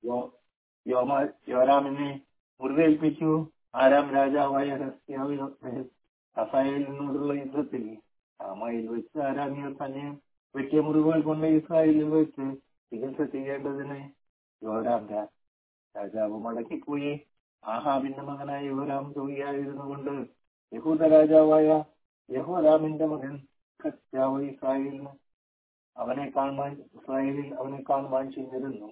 യോ- യോരാമിനെ മുറിവേൽപ്പിച്ചു. ആരാം രാജാവായ ഹസായേലിനോടുള്ള യുദ്ധത്തിൽ റാമയിൽ വെച്ച് ആരാമിയർ തന്നെ വെട്ടിയ മുറിവുകൾ കൊണ്ട് ഇസ്രായേലിൽ വെച്ച് ചികിത്സ ചെയ്യേണ്ടതിന് യോരാം രാജാവ് മടക്കിപ്പോയി. ആഹാബിന്റെ മകനായ യോരാം രോഗിയായിരുന്നു കൊണ്ട് യഹൂദ രാജാവായ യഹോരാമിന്റെ മകൻ ഇസ്രായേലിൽ അവനെ കാണുവാൻ ചെന്നിരുന്നു.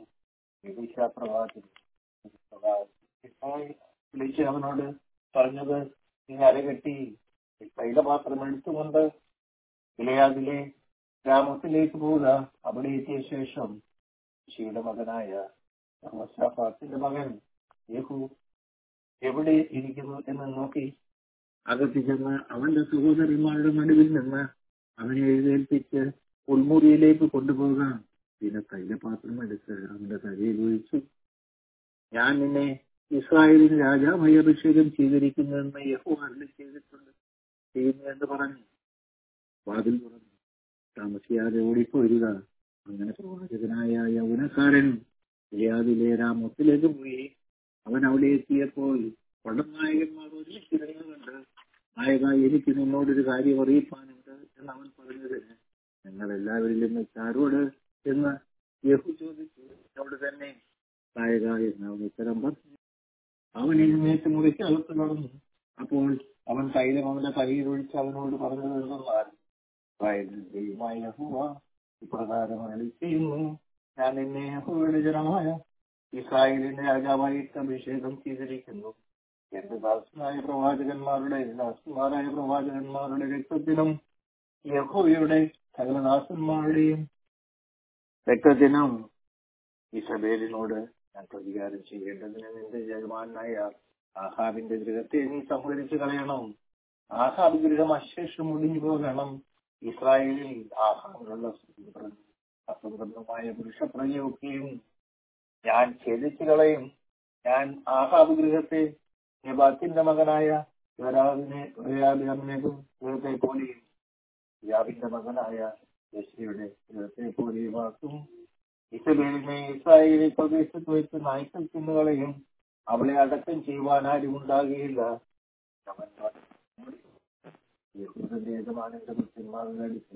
വിളിച്ച് അവനോട് പറഞ്ഞത്, നീ അരകെട്ടി തൈലപാത്രം എടുത്തുകൊണ്ട് ഗിലെയാദിലെ ഗ്രാമത്തിലേക്ക് പോവുക. അവിടെ എത്തിയ ശേഷം ഷിയുടെ മകനായ യഹോശാഫാത്തിന്റെ മകൻ യേഹൂ എവിടെ ഇരിക്കുന്നു എന്ന് നോക്കി അകത്ത് ചെന്ന് അവന്റെ സഹോദരന്മാരുടെ നടുവിൽ നിന്ന് അവനെ എഴുന്നേൽപ്പിച്ച് ഉൾമുറിയിലേക്ക് കൊണ്ടുപോകുക. പിന്നെ തൈലപാത്രം എടുത്ത് അവന്റെ തലയിൽ ഒഴിച്ചു, ഞാൻ നിന്നെ ഇസ്രായേലിന് രാജാവായി അഭിഷേകം ചെയ്തിരിക്കുന്നുവെന്ന് യഹോവ അരുളി ചെയ്യുന്നു എന്ന് പറഞ്ഞു വാതിൽ തുറന്നു. താമസിയാതെ ഓടിപ്പോരുക. അങ്ങനെ പ്രവാചകനായ യൗവനക്കാരൻ ഗിലെയാദിലെ രാമത്തിലേക്ക് പോയി. അവൻ അവിടെ എത്തിയപ്പോൾ പടനായകന്മാർ ഒരുമിച്ചിരുന്നുകൊണ്ട്, നായക, എനിക്ക് നിന്നോടൊരു കാര്യം അറിയിപ്പാനുണ്ട് എന്ന് അവൻ പറഞ്ഞതിന്, നിങ്ങൾ എല്ലാവരിലും ആരോട് എന്ന് യഹൂ ചോദിച്ചു. എന്നോട് തന്നെ നായക എന്ന് അവൻ ഉത്തരം പറഞ്ഞു. അവൻ എഴുന്നേറ്റ് മുറിക്ക് അകത്ത് നടന്നു. അപ്പോൾ അവൻ തൈലം അവന്റെ കയ്യിൽ ഒഴിച്ച് അവനോട് പറഞ്ഞത് എന്തെന്നാൽ, ദൈവമായ യഹോവ ഇപ്രകാരം അരുളി ചെയ്യുന്നു, ഞാൻ നിന്നെ യഹോവയുടെ ജനമായ ഇസ്രായേലിന്റെ രാജാവായിട്ട് അഭിഷേകം ചെയ്തിരിക്കുന്നു. എന്റെ ദാസന്മാരായ പ്രവാചകന്മാരുടെ രക്തത്തിനും യഹോവയുടെ സകലദാസന്മാരുടെയും രക്തത്തിനും ഇസബേലിനോട് ഞാൻ പ്രതികാരം ചെയ്യേണ്ടതിന് നിന്റെ യജമാനായ ആഹാബിന്റെ ഗൃഹത്തെ നീ സംഹരിച്ചു കളയണം. ആഹാബ് ഗൃഹം അശേഷം ഒടിഞ്ഞു പോകണം. ഇസ്രായേലിൽ ആഹാബിനുള്ള അസംബന്ധമായ പുരുഷപ്രജയൊക്കെയും ഞാൻ ഛേദിച്ചു കളയും. ഞാൻ ആഹാബ് ഗൃഹത്തെ നെബാത്തിന്റെ മകനായ ഗൃഹത്തെ പോലെയും യാബിന്റെ മകനായ യെശയുടെ ഗൃഹത്തെ പോലെയും ആക്കും. ഇസബേലിനെ ഇസ്രായേലിൽ പ്രദേശത്ത് വെച്ച് നായ്ക്കൾ തിന്നുകളയും. അവളെ അടക്കം ചെയ്യുവാൻ ആരും ഉണ്ടാകുകയില്ല. യഹൂദന്റെ യജമാനന്റെ പുത്രന്മാരുടെ അടുക്കൽ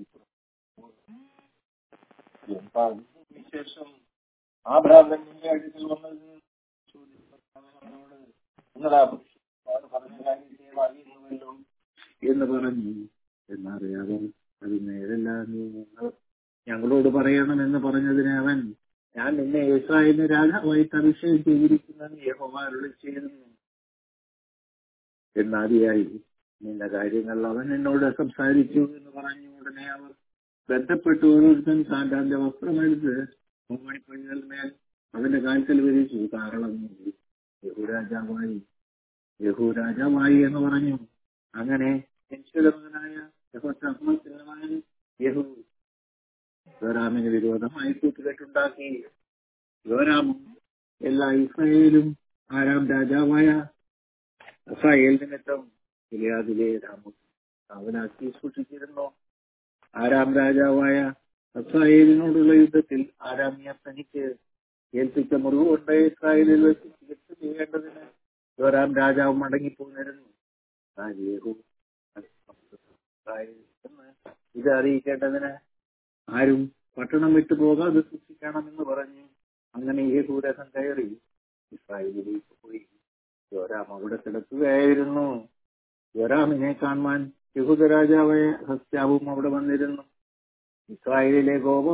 ശേഷം ആ ഭ്രാന്തൻ നിന്റെ അടുക്കൽ വന്നത് പറഞ്ഞ കാര്യത്തെ അറിയുന്നുവല്ലോ എന്ന് പറഞ്ഞു. എന്നറിയാതെ അത് നേരല്ല, നീ ഞങ്ങളോട് പറയണമെന്ന് പറഞ്ഞതിന് അവൻ, ഞാൻ നിന്നെ ഇസ്രായേലിന് രാജാവായിട്ട് അഭിഷേകം ചെയ്തിരിക്കുന്നെന്ന് യഹോവ അരുളി ചെയ്യുന്നു എന്നാദിയായി നിന്റെ കാര്യങ്ങൾ അവൻ എന്നോട് സംസാരിച്ചു എന്ന് പറഞ്ഞു. ഉടനെ അവർ ബന്ധപ്പെട്ട് ഓരോരുത്തൻ താൻ്റെ വസ്ത്രമെടുത്ത് മണിപ്പണികൾ മേൽ അവന്റെ കാൽക്കൽ വിരിച്ചു. കാരണം യഹൂരാജാവായി എന്ന് പറഞ്ഞു. അങ്ങനെ മകനായ യോരാമിന് വിരോധമായി കൂട്ടുകെട്ടുണ്ടാക്കി. യോരാമും എല്ലാ ഇസ്രായേലും ആരാം രാജാവായ ഹസായേൽ നിമിത്തം ഗിലെയാദിലെ രാമനാക്കി സൂക്ഷിച്ചിരുന്നു. ആരാം രാജാവായ ഹസായേലിനോടുള്ള യുദ്ധത്തിൽ ആരാമിയ തനിക്ക് ഏൽപ്പിച്ച മുറിവ് കൊണ്ട് ഇസ്രായേലിൽ വെച്ച് ചികിത്സ ചെയ്യേണ്ടതിന് യോരാം രാജാവ് മടങ്ങിപ്പോന്നിരുന്നു. ഇത് അറിയിക്കേണ്ടതിന് ആരും പട്ടണം വിട്ടു പോകാതെ സൂക്ഷിക്കണമെന്ന് പറഞ്ഞു. അങ്ങനെ യേഹൂരഥം കയറി ഇസ്രായേലിലേക്ക് പോയി. യോരാം അവിടെ കിടക്കുകയായിരുന്നു. യോരാമിനെ കാണുവാൻ യഹൂദ രാജാവായ ഹസ്യാവും അവിടെ വന്നിരുന്നു. ഇസ്രായേലിലെ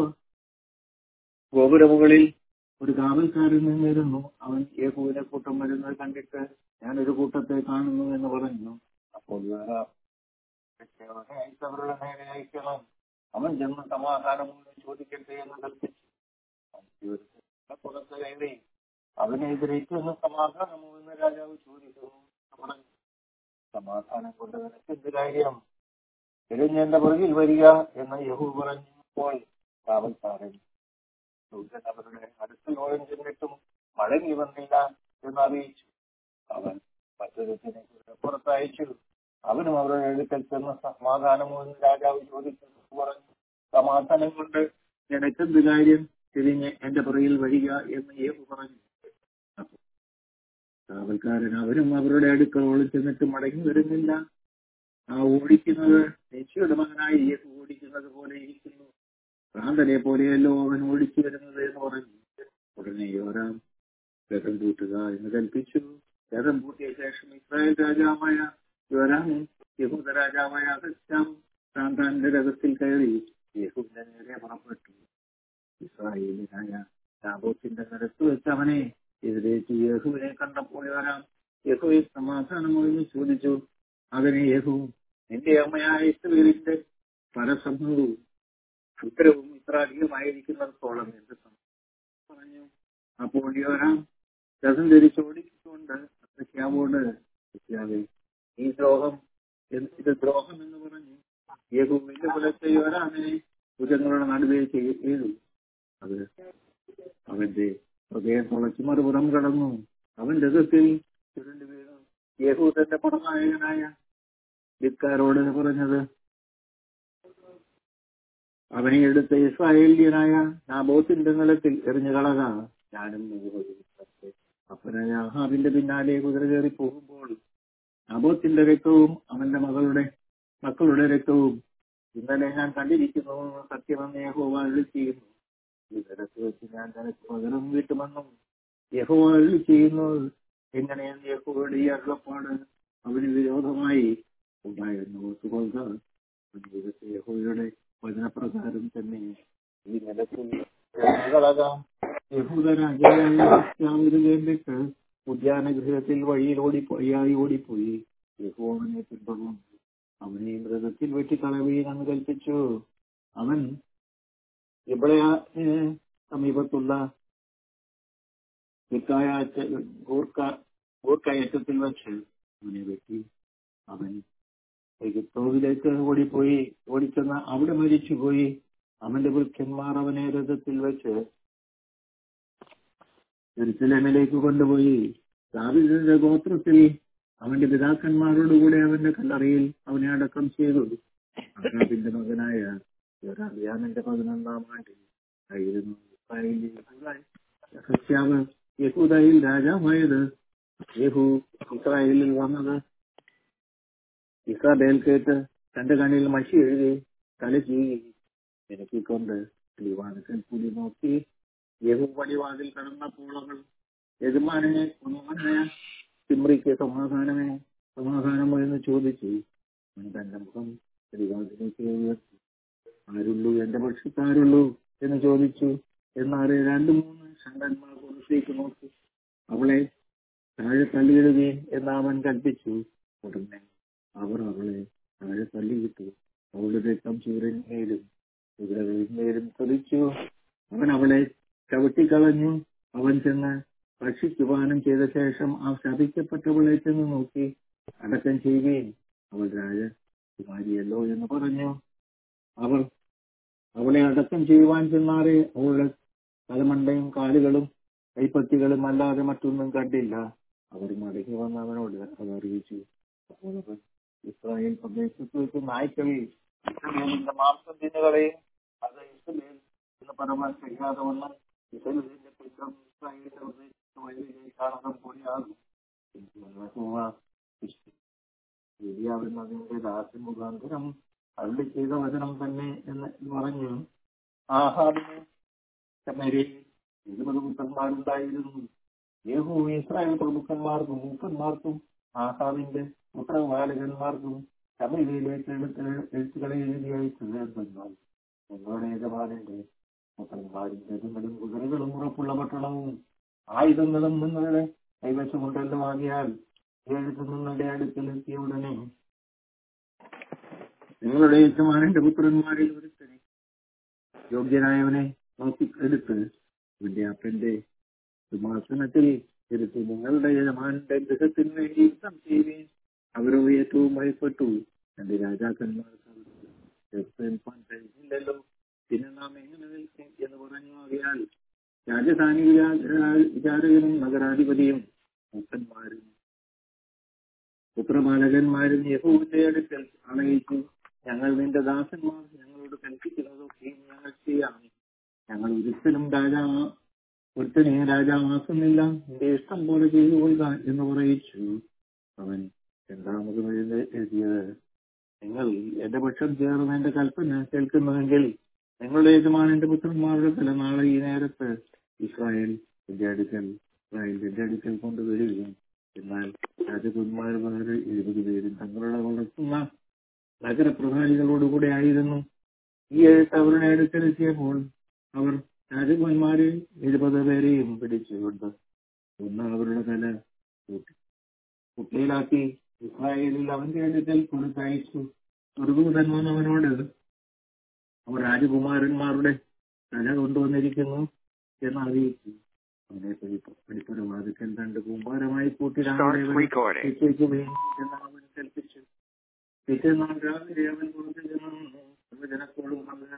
ഗോപുരമുകളിൽ ഒരു കാവൽക്കാരൻ നിന്നിരുന്നു. അവൻ യേഹൂവിനെ കൂട്ടം വരുന്നത് കണ്ടിട്ട്, ഞാനൊരു കൂട്ടത്തെ കാണുന്നു എന്ന് പറഞ്ഞു. അപ്പോൾ യോരാം അവരുടെ നേരെ അയക്കണം, അവൻ ചെന്ന് സമാധാനം ചോദിക്കട്ടെ എന്ന് കൽപ്പിച്ചു. പുറത്ത് കയറി അവനെ എതിരേറ്റെന്ന് സമാധാനമോ എന്ന് രാജാവ് ചോദിക്കുന്നു. സമാധാനം കൊണ്ട് നിനക്ക് എന്ത് കാര്യം? തിരിഞ്ഞെന്റെ പുറകിൽ വരിക എന്ന് യഹൂ പറഞ്ഞപ്പോൾ കാവൽക്കാരൻ അവരുടെ അടുത്ത ചെന്നിട്ടും മടങ്ങി വന്നില്ല എന്ന് അറിയിച്ചു. അവൻ മറ്റൊരുത്തിനെ പുറത്തയച്ചു. അവനും അവരുടെ അടുക്കൽ ചെന്ന് സമാധാനമോ എന്ന് രാജാവ് ചോദിക്കുന്നു പറഞ്ഞു. സമാധാനം കൊണ്ട് നിനക്കെന്ത് കാര്യം? തിരിഞ്ഞ് എന്റെ പുറകിൽ വരിക എന്ന് യേഹൂ പറഞ്ഞു. കാവൽക്കാരൻ അവരും അവരുടെ അടുക്കൽ ചെന്നിട്ട് മടങ്ങി വരുന്നില്ല. ആ ഓടിക്കുന്നത് യേശുയുടെ മകനായി യേശു ഓടിക്കുന്നത് പോലെ ഇരിക്കുന്നു. ഭ്രാന്തനെ പോലെയല്ലോ അവൻ ഓടിച്ചു വരുന്നത് എന്ന് പറഞ്ഞു. ഉടനെ യോരാം രഥം പൂട്ടുക എന്ന് കൽപ്പിച്ചു. രഥം പൂട്ടിയ ശേഷം ഇസ്രായേൽ രാജാവായ യോരാമും യഹൂദ രാജാവായ അഹസ്യാവും താന്റെ രഥത്തിൽ കയറി യേഹൂവിന്റെ നേരെ പുറപ്പെട്ടു. ഇസ്രായേലിനായ നാബോത്തിന്റെ നിരത്ത് വെച്ച് അവനെ എതിരേറ്റ് യേഹുവിനെ കണ്ടപ്പോൾ യോരാം യേഹുവെ സമാധാനമൊഴിഞ്ഞ് ചോദിച്ചു. അതിന് യേഹു, നിന്റെ അമ്മയായ ഇസ്രായേലിന്റെ പരസംഭവവും ഉത്തരവും ഇത്ര അധികമായിരിക്കുന്നിടത്തോളം എന്ത് പറഞ്ഞു. അപ്പോൾ യോരാം രഥം ധരിച്ചോടിക്കൊണ്ട് അഹസ്യാവോട്, അഹസ്യാവേ, ഈ ദ്രോഹം ഇത് ദ്രോഹം എന്ന് പറഞ്ഞു യേഹു വെല്ലുവിളിച്ച യോരാമിനെ ഭുജങ്ങളുടെ നടുവേ ചെയ്തു. അത് അവന്റെ ഹൃദയം തുളച്ചു മറുപുറം കടന്നു. അവൻ രഥത്തിൽ ചുരുണ്ടു വീണു. യേഹു തന്റെ പടനായകനായ ലിക്കാരോട് പറഞ്ഞത്, അവനെ എടുത്ത ഇസ്രായേല്യനായ നാബോത്തിന്റെ നിലത്തിൽ എറിഞ്ഞു കളക. ഞാനും അപ്പനായ ആഹാബിന്റെ പിന്നാലെ കുതിര കയറി പോകുമ്പോൾ നാബോത്തിന്റെ രക്തവും അവന്റെ മക്കളുടെ രക്തവും ഇന്നലെ ഞാൻ കണ്ടിരിക്കുന്നു. സത്യമെന്ന് യഹോവ അരുളി ചെയ്യുന്നു. ഈ നിലത്ത് വെച്ച് ഞാൻ നിനക്ക് പകരം വീട്ടുമെന്നും യഹോവ അരുളി ചെയ്യുന്നു. എങ്ങനെയെന്ന് യഹോവയുടെ ഈ അരുളപ്പാട് അവന് വിരോധമായി ഉണ്ടായിരുന്നു ഓർത്തുകൊള്ളുക. യഹോവയുടെ വചനപ്രകാരം തന്നെ ഈ നിലത്തിൽ യഹൂദ രാജാവിന് വേണ്ടിട്ട് ഉദ്യാനഗൃഹത്തിൽ വഴിയിൽ ഓടിപ്പോയി. യഹോവ അവനെ പിന്തുടർന്നു. അവനെ മൃഗത്തിൽ വെട്ടിക്കളവീൻ എന്ന് കൽപ്പിച്ചു. അവൻ ഇവിടെ സമീപത്തുള്ള ഗൂർക്കയറ്റത്തിൽ വെച്ച് അവനെ വെട്ടി. അവൻ എഗിപ്തോവിലേക്ക് ഓടിച്ചെന്ന് അവിടെ മരിച്ചുപോയി. അവന്റെ വൃദ്ധന്മാർ അവനെ രഥത്തിൽ വെച്ച് യെരൂശലേമിലേക്ക് കൊണ്ടുപോയി. ദാവീദിന്റെ ഗോത്രത്തിൽ അവന്റെ പിതാക്കന്മാരോടുകൂടെ അവന്റെ കല്ലറയിൽ അവനെ അടക്കം ചെയ്തു. ആഹാബിന്റെ മകനായ യോരാബിയാമിന്റെ 11-ാം ആണ്ടിൽ ആയിരുന്നു യഹൂദയിൽ രാജാവായത്. യേഹു ഇസ്രായേലിൽ വന്നത് ഇസാബേൽ കേട്ട് തന്റെ കണ്ണിൽ മഷി എഴുതി തല ചീകി നിരക്കിക്കൊണ്ട് ദിവാനത്തിൽ കൂടി നോക്കി. യേഹു പടിവാതിൽ കടന്നപ്പോൾ അവൾ യജമാനെ സിമ്രിക്ക് സമാധാനമോ എന്ന് ചോദിച്ചു. തന്റെ മുഖം ദിവാതിലേക്ക് ഉയർത്തി. ആരുള്ളൂ, എന്റെ പക്ഷത്താരുള്ളൂ എന്ന് ചോദിച്ചു. എന്നാൽ 2-3 ഷണ്ഡന്മാർ പുറത്തേക്ക് നോക്കി അവളെ താഴെ തള്ളിയിടുകയും എന്ന് അവൻ കൽപ്പിച്ചു. ഉടനെ അവർ അവളെ താഴെ തള്ളിയിട്ടു. അവളുടെ രക്തം ചൂരന്മേലും കുതിരകളിന്മേലും തെറിച്ചു. അവൻ അവളെ ചവിട്ടിക്കളഞ്ഞു. അവൻ ചെന്ന് ഭക്ഷിച്ചു പാനം ചെയ്ത ശേഷം ആ ശപിക്കപ്പെട്ടവളെ ചെന്ന് നോക്കി അടക്കം ചെയ്യുകയും അവൾ രാജകുമാരിയല്ലോ എന്ന് പറഞ്ഞു. അവളെ അടക്കം ചെയ്യുവാൻ ചെന്നാറെ അവളുടെ തലമണ്ടയും കാലുകളും കൈപ്പത്തികളും അല്ലാതെ മറ്റൊന്നും കണ്ടില്ല. അവർ മടങ്ങി വന്ന് അവനോട് അത് അറിയിച്ചു. അപ്പോൾ അവൻ ഇസ്രായേൽ പ്രദേശത്ത് വെച്ച് നായ്ക്കളിൽ ഇസ്രായേലിന്റെ മാംസം തിന്നുകളെയും അത് ഇസ്രായേൽ എന്ന് പറയാൻ കഴിയാതെ വന്ന് ഇസ്രായേലിന്റെ പിത്രം ഇസ്രായേലിന്റെ വഴിയിലേക്കാണെന്നും കൂടിയാകും. അതിന്റെ ദാസൻ മുഖാന്തരം അരുളി ചെയ്ത വചനം തന്നെ എന്ന് പറഞ്ഞു. ആഹാബിന് ശമര്യയിൽ 20 പുത്രന്മാരുണ്ടായിരുന്നു. യേഹു ഇസ്രായേൽ പ്രമുഖന്മാർക്കും മൂപ്പന്മാർക്കും ആഹാബിന്റെ പുത്രബാലകന്മാർക്കും ശമര്യയിലേക്ക് എഴുത്തുകളെ എഴുതി അയച്ചത് എന്തെന്നാൽ, നിങ്ങളുടെ യജമാനന്റെ പുത്രന്മാരും രഥങ്ങളും കുതിരകളും ഉറപ്പുള്ള പട്ടണവും ആയുധങ്ങളും നിങ്ങളുടെ കൈവശമുണ്ടല്ലോ. ആകിയാൽ എഴുത്ത് നിങ്ങളുടെ അടുക്കൽ എത്തിയ ഉടനെ നിങ്ങളുടെ യജമാനന്റെ പുത്രന്മാരിൽ ഒരുത്തനെ യോഗ്യനായവനെ നോക്കി എടുത്ത് അവന്റെ അപ്പന്റെ സിംഹാസനത്തിൽ ഇരുത്തി നിങ്ങളുടെ യജമാനന്റെ ഗൃഹത്തിന് വേണ്ടി യുദ്ധം ചെയ്യുകയും അവരോ ഏറ്റവും ഭയപ്പെട്ടു. എന്റെ രാജാക്കന്മാർക്ക് കഴിഞ്ഞില്ലല്ലോ, പിന്നെ നാം എങ്ങനെ നിൽക്കും എന്ന് പറഞ്ഞു. ആകിയാൽ രാജധാനി വിചാരകനും നഗരാധിപതിയും മൂപ്പന്മാരും പുത്രബാലകന്മാരും യഹോവയുടെ അടുക്കൽ ആണയിച്ചു. ഞങ്ങൾ നിന്റെ ദാസന്മാർ ഞങ്ങളോട് കൽപ്പിക്കുന്നതൊക്കെയും ഞങ്ങൾ ചെയ്യാം. ഞങ്ങൾ ഒരിക്കലും ഒരുത്തനെ രാജാവാക്കുന്നില്ല, നിന്റെ ഇഷ്ടം പോലെ ചെയ്തു കൊള്ളുക എന്ന് പറയിച്ചു. അവൻ രണ്ടാമത് എഴുതിയത്, നിങ്ങൾ എന്റെ പക്ഷം ചേർന്ന് എന്റെ കൽപ്പന കേൾക്കുന്നുവെങ്കിൽ നിങ്ങളുടെ യജമാനന്റെ പുത്രന്മാരുടെ തല നാളെ ഈ നേരത്ത് ഇസ്രായേൽ എന്റെ അടുക്കൽ കൊണ്ടുവരികയും എന്നാൽ രാജകുമാരന്മാർ 70 പേരും തങ്ങളുടെ വളർത്തുന്ന നഗരപ്രധാനികളോടുകൂടെ ആയിരുന്നു. ഈ എഴുത്ത് അവരുടെ അടുക്കലെത്തിയപ്പോൾ അവർ രാജകുമാരന്മാരെ 70 പേരെയും പിടിച്ചുകൊണ്ട് ഒന്ന് അവരുടെ തല കുട്ടിയിലാക്കി ഇസ്രായേലിൽ അവന്റെ അടുക്കൽ കൊടുത്തയച്ചു. ഒരു ദൂതൻ വന്നവനോട്, അവർ രാജകുമാരന്മാരുടെ തല കൊണ്ടുവന്നിരിക്കുന്നു എന്ന് അറിയിച്ചു. അവനെ പടിപ്പുരവാതിക്കൽ 2 കൂമ്പാരമായി കൂട്ടി രാവിലെ എന്നാണ് അവൻ കൽപ്പിച്ചു. പിറ്റേന്നാൾ രാവിലെ അവൻ ജനത്തോടും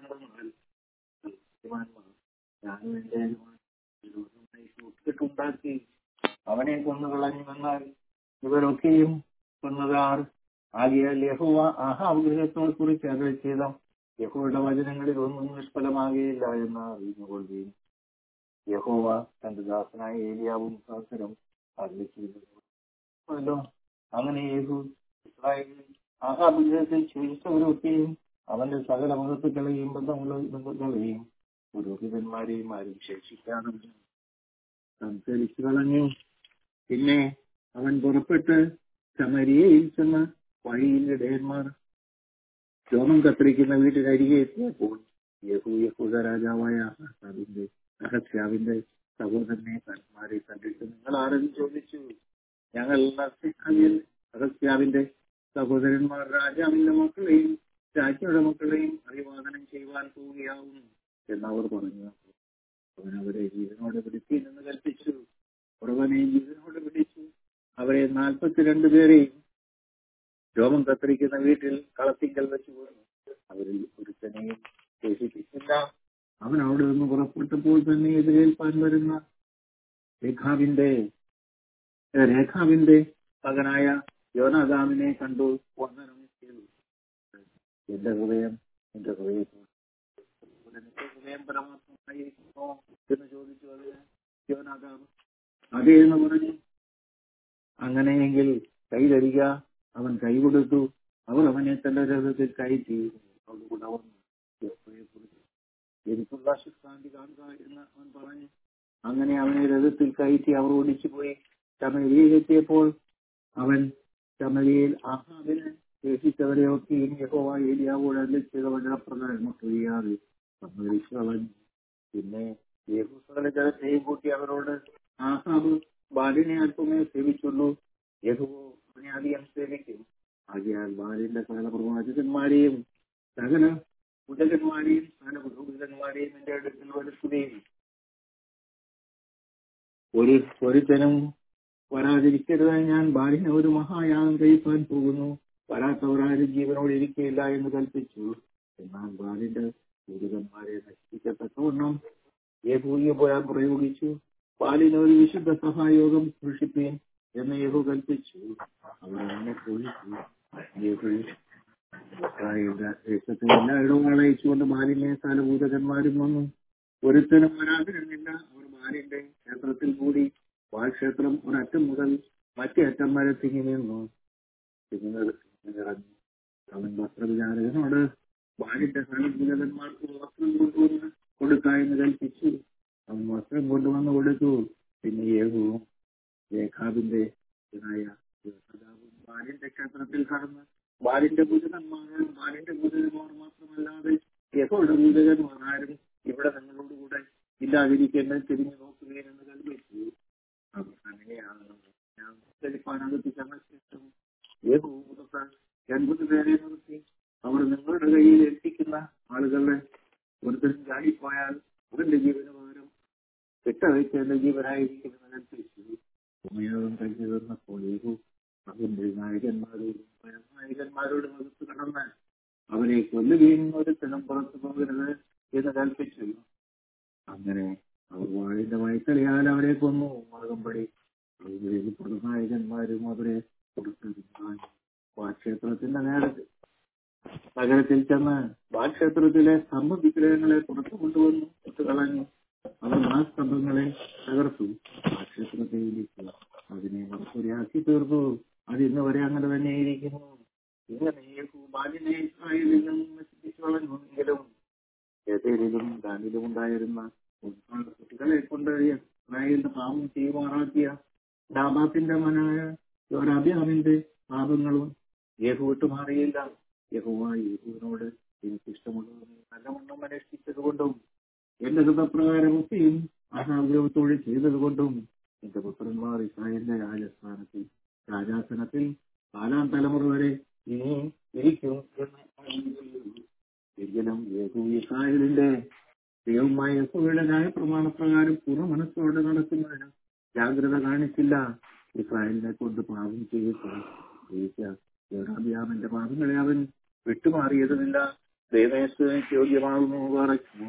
ഉണ്ടാക്കി അവനെ കൊന്നുകളഞ്ഞുവെന്നാൽ ഇവരൊക്കെയും കൊന്നത് ആർ? ആകിയാൽ യഹോവ ആഹാബ് ഗൃഹത്തോട് കുറിച്ച് അരുളി ചെയ്ത യഹോവയുടെ വചനങ്ങളിൽ ഒന്നും നിഷ്ഫലമാകുകയില്ല എന്ന് അറിഞ്ഞുകൊള്ളുകയും യഹോവ തന്റെ ദാസനായ ഏലിയാവും സഹോദരം അരുളി ചെയ്തല്ലോ. അങ്ങനെ യേഹൂ ഇസ്രായേലിൽ ആഹാബ് ഗൃഹത്തിൽ ശേഷിച്ചവരൊക്കെയും അവന്റെ സകല മഹത്തുക്കളെയും ബന്ധങ്ങളെയും പുരോഹിതന്മാരെയും ആരും ശേഷിക്കാതെ സംസ്കരിച്ചു കളഞ്ഞു. പിന്നെ അവൻ പുറപ്പെട്ട് ശമരിയയിൽ ചെന്ന് വഴിയിൽ ഇടയന്മാർ രോമം കത്തിരിക്കുന്ന വീട്ടിനരികെ എത്തിയപ്പോൾ യഹൂദ രാജാവായ അഹസ്യാവിന്റെ സഹോദരനെ തന്മാരെ കണ്ടിട്ട് നിങ്ങൾ ആരെന്ന് ചോദിച്ചു. ഞങ്ങൾ അഹസ്യാവിന്റെ സഹോദരന്മാർ രാജാവിന്റെ മക്കളെയും രാജ്ഞിയുടെ മക്കളെയും അഭിവാദനം ചെയ്യുവാൻ പോവുകയാവും എന്നവർ പറഞ്ഞു. അവൻ അവരെ ജീവനോടെ പിടിച്ചു എന്ന് കൽപ്പിച്ചു. ഉറവനെയും ജീവനോട് പിടിച്ചു. അവരെ 42 പേരെയും രോമം കത്തിരിക്കുന്ന വീട്ടിൽ കളത്തിങ്കൽ വെച്ച് കൊന്നു. അവരിൽ ഒരുത്തനെയും ശേഷിപ്പിച്ചില്ല. അവൻ അവിടെ നിന്ന് പുറപ്പെട്ടപ്പോൾ തന്നെ എതിരേൽപ്പാൻ വരുന്ന രേഖാവിന്റെ മകനായ യോനാദാമിനെ കണ്ടു വന്ദനം ചെയ്തു. എന്റെ ഹൃദയം പരമാത്മമായിരിക്കുമോ എന്ന് ചോദിച്ചു. അതിന് യോനാദാം അതേ എന്ന് പറഞ്ഞു. അങ്ങനെയെങ്കിൽ കൈ തരിക. അവൻ കൈ കൊടുത്തു. അവർ അവനെ തന്റെ രഥത്തിൽ കയറ്റി എനിക്കുള്ള ശുഷ്കാന്തി കാണുക എന്ന് അവൻ പറഞ്ഞു. അങ്ങനെ അവനെ രഥത്തിൽ കയറ്റി അവർ ഓടിച്ചു പോയി. ശമരിയയിലെത്തിയപ്പോൾ അവൻ ശമരിയയിൽ ആഹാബിന് ശേഷിച്ചവരെയൊക്കെയും യഹോവ ഏലിയാവോട് അരുളിച്ചെയ്ത വചനപ്രകാരം ചെയ്യാതെ സംഹരിച്ചു കളഞ്ഞു. പിന്നെ യേഹൂ സകല ജനത്തെയും കൂട്ടി അവരോട്, ആഹാബ് ബാലിനെ അല്പമേ സേവിച്ചുള്ളൂ, യഹോവ അവനെ അധികം സേവിക്കും. ആകിയാൽ ബാലിന്റെ സകല പ്രവാചകന്മാരെയും സകല പുരോഹിതന്മാരെയും സകല പുരോഹിതന്മാരെയും എന്റെ അടുക്കൽ വരുത്തുകയും ഒരുത്തനും വരാതിരിക്കരുത്. ഞാൻ ബാലിനെ ഒരു മഹായാഗം കഴിപ്പാൻ പോകുന്നു. വരാത്തവരാരും ജീവനോട് ഇരിക്കുകയില്ല എന്ന് കൽപ്പിച്ചു. എന്നാൽ ബാലിന്റെ പുരോഹിതന്മാരെ നശിപ്പിക്കത്തക്കവണ്ണം യേഹൂയെ പ്രയോഗിച്ചു. ബാലിന് ഒരു വിശുദ്ധ സഹായോഗം സൃഷ്ടിപ്പീൻ എന്ന് യേഹൂ കൽപ്പിച്ചു. അവർ അങ്ങനെ പ്രയോഗിച്ചു. ദേശത്തെ എല്ലായിടവും അയച്ചുകൊണ്ട് ബാലിനെ സകല ഭൂതകന്മാരും വന്നു. ഒരുത്തനും വരാതിരുന്നില്ല. അവർ ബാലിന്റെ ക്ഷേത്രത്തിൽ കൂടി വാൽക്ഷേത്രം ഒരറ്റം മുതൽ മറ്റേ അറ്റം വരെ തിങ്ങി നിന്നു. അവൻ വസ്ത്രവിചാരകനോട് ബാലിന്റെ സകല ഭൂതകന്മാർക്ക് വസ്ത്രം കൊണ്ടുവന്ന് കൊടുക്ക എന്ന് കൽപ്പിച്ചു. അവൻ വസ്ത്രം കൊണ്ടുവന്ന് കൊടുത്തു. പിന്നെ യേഹൂവും രേഖാബിന്റെ ബാലിന്റെ ക്ഷേത്രത്തിൽ കടന്ന് ബാലിന്റെ പൂജകന്മാരോടും ബാലിന്റെ പൂജകന്മാർ മാത്രമല്ലാതെ യഹോവയുടെ പൂജകന്മാർ ആരും ഇവിടെ നിങ്ങളോടുകൂടെ ഇല്ലാതിരിക്കേണ്ട തിരിഞ്ഞു നോക്കുകയെന്ന് കൽപ്പിച്ചു. അങ്ങനെയാണ് അകത്ത് ചമശേഷം യേഹൂ 80 പേരെ നിർത്തി അവർ നിങ്ങളുടെ കയ്യിൽ ഏൽപ്പിക്കുന്ന ആളുകളെ ഒരുത്തരും ചാടിപ്പോയാൽ അവന്റെ ജീവന് പകരം വിട്ടവയ്ക്കേണ്ട ജീവനായിരിക്കുമെന്ന് കൽപ്പിച്ചു. കഴിഞ്ഞു തീർന്നപ്പോൾ യേഹൂ അവന്റെ നായകന്മാരോട് അകത്ത് കടന്ന് അവരെ കൊല്ലുകയും ഒരുത്തനും പുറത്തു പോകരുത് എന്ന് കൽപ്പിച്ചു. അങ്ങനെ അവർ വാളിന്റെ വയറ്റലയാൽ അവരെ കൊന്നു. മറുപടി നായകന്മാരും അവരെ വാക്ഷേത്രത്തിന്റെ നഗരത്തിൽ ചെന്ന് വാക്ഷേത്രത്തിലെ സ്തംഭവിഗ്രഹങ്ങളെ പുറത്തു കൊണ്ടുവന്നു കളഞ്ഞു. അവർ മഹാസ്തംഭങ്ങളെ തകർത്തു, ആ ക്ഷേത്രത്തെ ഇടിച്ചു, അതിനെ മറപ്പുരയാക്കി തീർത്തു. അത് ഇന്ന് വരെ അങ്ങനെ തന്നെയിരിക്കുന്നു. ഇങ്ങനെ ബാലിനെ ഇസ്രായേലിൽ നിന്നും നശിപ്പിച്ചു കളഞ്ഞെങ്കിലും ബേഥേലിലും ദാനിലും ഉണ്ടായിരുന്ന കുട്ടികളെ കൊണ്ട് ഇസ്രായേലിന്റെ പാപം ചെയ്യുമാറാക്കിയ ദാബാത്തിന്റെ മനായ യോരാബ്യാമിന്റെ പാപങ്ങളും യേഹു വിട്ടുമാറിയില്ല. യഹോവ യേഹുവിനോട് എനിക്ക് ഇഷ്ടമുള്ളത് നല്ലവണ്ണം അന്വേഷിച്ചത് കൊണ്ടും എന്റെ ഹൃദയപ്രകാരമൊക്കെയും ആശാഗ്രഹത്തോടെ ചെയ്തത് കൊണ്ടും എന്റെ പുത്രന്മാർ ഇസ്രായേലിന്റെ രാജാസനത്തിൽ 4-ാം തലമുറ വരെ ഇനി ഇരിക്കും എങ്കിലും യേഹു ഇസ്രായേലിന്റെ ദൈവമായ യഹോവയുടെ ന്യായപ്രമാണപ്രകാരം പൂർണ്ണ മനസ്സോടെ നടക്കുന്നതിന് ജാഗ്രത കാണിച്ചില്ല. ഇസ്രായേലിനെ കൊണ്ട് പാപം ചെയ്യിച്ച യോരാബ്യാമിന്റെ പാപങ്ങളെ അവൻ വിട്ടുമാറിയതുമില്ല. ദൈവത്തിന് യോഗ്യമാകുന്നു പറയുന്നു.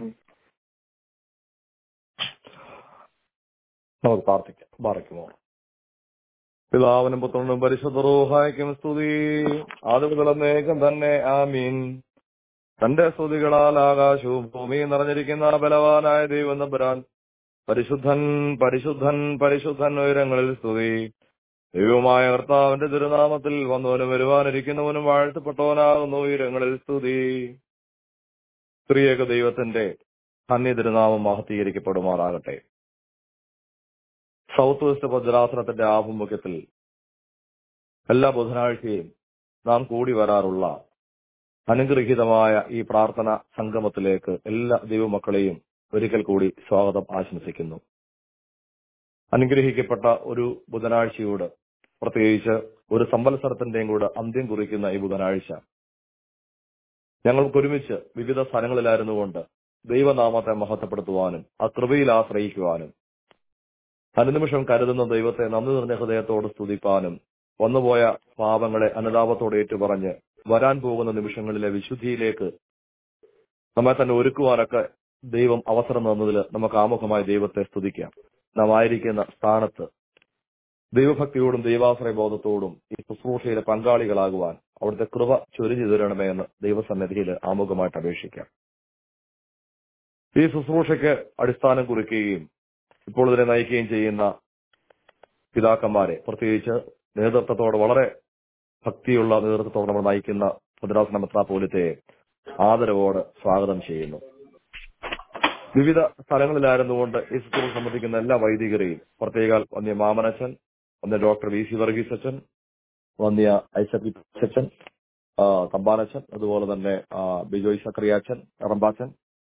നമുക്ക് പ്രാർത്ഥിക്കാം. ബാറയ്ക്കുമോ. പിതാവിനും പുത്രനും പരിശുദ്ധ റൂഹായ്ക്കും സ്തുതി, ആദ്യമുതലേക്കും തന്നെ ആമീൻ. തന്റെ സ്തുതികളാൽ ആകാശവും ഭൂമിയും നിറഞ്ഞിരിക്കുന്ന ബലവാനായ ദൈവം തമ്പുരാൻ പരിശുദ്ധൻ പരിശുദ്ധൻ പരിശുദ്ധൻ ഉയരങ്ങളിൽ സ്തുതി. ദൈവമായ കർത്താവിന്റെ തിരുനാമത്തിൽ വന്നവനും വരുവാനിരിക്കുന്നവനും വാഴ്ത്തപ്പെട്ടവനാകുന്നു ഉയരങ്ങളിൽ സ്തുതി. ത്രിയേക ദൈവത്തിന്റെ ധന്യ തിരുനാമം മഹത്തീകരിക്കപ്പെടുമാറാകട്ടെ. സൗത്ത് വെസ്റ്റ് ഭദ്രാസനത്തിന്റെ ആഭിമുഖ്യത്തിൽ എല്ലാ ബുധനാഴ്ചയും നാം കൂടി വരാറുള്ള അനുഗ്രഹീതമായ ഈ പ്രാർത്ഥന സംഗമത്തിലേക്ക് എല്ലാ ദൈവമക്കളെയും ഒരിക്കൽ കൂടി സ്വാഗതം ആശംസിക്കുന്നു. അനുഗ്രഹിക്കപ്പെട്ട ഒരു ബുധനാഴ്ചയോട്, പ്രത്യേകിച്ച് ഒരു സംവത്സരത്തിന്റെയും കൂടെ അന്ത്യം കുറിക്കുന്ന ഈ ബുധനാഴ്ച ഞങ്ങൾക്കൊരുമിച്ച് വിവിധ സ്ഥലങ്ങളിലായിരുന്നുകൊണ്ട് ദൈവനാമത്തെ മഹത്വപ്പെടുത്തുവാനും ആ കൃപയിൽ ആശ്രയിക്കുവാനും അനുനിമിഷം കരുതുന്ന ദൈവത്തെ നന്ദി നിറഞ്ഞ ഹൃദയത്തോട് സ്തുതിപ്പാനും വന്നുപോയ പാപങ്ങളെ അനുതാപത്തോടെ ഏറ്റുപറഞ്ഞ് വരാൻ പോകുന്ന നിമിഷങ്ങളിലെ വിശുദ്ധിയിലേക്ക് നമ്മെ തന്നെ ഒരുക്കുവാനൊക്കെ ദൈവം അവസരം തന്നതിൽ നമുക്ക് ആമുഖമായി ദൈവത്തെ സ്തുതിക്കാം. നാം ആയിരിക്കുന്ന സ്ഥാനത്ത് ദൈവഭക്തിയോടും ദൈവാശ്രയ ബോധത്തോടും ഈ ശുശ്രൂഷയിലെ പങ്കാളികളാകുവാൻ അവിടുത്തെ കൃപ ചൊരിഞ്ഞു തരണമേ എന്ന് ദൈവസന്നിധിയിൽ ആമുഖമായിട്ട് അപേക്ഷിക്കാം. ഈ ശുശ്രൂഷയ്ക്ക് അടിസ്ഥാനം കുറിക്കുകയും ഇപ്പോൾ ഇതിനെ നയിക്കുകയും ചെയ്യുന്ന പിതാക്കന്മാരെ, പ്രത്യേകിച്ച് നേതൃത്വത്തോടെ വളരെ ഭക്തിയുള്ള നേതൃത്വത്തോടെ നമ്മൾ നയിക്കുന്ന ഭദ്രാസന മെത്രാപ്പോലീത്തയെ ആദരവോടെ സ്വാഗതം ചെയ്യുന്നു. വിവിധ സ്ഥലങ്ങളിലായിരുന്നുകൊണ്ട് ഈ ശുശ്രൂഷ സംബന്ധിക്കുന്ന എല്ലാ വൈദികരെയും, പ്രത്യേക വന്യ മാമനച്ചൻ, വന്യ ഡോക്ടർ വി സി വർഗീസ് അച്ഛൻ, വന്യ ഐസക് അച്ഛൻ, തമ്പാനച്ചൻ, അതുപോലെ തന്നെ ബിജോയ് സക്രിയാച്ചൻ, റമ്പാച്ചൻ,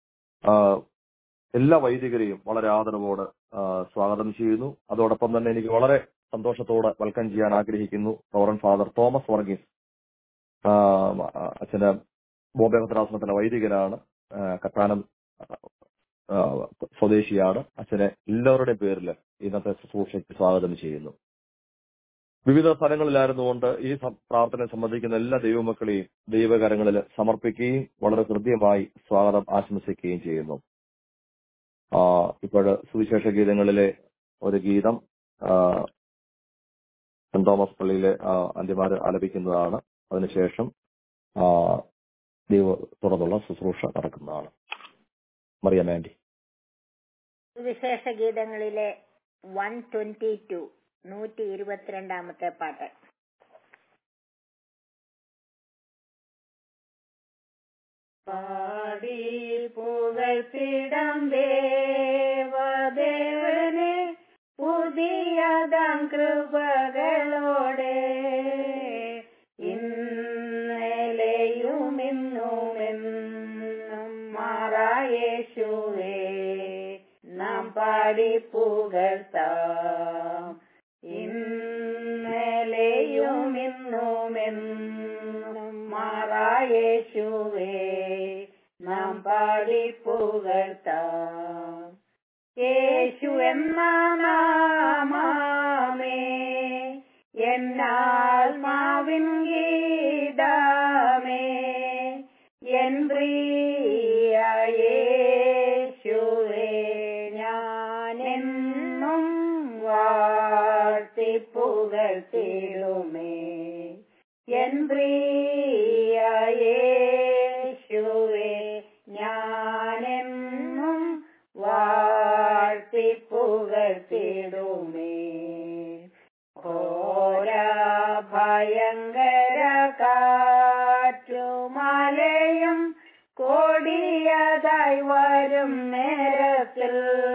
എല്ലാ വൈദികരെയും വളരെ ആദരവോട് സ്വാഗതം ചെയ്യുന്നു. അതോടൊപ്പം തന്നെ എനിക്ക് വളരെ സന്തോഷത്തോടെ വെൽക്കം ചെയ്യാൻ ആഗ്രഹിക്കുന്നു റവറന്റ് ഫാദർ തോമസ് വർഗീസ്. അച്ഛന് ബോംബെ ഭദ്രാസനത്തിലെ വൈദികനാണ്, കത്താനം സ്വദേശിയാണ്. അച്ഛനെ എല്ലാവരുടെയും പേരിൽ ഇന്നത്തെ ശുശ്രൂഷയ്ക്ക് സ്വാഗതം ചെയ്യുന്നു. വിവിധ സ്ഥലങ്ങളിലായിരുന്നുകൊണ്ട് ഈ പ്രാർത്ഥനയെ സംബന്ധിക്കുന്ന എല്ലാ ദൈവമക്കളെയും ദൈവകരങ്ങളിൽ സമർപ്പിക്കുകയും വളരെ ഹൃദ്യമായി സ്വാഗതം ആശംസിക്കുകയും ചെയ്യുന്നു. ഇപ്പോൾ സുവിശേഷ ഗീതങ്ങളിലെ ഒരു ഗീതം സെന്റ് തോമസ് പള്ളിയിലെ അന്ത്യമാര് ആലപിക്കുന്നതാണ്. അതിനുശേഷം ദൈവ തുറന്നുള്ള ശുശ്രൂഷ നടക്കുന്നതാണ്. മറിയം ആന്റി. സുവിശേഷ ഗീതങ്ങളിലെ 122 122 പാട്ട്. പാടി പുകഴ്ത്തിടം ദേവദേവനെ പുതിയതാം കൃപകളോടെ ഇന്നലെയും ഇന്നുമെന്നും മാറായേശുവേ നാം പാടി പുകഴ്ത്താം. ഇന്നലെയും ഇന്നുമെന്നും മാറായേശുവേ നാം പാടി പുകഴ്ത്താം. യേശു എന്ന നാമമേ എന്നാത്മാവിൻ ഗീതമേ എൻ പ്രിയ യേശുവേ ഞാനെന്നും വാഴ്ത്തി പുകഴ്ത്തിടുമേ. എൻ പ്രിയ യേശുവേ ഞാനെന്നും വാഴ്ത്തി പുകഴ്ത്തിടുമേ. ഘോര ഭയങ്കര കാറ്റുമലയും കൊടിയതായി വരും നേരത്തിൽ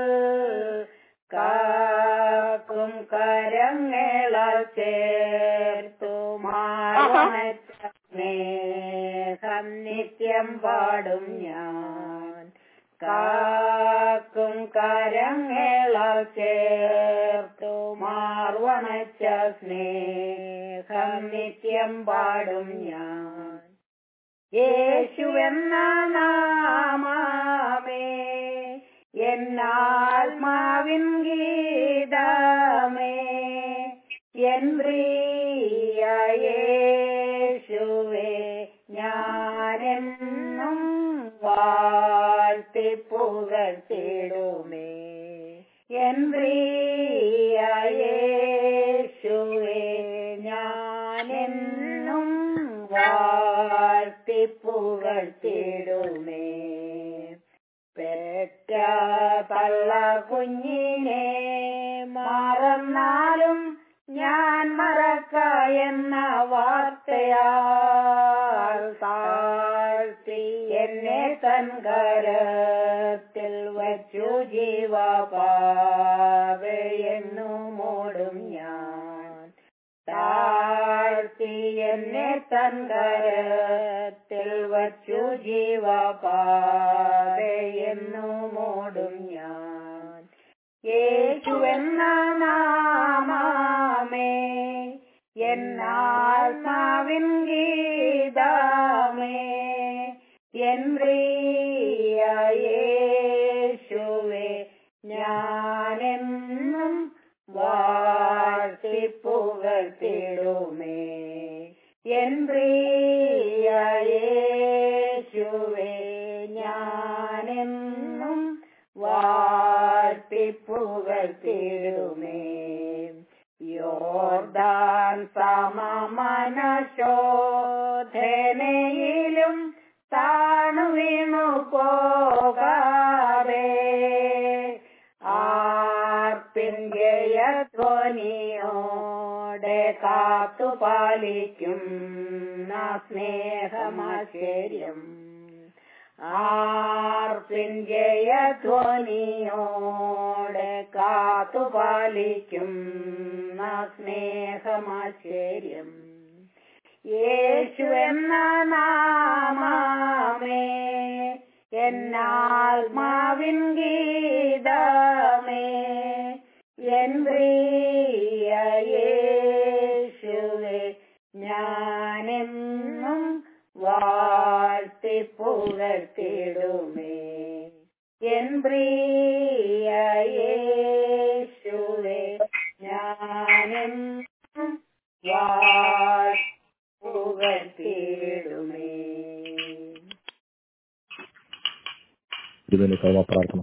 കാക്കും കരങ്ങളാൽ ചേർത്തു മാറണച്ച സ്നേഹം നിത്യം പാടും ഞാൻ. കാക്കും കരങ്ങളാൽ ചേർത്തു മാർവണച്ച സ്നേഹം നിത്യം പാടും ഞാൻ. യേശുവെന്ന നാമമേ എന്നാത്മാവിൻ ഗീതമേ, എൻ പ്രിയ യേശുവേ ഞാനെന്നും വാഴ്ത്തി പുകഴ്ത്തിടുമേ. എൻ പ്രിയ യേശുവേ ഞാനെന്നും വാഴ്ത്തി പുകഴ്ത്തിടുമേ. പെറ്റ തള്ള കുഞ്ഞിനെ മറന്നാലും ഞാൻ മറക്ക എന്ന വാർത്തയാൽ താഴ്ത്തി എന്നെ തൻ കരത്തിൽ വച്ചു ജീവപാതയെന്നു മൂടും ഞാൻ. താഴ്ത്തി എന്നെ തൻ കരത്തിൽ വച്ചു ജീവപാതയെന്നു മൂടും ഞാൻ. യേശുവെന്ന നാമമേ എന്നാത്മാവിൻ ഗീതമേ, എൻ പ്രിയ യേശുവേ ഞാനെന്നും വാഴ്ത്തി പുകഴ്ത്തിടുമേ. എൻ പ്രിയ യേശുവേ ഞാനെന്നും വാഴ്ത്തി പുകഴ്ത്തിടുമേ. യോർദാൻ സമമനശോധനയിലും താണു വീണു പോകാതെ ആർപ്പിൻ ജയധ്വനിയോടെ കാത്തുപാലിക്കും സ്നേഹമാശ്ചര്യം. ആർപ്പിൻ ജയധ്വനിയോടെ കാത്തുപാലിക്കും സ്നേഹമാശ്ചര്യം. യേശു എന്ന നാമമേ എന്നാത്മാവിൻ ഗീതമേ, എൻ പ്രിയ യേശുവേ ഞാനെന്നും വാഴ്ത്തി പുകഴ്ത്തിടുമേ. എൻ പ്രിയ യേശുവേ ഞാനെന്നും വാഴ്ത്തി പുകഴ്ത്തിടുമേ. ഇതിന്റെ പ്രാർത്ഥന.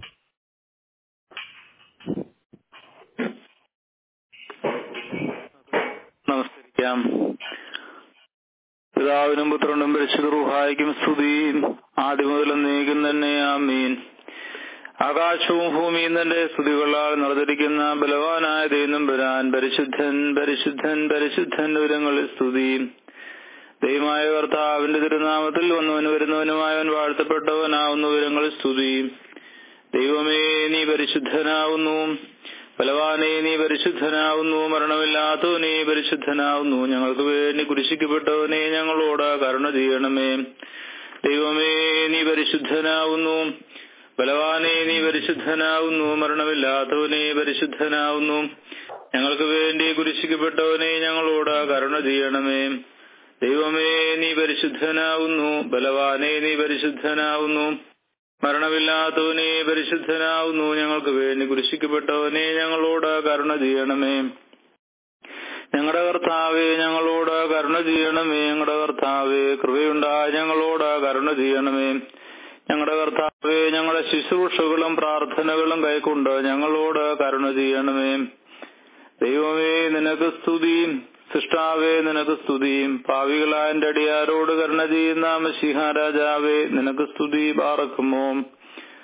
നമസ്കരിക്കാം. പിതാവിനും പുത്രനും പരിശുദ്ധ റൂഹായിക്കും സ്തുതി, ആദ്യം മുതൽ എന്നേക്കും തന്നെ ആമീൻ. ആകാശവും ഭൂമിയും തന്റെ സ്തുതികളാൽ നിറഞ്ഞിരിക്കുന്ന ബലവാനായ ദൈവം പരിശുദ്ധൻ പരിശുദ്ധൻ പരിശുദ്ധൻ ഉയരങ്ങളിൽ സ്തുതി. ദൈവമായ കർത്താവിന്റെ തിരുനാമത്തിൽ വന്നവനും വരുന്നവനുമായവൻ വാഴ്ത്തപ്പെട്ടവനാവുന്ന ഉയരങ്ങളിൽ സ്തുതി. ദൈവമേ നീ പരിശുദ്ധനാവുന്നു, ബലവാനേ നീ പരിശുദ്ധനാവുന്നു, മരണമില്ലാത്തവനേ പരിശുദ്ധനാവുന്നു. ഞങ്ങൾക്ക് വേണ്ടി കുരിശിക്കപ്പെട്ടവനെ ഞങ്ങളോട് കരുണ ചെയ്യണമേ. ദൈവമേ നീ പരിശുദ്ധനാവുന്നു, ബലവാനേ നീ പരിശുദ്ധനാവുന്നു, മരണമില്ലാത്തവനേ പരിശുദ്ധനാവുന്നു. ഞങ്ങൾക്ക് വേണ്ടി കുരിശിക്കപ്പെട്ടവനെ ഞങ്ങളോട് കരുണ ചെയ്യണമേ. ദൈവമേ നീ പരിശുദ്ധനാവുന്നു, ബലവാനേ നീ പരിശുദ്ധനാവുന്നു, മരണമില്ലാത്തവനെ പരിശുദ്ധനാവുന്നു. ഞങ്ങൾക്ക് വേണ്ടി കുരിശിക്കപ്പെട്ടവനെ ഞങ്ങളോട് കരുണ ചെയ്യണമേ. ഞങ്ങളുടെ കർത്താവേ ഞങ്ങളോട് കരുണ ചെയ്യണമേ. ഞങ്ങളുടെ കർത്താവേ കൃപയുണ്ടായി ഞങ്ങളോട് കരുണ ചെയ്യണമേ. ഞങ്ങളുടെ കർത്താവേ ഞങ്ങളുടെ ശുശ്രൂഷകളും പ്രാർത്ഥനകളും കൈക്കൊണ്ട് ഞങ്ങളോട് കരുണ ചെയ്യണമേ. ദൈവമേ നിനക്ക് സ്തുതി, സൃഷ്ടാവേ നിനക്ക് സ്തുതി. പാവികളായ എന്റെ അടിയാരോട് കരുണ ചെയ്യുന്ന മശീഹാ രാജാവേ നിനക്ക് സ്തുതി. ബാറക്കുമോ.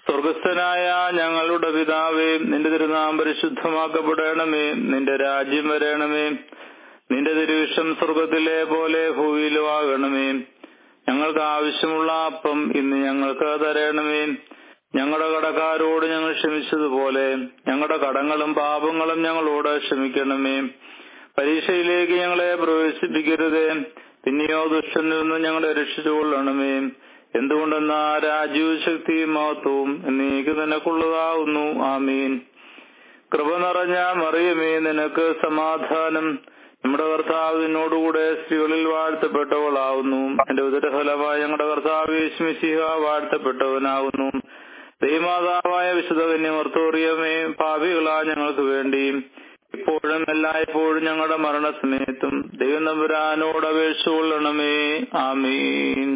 സ്വർഗസ്ഥനായ ഞങ്ങളുടെ പിതാവേ, നിന്റെ തിരുനാമം പരിശുദ്ധമാക്കപ്പെടണമേ. നിന്റെ രാജ്യം വരണമേ. നിന്റെ തിരുവിഷ്ടം സ്വർഗത്തിലെ പോലെ ഭൂമിയിലും ആകണമേ. ഞങ്ങൾക്ക് ആവശ്യമുള്ള അപ്പം ഇന്ന് ഞങ്ങൾക്ക് തരണമേ. ഞങ്ങളുടെ കടക്കാരോട് ഞങ്ങൾ ക്ഷമിച്ചതുപോലെ ഞങ്ങളുടെ കടങ്ങളും പാപങ്ങളും ഞങ്ങളോട് ക്ഷമിക്കണമേ. പരീക്ഷയിലേക്ക് ഞങ്ങളെ പ്രവേശിപ്പിക്കരുതേ, പിന്നെയോ ദുഷ്ടനിൽ നിന്ന് ഞങ്ങളെ രക്ഷിച്ചുകൊള്ളണമേ. എന്തുകൊണ്ടെന്നാ രാജ്യവും ശക്തിയും മഹത്വവും എന്നേക്ക് നിനക്കുള്ളതാവുന്നു. ആമീൻ. കൃപ നിറഞ്ഞ മറിയമേ, നിനക്ക് സമാധാനം. നമ്മുടെ കർത്താവ് നിന്നോടുകൂടെ സ്ത്രീകളിൽ വാഴ്ത്തപ്പെട്ടവളാവുന്നു. എന്റെ ഉദരഫലമായ ഞങ്ങളുടെ കർത്താവ് യേശു മിശിഹ വാഴ്ത്തപ്പെട്ടവനാകുന്നു. ദൈവമാതാവായ വിശുദ്ധ കന്യമർത്തോറിയമേ, പാപികളാ ഞങ്ങൾക്ക് വേണ്ടി ഇപ്പോഴും എല്ലായ്പ്പോഴും ഞങ്ങളുടെ മരണസമയത്തും ദൈവം തമ്പുരാനോട് അപേക്ഷിച്ചു കൊള്ളണമേ. ആമീൻ.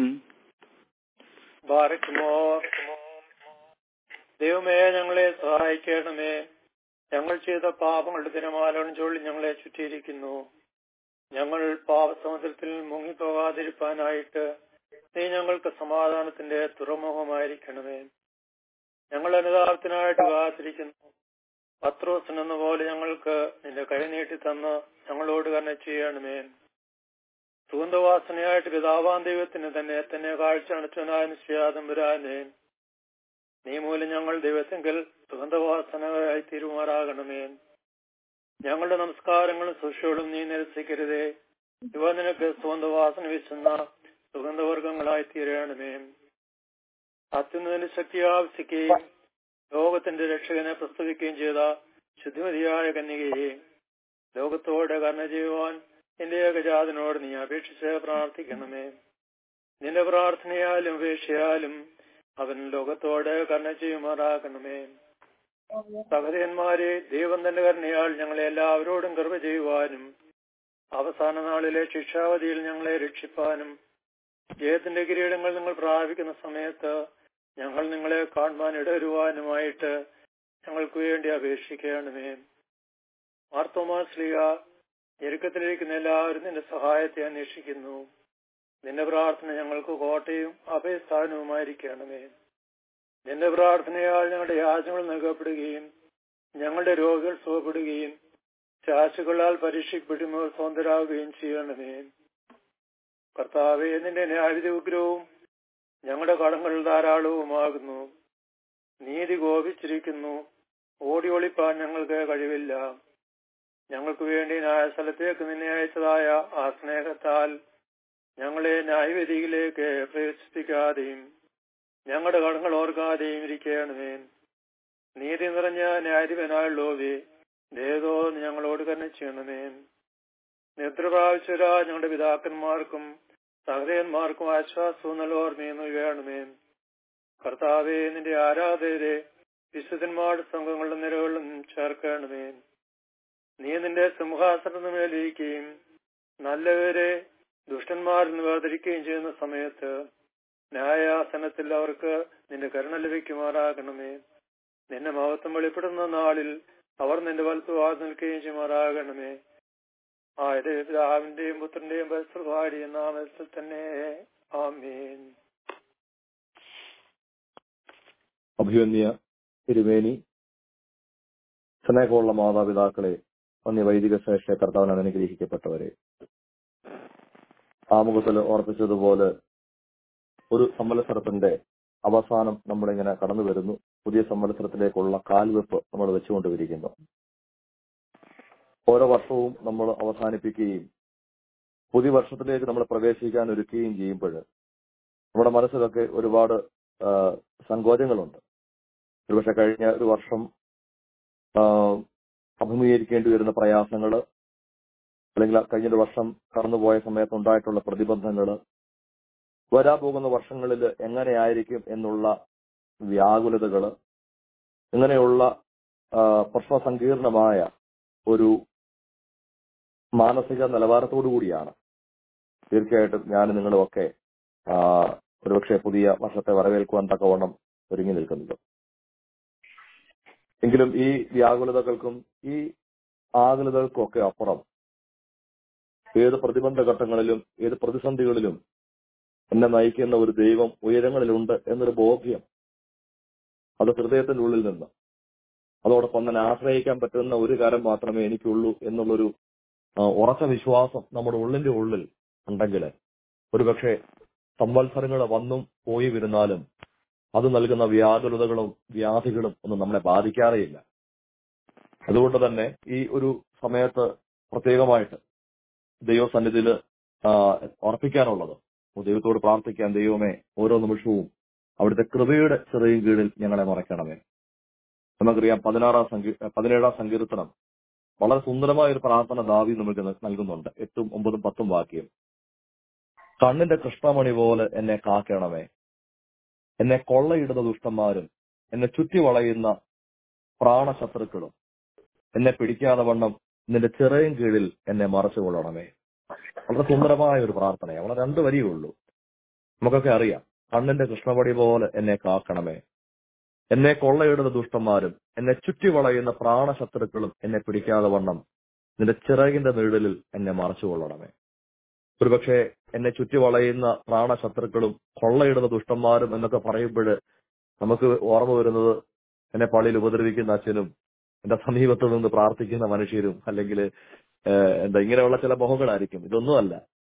ദൈവമേ, ഞങ്ങളെ സഹായിക്കണമേ. ഞങ്ങൾ ചെയ്ത പാപങ്ങളുടെ തിരമാലകളും ചൊല്ലി ഞങ്ങളെ ചുറ്റിയിരിക്കുന്നു. ഞങ്ങൾ പാപസമുദ്രത്തിൽ മുങ്ങിപ്പോകാതിരിക്കാനായിട്ട് നീ ഞങ്ങൾക്ക് സമാധാനത്തിന്റെ തുറമുഖമായിരിക്കണമേ. ഞങ്ങൾ അനുതാപത്തിനായിട്ട് കാത്തിരിക്കുന്നു. പത്രോസിനെന്ന പോലെ ഞങ്ങൾക്ക് നിന്റെ കൈ നീട്ടി തന്ന് ഞങ്ങളോട് കരുണ ചെയ്യണമേ. സുഗന്ധവാസനയായിട്ട് പിതാവാം ദൈവത്തിന് തന്നെ കാഴ്ച അണച്ചവനായ നിശ്ചയാതമ്പുരാനെ, നീ മൂലം ഞങ്ങൾ ദൈവത്തെങ്കിൽ സുഗന്ധവാസനയായി തീരുമാറാകണമേ. ഞങ്ങളുടെ നമസ്കാരങ്ങളും ശുശ്രൂഷകളും നീ നിരസിക്കരുതേ. ഇവ നിനക്ക് സുഗന്ധവാസന വീശുന്ന സുഗന്ധവർഗങ്ങളായി തീരണമേ. അത്യുന്നതിന്റെ ശക്തി ആവശ്യിക്കുകയും ലോകത്തിന്റെ രക്ഷകനെ പ്രസ്തുതിക്കുകയും ചെയ്ത ശുദ്ധിമതിയായ കന്യകയെ, ലോകത്തോട് കരുണ ചെയ്യുവാൻ എന്റെ ഏകജാതനോട് നീ അപേക്ഷിച്ച് പ്രാർത്ഥിക്കണമേ. നിന്റെ പ്രാർത്ഥനയാലും അപേക്ഷയാലും അവൻ ലോകത്തോട് കരുണ ചെയ്യുമാറാകണമേ. സഹോദരന്മാരെ, ദൈവം തന്റെ കരുണയാൽ ഞങ്ങളെ എല്ലാവരോടും കൃപ ചെയ്യുവാനും അവസാന നാളിലെ ശിക്ഷാവധിയിൽ ഞങ്ങളെ രക്ഷിപ്പാനും ജയത്തിന്റെ കിരീടങ്ങൾ നിങ്ങൾ പ്രാപിക്കുന്ന സമയത്ത് ഞങ്ങൾ നിങ്ങളെ കാണുവാൻ ഇടവരുവാനുമായിട്ട് ഞങ്ങൾക്ക് വേണ്ടി അപേക്ഷിക്കണമേ. മാർത്തോമാ ശ്ലീഹ, ഞെരുക്കത്തിലിരിക്കുന്ന എല്ലാവരും നിന്റെ സഹായത്തെ അന്വേഷിക്കുന്നു. നിന്റെ പ്രാർത്ഥന ഞങ്ങൾക്ക് കോട്ടയും അഭയസ്ഥാനവുമായിരിക്കണമേ. നിന്റെ പ്രാർത്ഥനയാൽ ഞങ്ങളുടെ യാചനകൾ നൽകപ്പെടുകയും ഞങ്ങളുടെ രോഗികൾ സുഖപ്പെടുകയും ശാശുകളാൽ പരീക്ഷിക്കപ്പെടുമ്പോൾ സ്വതന്ത്രരാകുകയും ചെയ്യണമേ. കർത്താവേ, നിന്റെ ന്യായവിധി ഉഗ്രവും ഞങ്ങളുടെ കടങ്ങൾ ധാരാളവുമാകുന്നു. നീതി കോപിച്ചിരിക്കുന്നു. ഓടി ഒളിപ്പാൻ ഞങ്ങൾക്ക് കഴിവില്ല. ഞങ്ങൾക്ക് വേണ്ടി ന്യായസ്ഥലത്തേക്ക് നിന്നെ അയച്ചതായ ആ സ്നേഹത്താൽ ഞങ്ങളെ ന്യായവിധിയിലേക്ക് പ്രവേശിപ്പിക്കാതെയും ഞങ്ങളുടെ കടങ്ങൾ ഓർക്കാതെയും ഇരിക്കണമേ. നീതി നിറഞ്ഞ ന്യായാധിപനായുള്ളോവേ, ദേവോ ഞങ്ങളോട് കരുണ ചെയ്യണമേ. നിദ്ര പ്രാപിച്ചവരാ ഞങ്ങളുടെ പിതാക്കന്മാർക്കും സഹോദരന്മാർക്കും ആശ്വാസവും നല്ല ഓർമ്മയും നൽകണമേ. കർത്താവേ, നിന്റെ ആരാധകരെ വിശുദ്ധന്മാരുടെ സംഘങ്ങളുടെ നിരകളിലും ചേർക്കണമേ. നീ നിന്റെ സിംഹാസനത്തിന്മേലിരിക്കുകയും നല്ലവരെ ദുഷ്ടന്മാരിൽ നിന്ന് വേർതിരിക്കുകയും ചെയ്യുന്ന സമയത്ത് ന്യായാസനത്തിൽ അവർക്ക് നിന്റെ കരുണ ലഭിക്കുമാറാകണമേ. നിന്റെ മഹത്വം വെളിപ്പെടുന്ന നാളിൽ അവർ നിന്റെ വലത്തുഭാഗത്ത് നിൽക്കുകയും ചെയ്യുമാറാകണമേ. ആയത് പിതാവിന്റെയും പുത്രന്റെയും പരിശുദ്ധ നാമത്തിൽ തന്നെ. ആമേൻ. അഭിവന്യ തിരുമേനി, സ്നേഹമുള്ള മാതാപിതാക്കളെ, അന്യ വൈദിക ശ്രേഷ്ഠ കർത്താവിനാൽ അനുഗ്രഹിക്കപ്പെട്ടവരെ, ആമുഖത്തിൽ ഓർപ്പിച്ചതുപോലെ ഒരു സംവത്സരത്തിന്റെ അവസാനം നമ്മളിങ്ങനെ കടന്നു വരുന്നു. പുതിയ സംവത്സരത്തിലേക്കുള്ള കാൽവെപ്പ് നമ്മൾ വെച്ചുകൊണ്ടിരിക്കുന്നു. ഓരോ വർഷവും നമ്മൾ അവസാനിപ്പിക്കുകയും പുതിയ വർഷത്തിലേക്ക് നമ്മൾ പ്രവേശിക്കാൻ ഒരുക്കുകയും ചെയ്യുമ്പോൾ നമ്മുടെ മനസ്സിലൊക്കെ ഒരുപാട് സങ്കോചങ്ങളുണ്ട്. ഒരുപക്ഷെ കഴിഞ്ഞ ഒരു വർഷം അഭിമുഖീകരിക്കേണ്ടി വരുന്ന പ്രയാസങ്ങൾ, അല്ലെങ്കിൽ കഴിഞ്ഞൊരു വർഷം കടന്നുപോയ സമയത്തുണ്ടായിട്ടുള്ള പ്രതിബന്ധങ്ങൾ, വരാൻ പോകുന്ന വർഷങ്ങളിൽ എങ്ങനെയായിരിക്കും എന്നുള്ള വ്യാകുലതകൾ, ഇങ്ങനെയുള്ള പ്രശ്നസങ്കീർണമായ ഒരു മാനസിക നിലവാരത്തോടു കൂടിയാണ് തീർച്ചയായിട്ടും ഞാൻ നിങ്ങളുമൊക്കെ ഒരുപക്ഷെ പുതിയ വർഷത്തെ വരവേൽക്കുവാൻ തക്കവണ്ണം ഒരുങ്ങി നിൽക്കുന്നത്. എങ്കിലും ഈ വ്യാകുലതകൾക്കും ഈ ആകുലതകൾക്കും ഒക്കെ അപ്പുറം ഏത് പ്രതിബന്ധ ഘട്ടങ്ങളിലും ഏത് പ്രതിസന്ധികളിലും എന്നെ നയിക്കുന്ന ഒരു ദൈവം ഉയരങ്ങളിലുണ്ട് എന്നൊരു ബോധ്യം അത് ഹൃദയത്തിന്റെ ഉള്ളിൽ നിന്ന്. അതോടൊപ്പം തന്നെ ആശ്രയിക്കാൻ പറ്റുന്ന ഒരു കാര്യം മാത്രമേ എനിക്കുള്ളൂ എന്നുള്ളൊരു ഉറച്ച വിശ്വാസം നമ്മുടെ ഉള്ളിന്റെ ഉള്ളിൽ ഉണ്ടെങ്കിൽ ഒരുപക്ഷെ സംവത്സരങ്ങൾ വന്നും പോയി വരുന്നാലും അത് നൽകുന്ന വ്യാകുലതകളും വ്യാധികളും ഒന്നും നമ്മളെ ബാധിക്കാറേയില്ല. അതുകൊണ്ട് തന്നെ ഈ ഒരു സമയത്ത് പ്രത്യേകമായിട്ട് ദൈവസന്നിധിയിൽ ഉറപ്പിക്കാനുള്ളത്, ദൈവത്തോട് പ്രാർത്ഥിക്കാൻ, ദൈവമേ ഓരോ നിമിഷവും അവിടുത്തെ കൃപയുടെ ചെറിയ കീഴിൽ ഞങ്ങളെ മറയ്ക്കണമേ. നമുക്കറിയാം 17-ാം സങ്കീർത്തനം വളരെ സുന്ദരമായ ഒരു പ്രാർത്ഥന ദാവീദ് നമുക്ക് നൽകുന്നുണ്ട്. 8, 9, 10 വാക്യം. കണ്ണിന്റെ കൃഷ്ണമണി പോലെ എന്നെ കാക്കണമേ, എന്നെ കൊള്ളയിടുന്ന ദുഷ്ടന്മാരും എന്നെ ചുറ്റി വളയുന്ന പ്രാണശത്രുക്കളും എന്നെ പിടിക്കാതെ വണ്ണം നിന്റെ ചിറയും കീഴിൽ എന്നെ മറച്ചു കൊള്ളണമേ. വളരെ സുന്ദരമായ ഒരു പ്രാർത്ഥനയാണ്. വളരെ 2 വരിയേ ഉള്ളൂ. നമുക്കൊക്കെ അറിയാം, കണ്ണിന്റെ കൃഷ്ണമണി പോലെ എന്നെ കാക്കണമേ, എന്നെ കൊള്ളയിടുന്ന ദുഷ്ടന്മാരും എന്നെ ചുറ്റി വളയുന്ന പ്രാണശത്രുക്കളും എന്നെ പിടിക്കാതെ വണ്ണം നിന്റെ ചിറകിന്റെ നിഴലിൽ എന്നെ മറച്ചു കൊള്ളണമേ. ഒരുപക്ഷെ എന്നെ ചുറ്റി വളയുന്ന പ്രാണശത്രുക്കളും കൊള്ളയിടുന്ന ദുഷ്ടന്മാരും എന്നൊക്കെ പറയുമ്പോൾ നമുക്ക് ഓർമ്മ വരുന്നത് എന്നെ പള്ളിയിൽ ഉപദ്രവിക്കുന്ന അച്ഛനും എന്റെ സമീപത്ത് നിന്ന് പ്രാർത്ഥിക്കുന്ന മനുഷ്യരും അല്ലെങ്കിൽ ഇങ്ങനെയുള്ള ചില മുഖങ്ങളായിരിക്കും. ഇതൊന്നുമല്ല.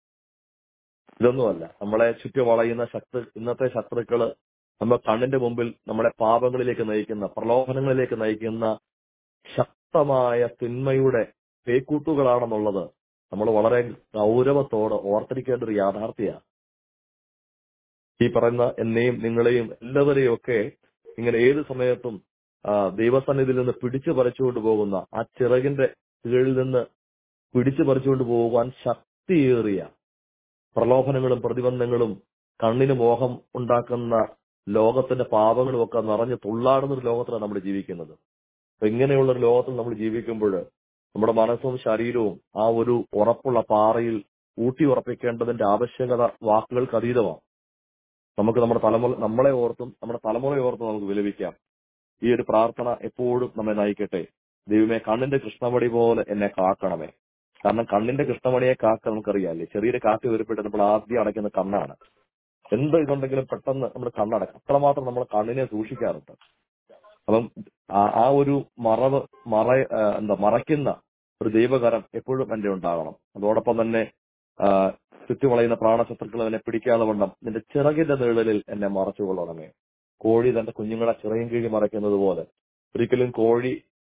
നമ്മളെ ചുറ്റി വളയുന്ന ഇന്നത്തെ ശത്രുക്കള് നമ്മുടെ കണ്ണിന്റെ മുമ്പിൽ നമ്മളെ പാപങ്ങളിലേക്ക് നയിക്കുന്ന, പ്രലോഭനങ്ങളിലേക്ക് നയിക്കുന്ന ശക്തമായ തിന്മയുടെ പേക്കൂട്ടുകളാണെന്നുള്ളത് നമ്മൾ വളരെ ഗൗരവത്തോടെ ഓർത്തിരിക്കേണ്ട ഒരു യാഥാർത്ഥ്യമാണ്. ഈ പറയുന്ന എന്നെയും നിങ്ങളെയും എല്ലാവരെയും ഒക്കെ ഇങ്ങനെ ഏത് സമയത്തും ദൈവസന്നിധിയിൽ നിന്ന് പിടിച്ചു പറിച്ചുകൊണ്ട് പോകുന്ന, ആ ചിറകിന്റെ കീഴിൽ നിന്ന് പിടിച്ചു പറിച്ചുകൊണ്ട് പോകുവാൻ ശക്തിയേറിയ പ്രലോഭനങ്ങളും പ്രതിബന്ധങ്ങളും കണ്ണിന് മോഹം ഉണ്ടാക്കുന്ന ലോകത്തിന്റെ പാപങ്ങളും ഒക്കെ നിറഞ്ഞ് തുള്ളാടുന്ന ഒരു ലോകത്തിലാണ് നമ്മൾ ജീവിക്കുന്നത്. അപ്പൊ ഇങ്ങനെയുള്ള ഒരു ലോകത്തിൽ നമ്മൾ ജീവിക്കുമ്പോൾ നമ്മുടെ മനസ്സും ശരീരവും ആ ഒരു ഉറപ്പുള്ള പാറയിൽ ഊട്ടി ഉറപ്പിക്കേണ്ടതിന്റെ ആവശ്യകത വാക്കുകൾക്ക് അതീതമാണ്. നമുക്ക് നമ്മളെ ഓർത്തും നമ്മുടെ തലമുറയെ ഓർത്തും നമുക്ക് വിലപിക്കാം. ഈ ഒരു പ്രാർത്ഥന എപ്പോഴും നമ്മെ നയിക്കട്ടെ. ദൈവമേ, കണ്ണിന്റെ കൃഷ്ണമണി പോലെ എന്നെ കാക്കണമേ. കാരണം കണ്ണിന്റെ കൃഷ്ണമണിയെ കാക്ക നമുക്കറിയാല്ലേ, ചെറിയൊരു കാറ്റ് വരുമ്പോഴേ നമ്മൾ ആദ്യം അടയ്ക്കുന്ന കണ്ണാണ്. എന്ത് ഇതുണ്ടെങ്കിലും പെട്ടെന്ന് നമ്മൾ കണ്ണടക്കും. അത്രമാത്രം നമ്മൾ കണ്ണിനെ സൂക്ഷിക്കാറുണ്ട്. അപ്പം ആ ഒരു മറയ്ക്കുന്ന ഒരു ദൈവകരം എപ്പോഴും എന്റെ ഉണ്ടാകണം. അതോടൊപ്പം തന്നെ ചുറ്റുവളയുന്ന പ്രാണശത്രുക്കൾ എന്നെ പിടിക്കാതെ വണ്ണം നിന്റെ ചിറകിന്റെ നിഴലിൽ എന്നെ മറച്ചുകൊള്ളണമേ. കോഴി തന്റെ കുഞ്ഞുങ്ങളെ ചിറയും കീഴി മറയ്ക്കുന്നത് പോലെ ഒരിക്കലും കോഴി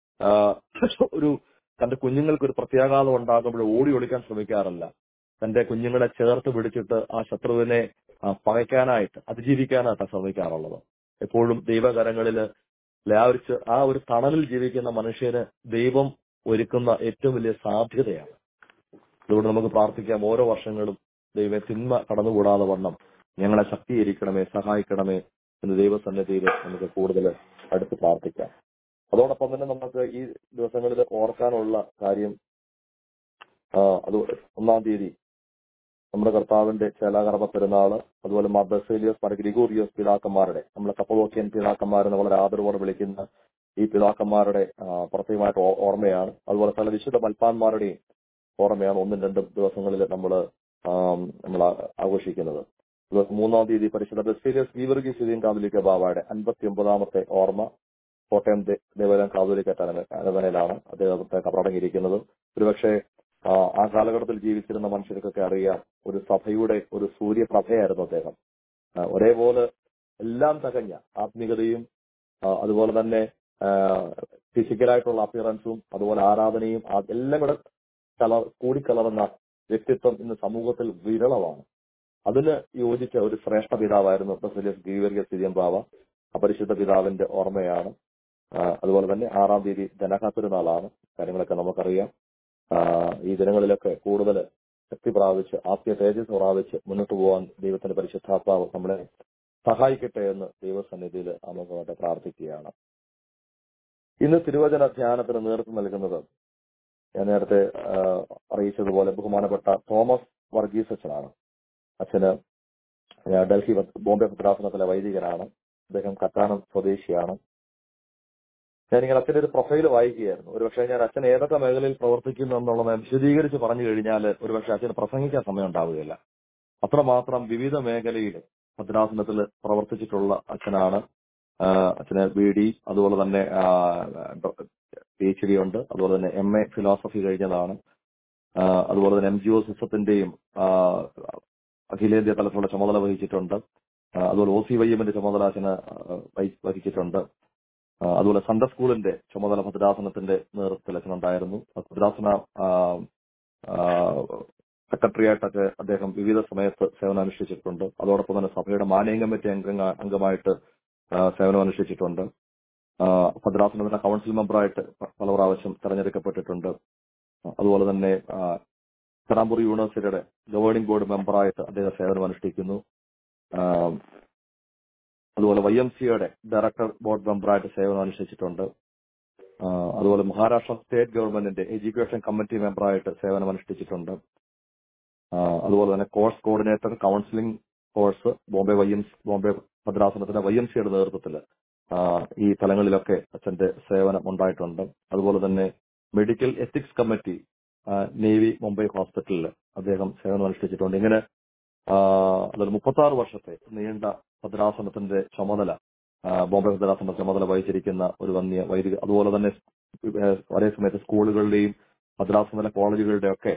തന്റെ കുഞ്ഞുങ്ങൾക്ക് ഒരു പ്രത്യാഘാതം ഉണ്ടാകുമ്പോൾ ഓടി ഒളിക്കാൻ ശ്രമിക്കാറില്ല. തന്റെ കുഞ്ഞുങ്ങളെ ചേർത്ത് പിടിച്ചിട്ട് ആ ശത്രുവിനെ പകയ്ക്കാനായിട്ട്, അതിജീവിക്കാനായിട്ടാണ് ശ്രമിക്കാറുള്ളത്. എപ്പോഴും ദൈവകരങ്ങളിൽ ലാവിച്ച് ആ ഒരു തണലിൽ ജീവിക്കുന്ന മനുഷ്യന് ദൈവം ഒരുക്കുന്ന ഏറ്റവും വലിയ സാധ്യതയാണ്. അതുകൊണ്ട് നമുക്ക് പ്രാർത്ഥിക്കാം, ഓരോ വർഷങ്ങളും ദൈവം തിന്മ കടന്നുകൂടാതെ വണ്ണം ഞങ്ങളെ ശക്തീകരിക്കണമേ, സഹായിക്കണമേ എന്ന് ദൈവസന്നിധിയിൽ നമുക്ക് കൂടുതൽ അടുത്ത് പ്രാർത്ഥിക്കാം. അതോടൊപ്പം തന്നെ നമുക്ക് ഈ ദിവസങ്ങളിൽ ഓർക്കാനുള്ള കാര്യം, അത് 1-ാം തീയതി നമ്മുടെ കർത്താവിന്റെ ചേലാകർമ്മ പെരുന്നാള്, അതുപോലെ മാർ ബസേലിയോസ്, മാർ ഗ്രിഗോറിയോസ് പിതാക്കന്മാരുടെ, നമ്മളെ കപ്പലോക്കിയൻ പിതാക്കന്മാരെന്ന് വളരെ ആദരവോടെ വിളിക്കുന്ന ഈ പിതാക്കന്മാരുടെ പ്രത്യേകമായിട്ട് ഓർമ്മയാണ്. അതുപോലെ പല വിശുദ്ധ മൽപ്പാന്മാരുടെയും ഓർമ്മയാണ് 1-2 ദിവസങ്ങളിൽ നമ്മൾ ആഘോഷിക്കുന്നത്. 3-ാം തീയതി പരിശുദ്ധ ബസേലിയോസ് ഗീവർഗീസ് സിറിയൻ കാതോലിക്ക ബാവയുടെ 59ാമത്തെ ഓർമ്മ കോട്ടയം ദേവാലയം കാതോലിക്ക അരമനയിലാണ് അദ്ദേഹത്തെ കബറടങ്ങിയിരിക്കുന്നത്. ഒരുപക്ഷെ ആ കാലഘട്ടത്തിൽ ജീവിച്ചിരുന്ന മനുഷ്യർക്കൊക്കെ അറിയാം, ഒരു സഭയുടെ ഒരു സൂര്യപ്രഭയായിരുന്നു അദ്ദേഹം. ഒരേപോലെ എല്ലാം തികഞ്ഞ ആത്മീയതയും അതുപോലെ തന്നെ ഫിസിക്കലായിട്ടുള്ള അപ്പിയറൻസും അതുപോലെ ആരാധനയും എല്ലാം കൂടെ കൂടിക്കലർന്ന വ്യക്തിത്വം ഇന്ന് സമൂഹത്തിൽ വിരളമാണ്. അതിന് യോജിച്ച ഒരു ശ്രേഷ്ഠ പിതാവായിരുന്നു ബസേലിയോസ് ഗീവർഗീസ് സിറിയൻ ബാവ. അപരിശുദ്ധ പിതാവിന്റെ ഓർമ്മയാണ്. അതുപോലെ തന്നെ 6-ാം തീയതി ജനഹാത്തിരുന്നാളാണ്. കാര്യങ്ങളൊക്കെ നമുക്കറിയാം. ഈ ദിനങ്ങളിലൊക്കെ കൂടുതൽ ശക്തി പ്രാപിച്ച് ആത്മീയ തേജസ് പ്രാപിച്ച് മുന്നോട്ട് പോകാൻ ദൈവത്തിന്റെ പരിശുദ്ധാത്മാവ് നമ്മളെ സഹായിക്കട്ടെ എന്ന് ദൈവസന്നിധിയിൽ നമുക്ക് പ്രാർത്ഥിക്കുകയാണ്. ഇന്ന് തിരുവചന ധ്യാനത്തിന് നേതൃത്വം നൽകുന്നത് ഞാൻ നേരത്തെ അറിയിച്ചതുപോലെ ബഹുമാനപ്പെട്ട തോമസ് വർഗീസ് അച്ഛനാണ്. അച്ഛന് ഡൽഹി ബോംബെ ഭദ്രാസനത്തിലെ വൈദികനാണ്. അദ്ദേഹം കറ്റാനം സ്വദേശിയാണ്. ഞാനിങ്ങനെ അച്ഛൻ്റെ ഒരു പ്രൊഫൈൽ വായിക്കുകയായിരുന്നു. ഒരുപക്ഷെ ഞാൻ അച്ഛൻ ഏതൊക്കെ മേഖലയിൽ പ്രവർത്തിക്കുന്നു എന്നുള്ളത് വിശദീകരിച്ച് പറഞ്ഞു കഴിഞ്ഞാൽ ഒരുപക്ഷെ അച്ഛന് പ്രസംഗിക്കാൻ സമയം ഉണ്ടാവുകയില്ല. അത്രമാത്രം വിവിധ മേഖലയിൽ ഭദ്രാസനത്തിൽ പ്രവർത്തിച്ചിട്ടുള്ള അച്ഛനാണ്. അച്ഛന് BD, അതുപോലെ തന്നെ PhD ഉണ്ട്, അതുപോലെ തന്നെ MA ഫിലോസഫി കഴിഞ്ഞതാണ്. അതുപോലെ തന്നെ NGO സിസ്റ്റത്തിന്റെയും അഖിലേന്ത്യാ തലത്തിലുള്ള ചുമതല വഹിച്ചിട്ടുണ്ട്. അതുപോലെ OCYM-ന്റെ ചുമതല അച്ഛന് വഹിച്ചിട്ടുണ്ട്. അതുപോലെ സൺഡേ സ്കൂളിന്റെ ചുമതല ഭദ്രാസനത്തിന്റെ നേതൃത്വത്തിൽ അച്ഛനുണ്ടായിരുന്നു. ഭദ്രാസന സെക്രട്ടറിയായിട്ടൊക്കെ അദ്ദേഹം വിവിധ സമയത്ത് സേവനമനുഷ്ഠിച്ചിട്ടുണ്ട്. അതോടൊപ്പം തന്നെ സഭയുടെ മാനേജിംഗ് കമ്മിറ്റി അംഗമായിട്ട് സേവനമനുഷ്ഠിച്ചിട്ടുണ്ട്. ഭദ്രാസനത്തിന്റെ കൗൺസിൽ മെമ്പറായിട്ട് പല പ്രാവശ്യം തെരഞ്ഞെടുക്കപ്പെട്ടിട്ടുണ്ട്. അതുപോലെ തന്നെ കറാമ്പൂർ യൂണിവേഴ്സിറ്റിയുടെ ഗവേണിംഗ് ബോർഡ് മെമ്പറായിട്ട് അദ്ദേഹം സേവനമനുഷ്ഠിക്കുന്നു. അതുപോലെ YMCA-യുടെ ഡയറക്ടർ ബോർഡ് മെമ്പറായിട്ട് സേവനമനുഷ്ഠിച്ചിട്ടുണ്ട്. അതുപോലെ മഹാരാഷ്ട്ര സ്റ്റേറ്റ് ഗവൺമെന്റിന്റെ എഡ്യൂക്കേഷൻ കമ്മിറ്റി മെമ്പറായിട്ട് സേവനമനുഷ്ഠിച്ചിട്ടുണ്ട്. അതുപോലെ തന്നെ course coordinator, counselling course Bombay ഭദ്രാസനത്തിന്റെ YMCA-യുടെ നേതൃത്വത്തിൽ ഈ തലങ്ങളിലൊക്കെ അച്ഛന്റെ സേവനം ഉണ്ടായിട്ടുണ്ട്. അതുപോലെ തന്നെ medical ethics committee navy Mumbai ഹോസ്പിറ്റലിൽ അദ്ദേഹം സേവനമനുഷ്ഠിച്ചിട്ടുണ്ട്. ഇങ്ങനെ അതൊരു 36 വർഷത്തെ നീണ്ട ഭദ്രാസനത്തിന്റെ ചുമതല, ബോംബെ ഭദ്രാസന ചുമതല വഹിച്ചിരിക്കുന്ന ഒരു വന്യ വൈദിക. അതുപോലെ തന്നെ ഒരേ സമയത്ത് സ്കൂളുകളുടെയും ഭദ്രാസന കോളേജുകളുടെ ഒക്കെ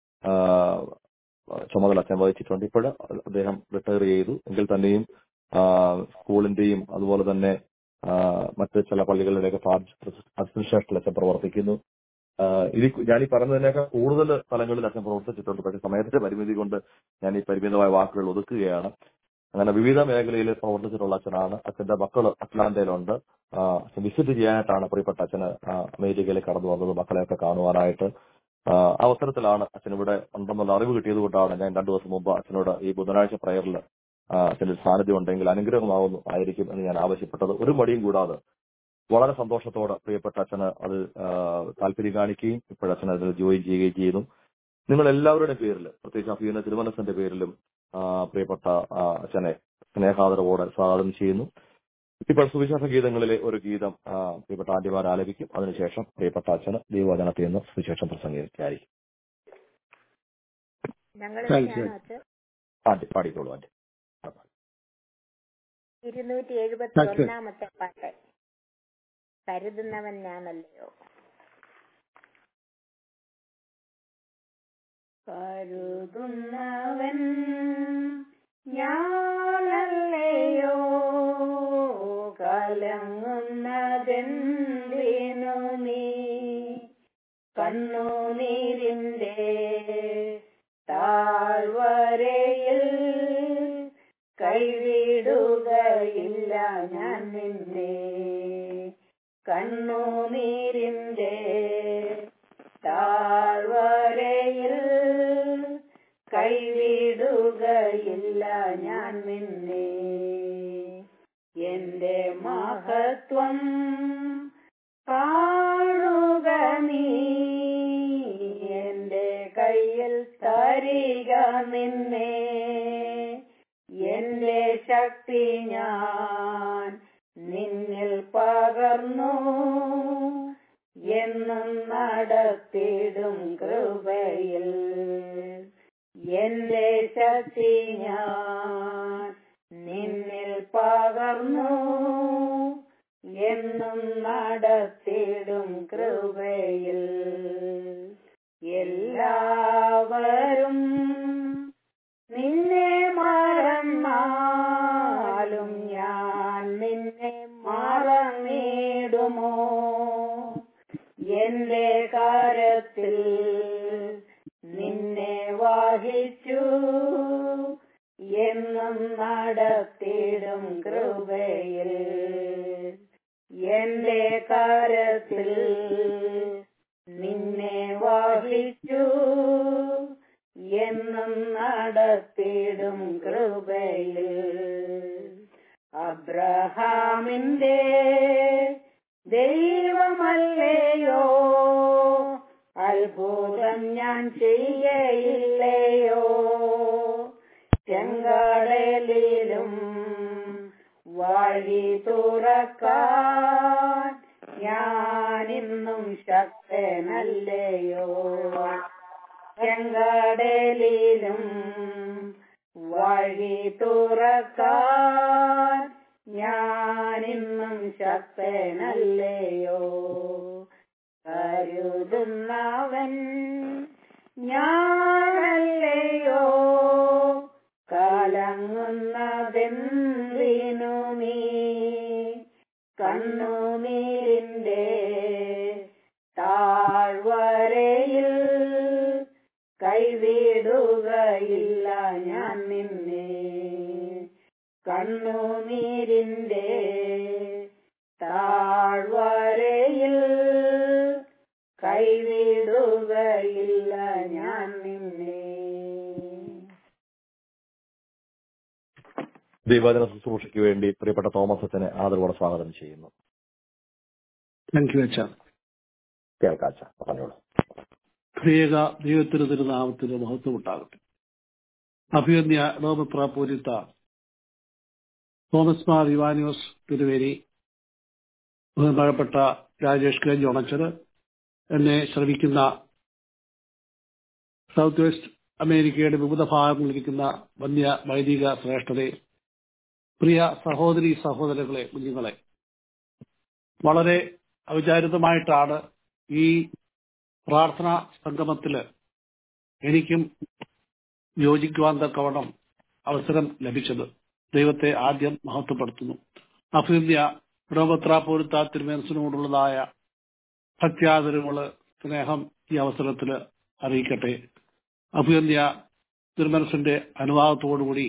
ചുമതല അച്ഛൻ വഹിച്ചിട്ടുണ്ട്. ഇപ്പോൾ അദ്ദേഹം റിട്ടയർ ചെയ്തു എങ്കിൽ തന്നെയും സ്കൂളിന്റെയും അതുപോലെ തന്നെ മറ്റ് ചില പള്ളികളുടെയൊക്കെ അഡ്മിനിസ്ട്രേഷനിൽ അച്ഛൻ പ്രവർത്തിക്കുന്നു. ഞാനീ പറഞ്ഞതിനേക്കാൾ കൂടുതൽ സ്ഥലങ്ങളിൽ അച്ഛൻ പ്രവർത്തിച്ചിട്ടുണ്ട്. പക്ഷേ സമയത്തിന്റെ പരിമിതി കൊണ്ട് ഞാൻ ഈ പരിമിതമായ വാക്കുകൾ ഒതുക്കുകയാണ്. അങ്ങനെ വിവിധ മേഖലയിൽ പ്രവർത്തിച്ചിട്ടുള്ള അച്ഛനാണ്. അച്ഛന്റെ മക്കൾ അറ്റ്ലാന്റയിലുണ്ട്. അച്ഛൻ വിസിറ്റ് ചെയ്യാനായിട്ടാണ് പ്രിയപ്പെട്ട അച്ഛന് അമേരിക്കയിലേക്ക് കടന്നു വന്നത്, മക്കളെയൊക്കെ കാണുവാനായിട്ട്. അവസരത്തിലാണ് അച്ഛൻ ഇവിടെ ഉണ്ടെന്നുള്ള അറിവ് കിട്ടിയത് കൊണ്ടാണ് ഞാൻ 2 ദിവസം മുമ്പ് അച്ഛനോട് ഈ ബുധനാഴ്ച പ്രയറിൽ അച്ഛൻ്റെ സാന്നിധ്യം ഉണ്ടെങ്കിൽ ആയിരിക്കും എന്ന് ഞാൻ ആവശ്യപ്പെട്ടത്. ഒരു മടിയും കൂടാതെ വളരെ സന്തോഷത്തോടെ പ്രിയപ്പെട്ട അച്ഛന് അത് താല്പര്യം കാണിക്കുകയും ഇപ്പോഴച്ഛൻ അതിൽ ജോയിൻ ചെയ്യുകയും ചെയ്യുന്നു. നിങ്ങൾ എല്ലാവരുടെയും പേരിൽ, പ്രത്യേകിച്ച് അഫീന തിരുമനസിന്റെ പേരിലും പ്രിയപ്പെട്ട അച്ഛനെ സ്നേഹാദരവോടെ സ്വാഗതം ചെയ്യുന്നു. ഇപ്പോൾ സുവിശേഷ ഗീതങ്ങളിലെ ഒരു ഗീതം പ്രിയപ്പെട്ട ആന്റിമാർ ആലപിക്കും. അതിനുശേഷം പ്രിയപ്പെട്ട അച്ഛന് ദൈവവചനത്തിൽ നിന്ന് സുവിശേഷം പ്രസംഗിക്കായിരിക്കും. ആന്റി പാടിക്കോളൂ. ആന്റി 271 പാട്ട്. കരുതുന്നവൻ ഞാനല്ലയോ. കരുതുന്നവൻ ഞാനല്ലയോ, കലങ്ങുന്നതെന്തിനു നീ കണ്ണുനീരിന്റെ താഴ്വരയിൽ കൈവിടുകയില്ല ഞാൻ നിന്നെ. കണ്ണുനീരിന്റെ താഴ്വരയിൽ കൈവിടുകയില്ല ഞാൻ നിന്നെ. എന്റെ മഹത്വം കാണുക നീ, എന്റെ കയ്യിൽ തരിക നിന്നെ. എന്റെ ശക്തി ഞാൻ നിന്നിൽ പകർന്നു, എന്നും നടത്തിടും കൃപയിൽ. എന്റെ ശക്തി ഞാൻ നിന്നിൽ പകർന്നു, എന്നും നടത്തിടും കൃപയിൽ. എല്ലാവരും നിന്നെ മറന്നാലും ഞാൻ നിന്നെ മറന്നിടുമോ. എന്റെ കരത്തിൽ നിന്നെ വഹിച്ചു, എന്നും നടത്തിടും കൃപയിൽ. എന്റെ കരത്തിൽ നിന്നെ വഹിച്ചു, എന്നും നടത്തിടും കൃപയിൽ. അബ്രഹാമിന്റെ ദൈവമല്ലയോ, അത്ഭുതം ഞാൻ ചെയ്യയില്ലയോ. ചെങ്കടലിലും വഴി തുറക്കാൻ ഞാനിന്നും ശക്തനല്ലയോ. ചെങ്കടലിലും വഴി തുറക്കാൻ ഞാനിന്നും ശക്തനല്ലയോ? കരുതുന്നവൻ ഞാനല്ലയോ? കലങ്ങുന്നതെന്തിനു നീ? കണ്ണുനീരിന്റെ താഴ്വരയിൽ കൈവിടുകയില്ല ഞാൻ നിന്നെ. കണ്ണുനീരിന്റെ താഴ്വരയിൽ കൈവിടുകയില്ല ഞാൻ നിന്നെ. ദൈവവചന ശുശ്രൂഷയ്ക്ക് വേണ്ടി പ്രിയപ്പെട്ട തോമസ് അച്ഛനെ ആദരവോടെ സ്വാഗതം ചെയ്യുന്നു. താങ്ക് യു അച്ഛാ. കേൾക്കാം അച്ഛാ, പറഞ്ഞോളൂ. പ്രിയക ദൈവത്തിന് തിരുനാമത്തിന് മഹത്വം ഉണ്ടാകട്ടെ. അഭിവന്യ റോമത്രാപോലിത്ത തോമസ് മാർ യുവാനിയോസ് തിരുവേരി, ബഹുമാനപ്പെട്ട രാജേഷ് കെ ജോണച്ചന്, എന്നെ ശ്രമിക്കുന്ന സൗത്ത് വെസ്റ്റ് അമേരിക്കയുടെ വിവിധ ഭാഗങ്ങളിലിരിക്കുന്ന വന്യ വൈദിക ശ്രേഷ്ഠരെ, പ്രിയ സഹോദരി സഹോദരങ്ങളെ, കുഞ്ഞുങ്ങളെ, വളരെ അവിചാരിതമായിട്ടാണ് ഈ പ്രാർത്ഥനാ സംഗമത്തില് എനിക്കും യോജിക്കുവാൻ തക്കവണ്ണം അവസരം ലഭിച്ചത്. ദൈവത്തെ ആദ്യം മഹത്വപ്പെടുത്തുന്നു. അഭിവന്യ റോമത്രാപോലിത്ത തിരുമേനസിനോടുള്ളതായ ഭക്ത്യാദരവുകള്, സ്നേഹം ഈ അവസരത്തിൽ അറിയിക്കട്ടെ. അഭിവന്യ തിരുമനസിന്റെ അനുവാദത്തോടുകൂടി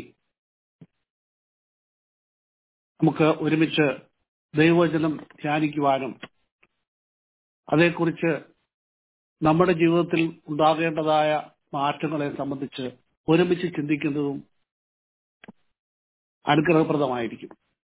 നമുക്ക് ഒരുമിച്ച് ദൈവവചനം ധ്യാനിക്കുവാനും അതേക്കുറിച്ച് നമ്മുടെ ജീവിതത്തിൽ ഉണ്ടാകേണ്ടതായ മാറ്റങ്ങളെ സംബന്ധിച്ച് ഒരുമിച്ച് ചിന്തിക്കുന്നതും അനുഗ്രഹപ്രദമായിരിക്കും.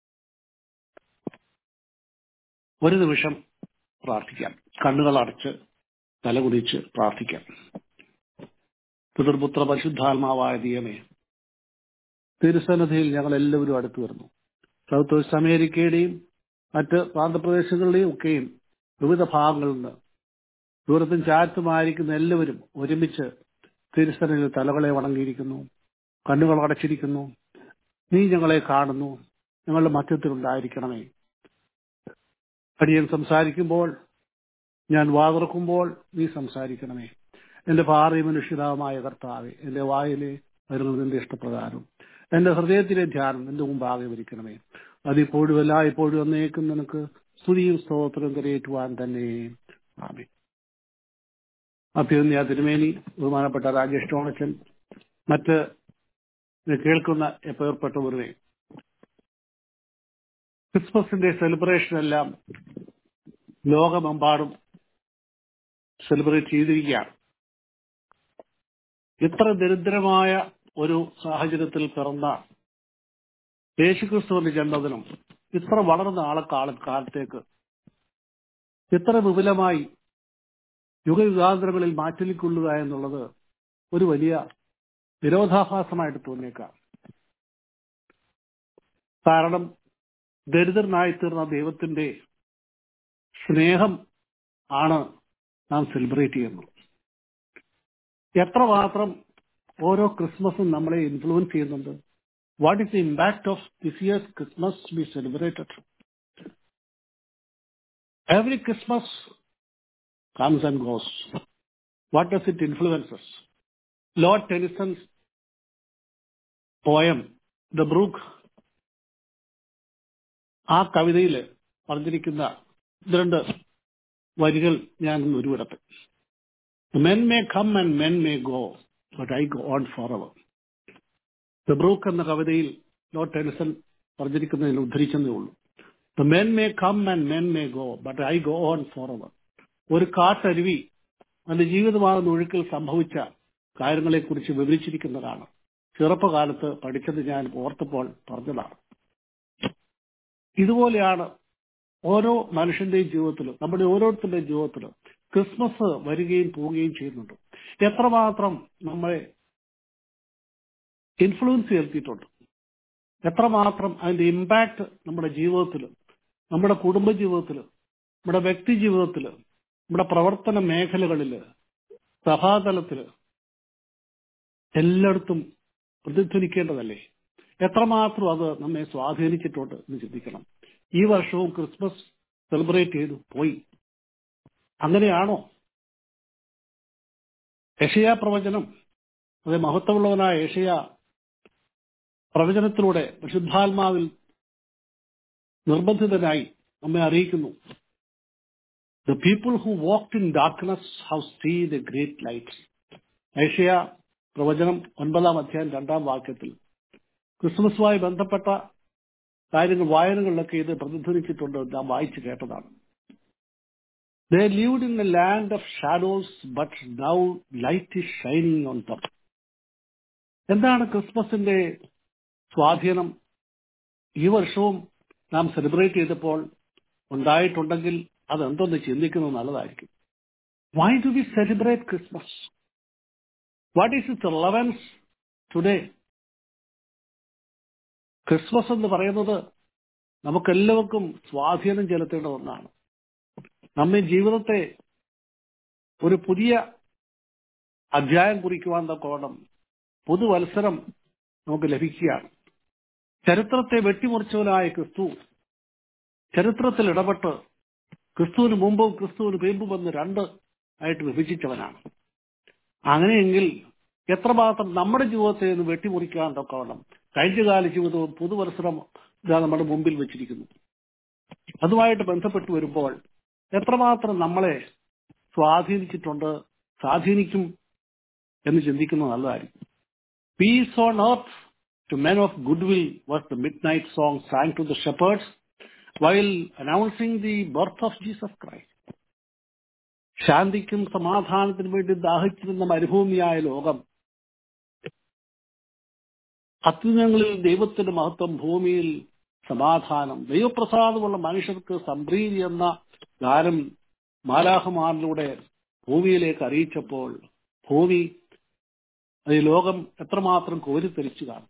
ഒരു നിമിഷം പ്രാർത്ഥിക്കാം. കണ്ണുകൾ അടച്ച് തലകുനിച്ച് പ്രാർത്ഥിക്കാം. പിതൃപുത്ര പരിശുദ്ധാത്മാവായ ദൈവമേ, തിരുസന്നിധിയിൽ ഞങ്ങൾ എല്ലാവരും അടുത്തു വരുന്നു. സൗത്ത് വെസ്റ്റ് അമേരിക്കയുടെയും മറ്റ് പ്രാന്തപ്രദേശങ്ങളുടെയും ഒക്കെയും വിവിധ ഭാഗങ്ങളിൽ നിന്ന് ദൂരത്തും ചാറ്റുമായിരിക്കുന്ന എല്ലാവരും ഒരുമിച്ച് തിരുസന്നിധിയിൽ തലകളെ വണങ്ങിയിരിക്കുന്നു, കണ്ണുകൾ അടച്ചിരിക്കുന്നു. നീ ഞങ്ങളെ കാണുന്നു, ഞങ്ങളുടെ മധ്യത്തിലുണ്ടായിരിക്കണമേ. അടിയൻ സംസാരിക്കുമ്പോൾ, ഞാൻ വാതുറക്കുമ്പോൾ നീ സംസാരിക്കണമേ. എന്റെ ഭാര്യ മനുഷ്യരാമായ കർത്താവെ, എന്റെ വായിലെ വരുന്നത് നിന്റെ ഇഷ്ടപ്രകാരം, എന്റെ ഹൃദയത്തിലെ ധ്യാനം നിന്റെ മുമ്പാകെ വരിക്കണമേ. അതിപ്പോഴും എല്ലായ്പ്പോഴും എന്നേക്കും നിനക്ക് സ്തുതിയും സ്തോത്രവും കരയേറ്റുവാൻ തന്നെ. ആമേൻ. അഭിവന്യ തിരുമേനി, ബഹുമാനപ്പെട്ട രാജേഷ് ടോണച്ചൻ, മറ്റ് കേൾക്കുന്ന എപ്പേർപ്പെട്ടവരെ, ക്രിസ്മസിന്റെ സെലിബ്രേഷൻ എല്ലാം ലോകമെമ്പാടും സെലിബ്രേറ്റ് ചെയ്തിരിക്കുകയാണ്. ഇത്ര ദരിദ്രമായ ഒരു സാഹചര്യത്തിൽ പിറന്ന യേശുക്രിസ്തുവിന്റെ ജന്മദിനം ഇത്ര വളർന്ന കാലത്തേക്ക് ഇത്ര വിപുലമായി യുഗയുഗാന്തരങ്ങളിൽ മാറ്റിക്കൊള്ളുക എന്നുള്ളത് ഒരു വലിയ വിരോധാഭാസമായിട്ട് തോന്നിയേക്കാം. കാരണം ദരിദ്രനായിത്തീർന്ന ദൈവത്തിന്റെ സ്നേഹം ആണ് നാം സെലിബ്രേറ്റ് ചെയ്യുന്നത്. എത്രമാത്രം ഓരോ ക്രിസ്മസും നമ്മളെ ഇൻഫ്ലുവൻസ് ചെയ്യുന്നുണ്ട്. What is the impact of this year's Christmas be celebrated? Every Christmas comes and goes. What does it influence us? Lord Tennyson's poem, The Brook, ആ കവിതയിൽ പറഞ്ഞിരിക്കുന്ന രണ്ട് വരികൾ ഞാൻ ഉരുവിടട്ടെ. Men may come and men may go, but I go on forever. The Brook എന്ന കവിതയിൽ Lord Tennyson പറഞ്ഞിരിക്കുന്നതിൽ ഉദ്ധരിച്ചതേ ഉള്ളൂ. The men may come and men may go, but I go on forever. ഒരു കാട്ടരുവി അതിന്റെ ജീവിതമാകുന്ന ഒഴുക്കിൽ സംഭവിച്ച കാര്യങ്ങളെക്കുറിച്ച് വിവരിച്ചിരിക്കുന്നതാണ്. ചെറുപ്പകാലത്ത് പഠിച്ചത് ഞാൻ ഓർത്തപ്പോൾ പറഞ്ഞതാണ്. ഇതുപോലെയാണ് ഓരോ മനുഷ്യന്റെയും ജീവിതത്തിലും, നമ്മുടെ ഓരോരുത്തരുടെയും ജീവിതത്തിലും ക്രിസ്മസ് വരികയും പോവുകയും ചെയ്യുന്നുണ്ട്. എത്രമാത്രം നമ്മളെ ഇൻഫ്ലുവൻസ് ചെലുത്തിയിട്ടുണ്ട്, എത്രമാത്രം അതിന്റെ ഇമ്പാക്ട് നമ്മുടെ ജീവിതത്തിലും, നമ്മുടെ കുടുംബ ജീവിതത്തിലും, നമ്മുടെ വ്യക്തി ജീവിതത്തിലും, നമ്മുടെ പ്രവർത്തന മേഖലകളില്, സഭാതലത്തില് എല്ലായിടത്തും പ്രതിധ്വനിക്കേണ്ടതല്ലേ? എത്രമാത്രം അത് നമ്മെ സ്വാധീനിച്ചിട്ടുണ്ട് എന്ന് ചിന്തിക്കണം. ഈ വർഷവും ക്രിസ്മസ് സെലിബ്രേറ്റ് ചെയ്തു പോയി. അങ്ങനെയാണോ? യെശയ്യാ പ്രവചനം, അത് മഹത്വമുള്ളവനായ യെശയ്യാ പ്രവചനത്തിലൂടെ പരിശുദ്ധാത്മാവിൽ നിർബന്ധിതനായി നമ്മെ അറിയിക്കുന്നു. The people who walked in darkness have seen a great light. യെശയ്യാ പ്രവചനം 9-ാം അധ്യായം 2-ാം വാക്യത്തിൽ ക്രിസ്മസുമായി ബന്ധപ്പെട്ട കാര്യങ്ങൾ വായനകളിലൊക്കെ ഇത് പ്രതിധ്വനിച്ചിട്ടുണ്ട്. നാം വായിച്ചു കേട്ടതാണ്. They lived in a land of shadows, but now light is shining on them. എന്താണ് ക്രിസ്മസിന്റെ സ്വാധീനം? ഈ വർഷവും നാം സെലിബ്രേറ്റ് ചെയ്തപ്പോൾ ഉണ്ടായിട്ടുണ്ടെങ്കിൽ അതെന്തൊന്ന് ചിന്തിക്കുന്നത് നല്ലതായിരിക്കും. Why do we celebrate Christmas? What is its relevance today? Christmas എന്ന് പറയുന്നത് നമുക്കെല്ലാവർക്കും സ്വാധീനം ചെലുത്തേണ്ട ഒന്നാണ്. നമ്മെ ജീവിതത്തെ ഒരു പുതിയ അധ്യായം കുറിക്കുവാൻ തക്കോണം പുതുവത്സരം നമുക്ക് ലഭിക്കുകയാണ്. ചരിത്രത്തെ വെട്ടിമുറിച്ചവനായ ക്രിസ്തു ചരിത്രത്തിൽ ഇടപെട്ട് ക്രിസ്തുവിന് മുമ്പും ക്രിസ്തുവിന് പിമ്പുമെന്ന് 2 ആയിട്ട് വിഭജിച്ചവനാണ്. അങ്ങനെയെങ്കിൽ എത്രമാത്രം നമ്മുടെ ജീവിതത്തെ ഒന്ന് വെട്ടിമുറിക്കാൻ തക്കവണ്ണം കഴിഞ്ഞകാല ജീവിതവും പുതുവത്സരം ഇതാ നമ്മുടെ മുമ്പിൽ വെച്ചിരിക്കുന്നു. അതുമായിട്ട് ബന്ധപ്പെട്ട് വരുമ്പോൾ എത്രമാത്രം നമ്മളെ സ്വാധീനിച്ചിട്ടുണ്ട്, സ്വാധീനിക്കും എന്ന് ചിന്തിക്കുന്നത് നല്ലതായിരിക്കും. Peace on earth to men of goodwill was the midnight song sang to the shepherds while announcing the birth of Jesus Christ. ശാന്തിക്കും സമാധാനത്തിനും വേണ്ടി ദാഹിച്ചിരുന്ന മരുഭൂമിയായ ലോകം അത്യുന്നതങ്ങളിൽ ദൈവത്തിന്റെ മഹത്വം, ഭൂമിയിൽ സമാധാനം, ദൈവപ്രസാദമുള്ള മനുഷ്യർക്ക് സംപ്രീതി എന്ന ഗാനം മാലാഖമാരിലൂടെ ഭൂമിയിലേക്ക് അറിയിച്ചപ്പോൾ ഭൂമി, ഈ ലോകം എത്രമാത്രം കോരിത്തെരിച്ചു കാണും.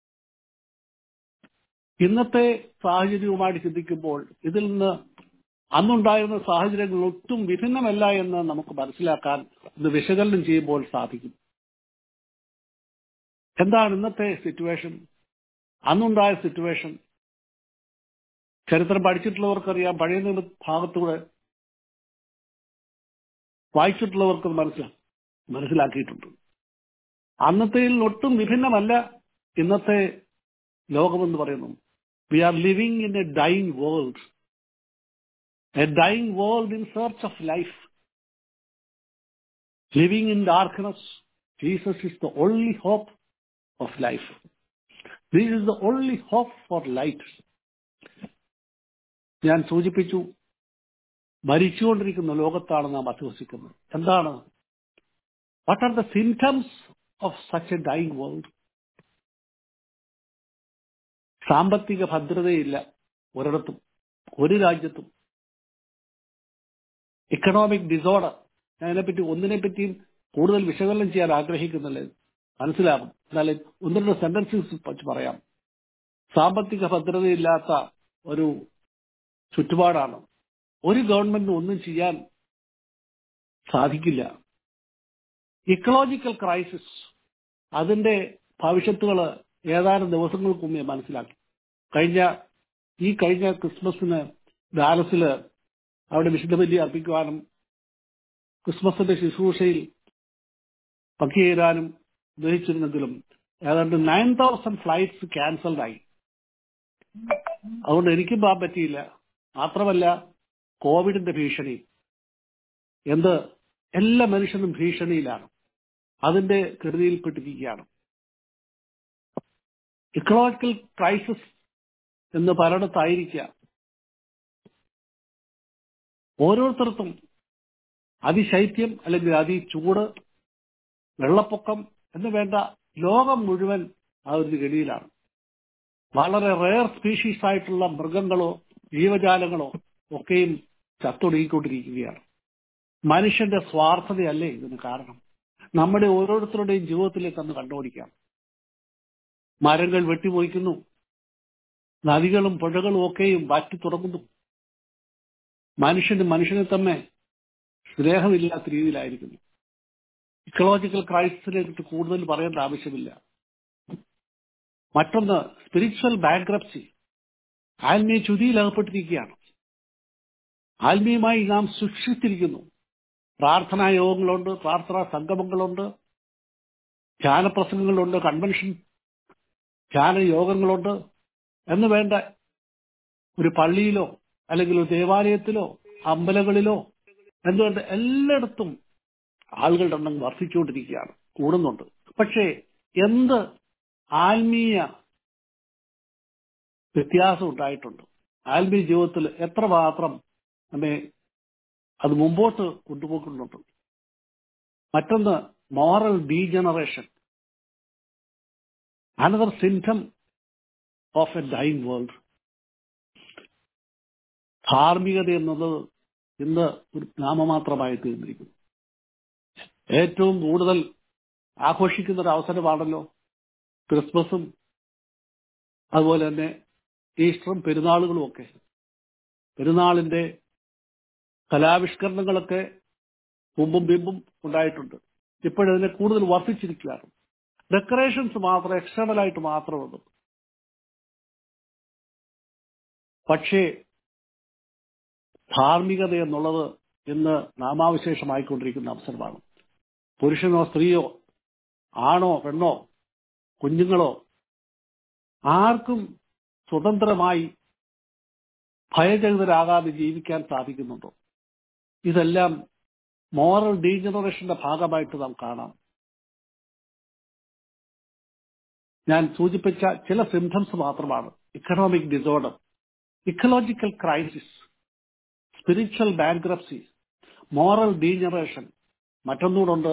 ഇന്നത്തെ സാഹചര്യവുമായിട്ട് ചിന്തിക്കുമ്പോൾ ഇതിൽ നിന്ന് അന്നുണ്ടായിരുന്ന സാഹചര്യങ്ങൾ ഒട്ടും വിഭിന്നമല്ല എന്ന് നമുക്ക് മനസ്സിലാക്കാൻ ഇത് വിശകലനം ചെയ്യുമ്പോൾ സാധിക്കും. എന്താണ് ഇന്നത്തെ സിറ്റുവേഷൻ, അന്നുണ്ടായ സിറ്റുവേഷൻ? ചരിത്രം പഠിച്ചിട്ടുള്ളവർക്കറിയാം, പഴയ നിയമ ഭാഗത്തൂടെ വായിച്ചിട്ടുള്ളവർക്ക് മനസ്സിലാക്കിയിട്ടുണ്ട്. അന്നത്തേതിൽ ഒട്ടും വിഭിന്നമല്ല ഇന്നത്തെ ലോകമെന്ന് പറയുന്നു. We are living in a dying world, a dying world in search of life, living in darkness. Jesus is the only hope of life. This is the only hope for light. ഞാൻ സൂചിപ്പിച്ചു, മരിച്ചുകൊണ്ടിരിക്കുന്ന ലോകത്താണ് നാം അധിവസിക്കുന്നത്. എന്താണ്? What are the symptoms of such a dying world? സാമ്പത്തിക ഭദ്രതയില്ല ഒരിടത്തും, ഒരു രാജ്യത്തും. Economic disorder. ഞാൻ അതിനെപ്പറ്റി ഒന്നിനെപ്പറ്റിയും കൂടുതൽ വിശകലനം ചെയ്യാൻ ആഗ്രഹിക്കുന്നില്ല, മനസ്സിലാകും. എന്നാലും 1-2 സെന്റൻസസ് വെച്ച് പറയാം. സാമ്പത്തിക ഭദ്രതയില്ലാത്ത ഒരു ചുറ്റുപാടാണ്. ഒരു ഗവൺമെന്റിന് ഒന്നും ചെയ്യാൻ സാധിക്കില്ല. ഇക്കോളജിക്കൽ ക്രൈസിസ്, അതിന്റെ ഭവിഷ്യത്തുകൾ ഏതാനും ദിവസങ്ങൾക്ക് മുമ്പേ മനസ്സിലാക്കി. കഴിഞ്ഞ ക്രിസ്മസിന് ഡാലസില് അവിടെ വിശുദ്ധ ബലി അർപ്പിക്കുവാനും ക്രിസ്മസിന്റെ ശുശ്രൂഷയിൽ പങ്കുചേരാനും ഉദ്ദേശിച്ചിരുന്നെങ്കിലും ഏതാണ്ട് 9,000 ഫ്ലൈറ്റ്സ് ക്യാൻസൽഡ് ആയി. അതുകൊണ്ട് എനിക്കും പോകാൻ പറ്റിയില്ല. മാത്രമല്ല കോവിഡിന്റെ ഭീഷണി, എല്ലാ മനുഷ്യനും ഭീഷണിയിലാണ്, അതിന്റെ കെടുതിയിൽപ്പെട്ടിരിക്കുകയാണ്. ഇക്കോളജിക്കൽ ക്രൈസിസ് എന്ന് പലയിടത്തായിരിക്കുക. ഓരോരുത്തർക്കും അതിശൈത്യം അല്ലെങ്കിൽ അതിചൂട്, വെള്ളപ്പൊക്കം എന്ന് വേണ്ട ലോകം മുഴുവൻ ആ ഒരു ഗതിയിലാണ്. വളരെ റെയർ സ്പീഷീസ് ആയിട്ടുള്ള മൃഗങ്ങളോ ജീവജാലങ്ങളോ ഒക്കെയും ചത്തൊടുങ്ങിക്കൊണ്ടിരിക്കുകയാണ്. മനുഷ്യന്റെ സ്വാർത്ഥതയല്ലേ ഇതിന് കാരണം? നമ്മുടെ ഓരോരുത്തരുടെയും ജീവിതത്തിലേക്ക് അന്ന് കണ്ടുപിടിക്കാം. മരങ്ങൾ വെട്ടിമുറിക്കുന്നു, നദികളും പുഴകളും ഒക്കെയും വാറ്റി തുറക്കുന്നു. മനുഷ്യനെ തന്നെ സ്നേഹമില്ലാത്ത രീതിയിലായിരിക്കുന്നു. ഇക്കോളജിക്കൽ ക്രൈസിസിനെ കുറിച്ച് കൂടുതൽ പറയേണ്ട ആവശ്യമില്ല. മറ്റൊന്ന് സ്പിരിച്വൽ ബാങ്ക്രപ്സി. ആത്മീയ ചുതിയിൽ അകപ്പെട്ടിരിക്കുകയാണ്. ആത്മീയമായി നാം സൂക്ഷിച്ചിരിക്കുന്നു. പ്രാർത്ഥനാ യോഗങ്ങളുണ്ട്, പ്രാർത്ഥനാ സംഗമങ്ങളുണ്ട്, ധ്യാനപ്രസംഗങ്ങളുണ്ട്, കൺവെൻഷൻ ധ്യാന യോഗങ്ങളുണ്ട് എന്ന് വേണ്ട ഒരു പള്ളിയിലോ അല്ലെങ്കിൽ ഒരു ദേവാലയത്തിലോ അമ്പലങ്ങളിലോ എന്തുകൊണ്ട് എല്ലായിടത്തും ആളുകളുടെ എണ്ണം വർദ്ധിച്ചുകൊണ്ടിരിക്കുകയാണ്, കൂടുന്നുണ്ട്. പക്ഷേ എന്ത് ആത്മീയ വ്യത്യാസം ഉണ്ടായിട്ടുണ്ട്? ആത്മീയ ജീവിതത്തിൽ എത്രമാത്രം നമ്മെ അത് മുമ്പോട്ട് കൊണ്ടുപോകുന്നുണ്ട്? മറ്റൊന്ന് moral degeneration, another symptom of a dying world. ധാർമ്മികത എന്നുള്ളത് ഇന്ന് ഒരു നാമമാത്രമായി തീർന്നിരിക്കുന്നു. ഏറ്റവും കൂടുതൽ ആഘോഷിക്കുന്ന ഒരു അവസരമാണല്ലോ ക്രിസ്മസും അതുപോലെ തന്നെ ഈസ്റ്ററും പെരുന്നാളുകളും ഒക്കെ. പെരുന്നാളിന്റെ കലാവിഷ്കരണങ്ങളൊക്കെ മുമ്പും പിമ്പും ഉണ്ടായിട്ടുണ്ട്. ഇപ്പോഴതിനെ കൂടുതൽ വർദ്ധിച്ചിരിക്കുകയാണ്. ഡെക്കറേഷൻസ് മാത്രം എക്സ്റ്റേണലായിട്ട് മാത്രമുള്ളൂ. പക്ഷേ ധാർമ്മികത എന്നുള്ളത് ഇന്ന് നാമാവിശേഷമായിക്കൊണ്ടിരിക്കുന്ന അവസരമാണ്. പുരുഷനോ സ്ത്രീയോ ആണോ പെണ്ണോ കുഞ്ഞുങ്ങളോ ആർക്കും സ്വതന്ത്രമായി ഭയചകിതരാകാതെ ജീവിക്കാൻ സാധിക്കുന്നുണ്ടോ? ഇതെല്ലാം മോറൽ ഡീജനറേഷന്റെ ഭാഗമായിട്ട് നാം കാണാം. ഞാൻ സൂചിപ്പിച്ച ചില സിംറ്റംസ് മാത്രമാണ്. Economic disorder, ecological crisis, spiritual bankruptcy, moral degeneration. മറ്റൊന്നുകൂടുണ്ട്,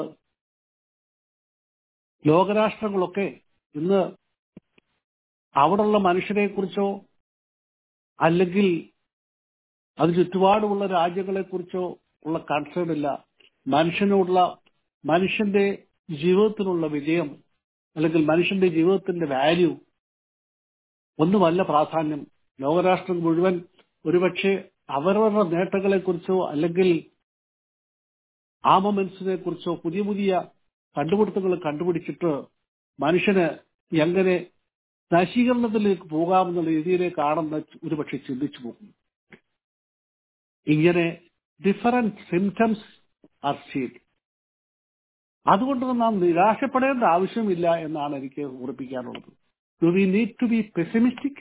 ലോകരാഷ്ട്രങ്ങളൊക്കെ ഇന്ന് അവിടെയുള്ള മനുഷ്യരെക്കുറിച്ചോ അല്ലെങ്കിൽ അത് ചുറ്റുപാടുമുള്ള രാജ്യങ്ങളെക്കുറിച്ചോ ഉള്ള കൺസേൺ ഇല്ല. മനുഷ്യന്റെ ജീവിതത്തിനുള്ള വിജയം അല്ലെങ്കിൽ മനുഷ്യന്റെ ജീവിതത്തിന്റെ വാല്യൂ ഒന്നുമല്ല പ്രാധാന്യം. ലോകരാഷ്ട്രം മുഴുവൻ ഒരുപക്ഷെ അവരവരുടെ നേട്ടങ്ങളെക്കുറിച്ചോ അല്ലെങ്കിൽ ആർമമെന്റ്സിനെ കുറിച്ചോ പുതിയ പുതിയ കണ്ടുപിടുത്തങ്ങൾ കണ്ടുപിടിച്ചിട്ട് മനുഷ്യന് എങ്ങനെ നശീകരണത്തിലേക്ക് പോകാമെന്നുള്ള രീതിയിലേക്കാണെന്ന് ഒരുപക്ഷെ ചിന്തിച്ചു പോകും. ഇങ്ങനെ ഡിഫറൻറ്റ് സിംറ്റംസ് ആർ സീൻ. അതുകൊണ്ട് നാം നിരാശപ്പെടേണ്ട ആവശ്യമില്ല എന്നാണ് എനിക്ക് ഓർപ്പിക്കാനുള്ളത്. Do we need to be pessimistic?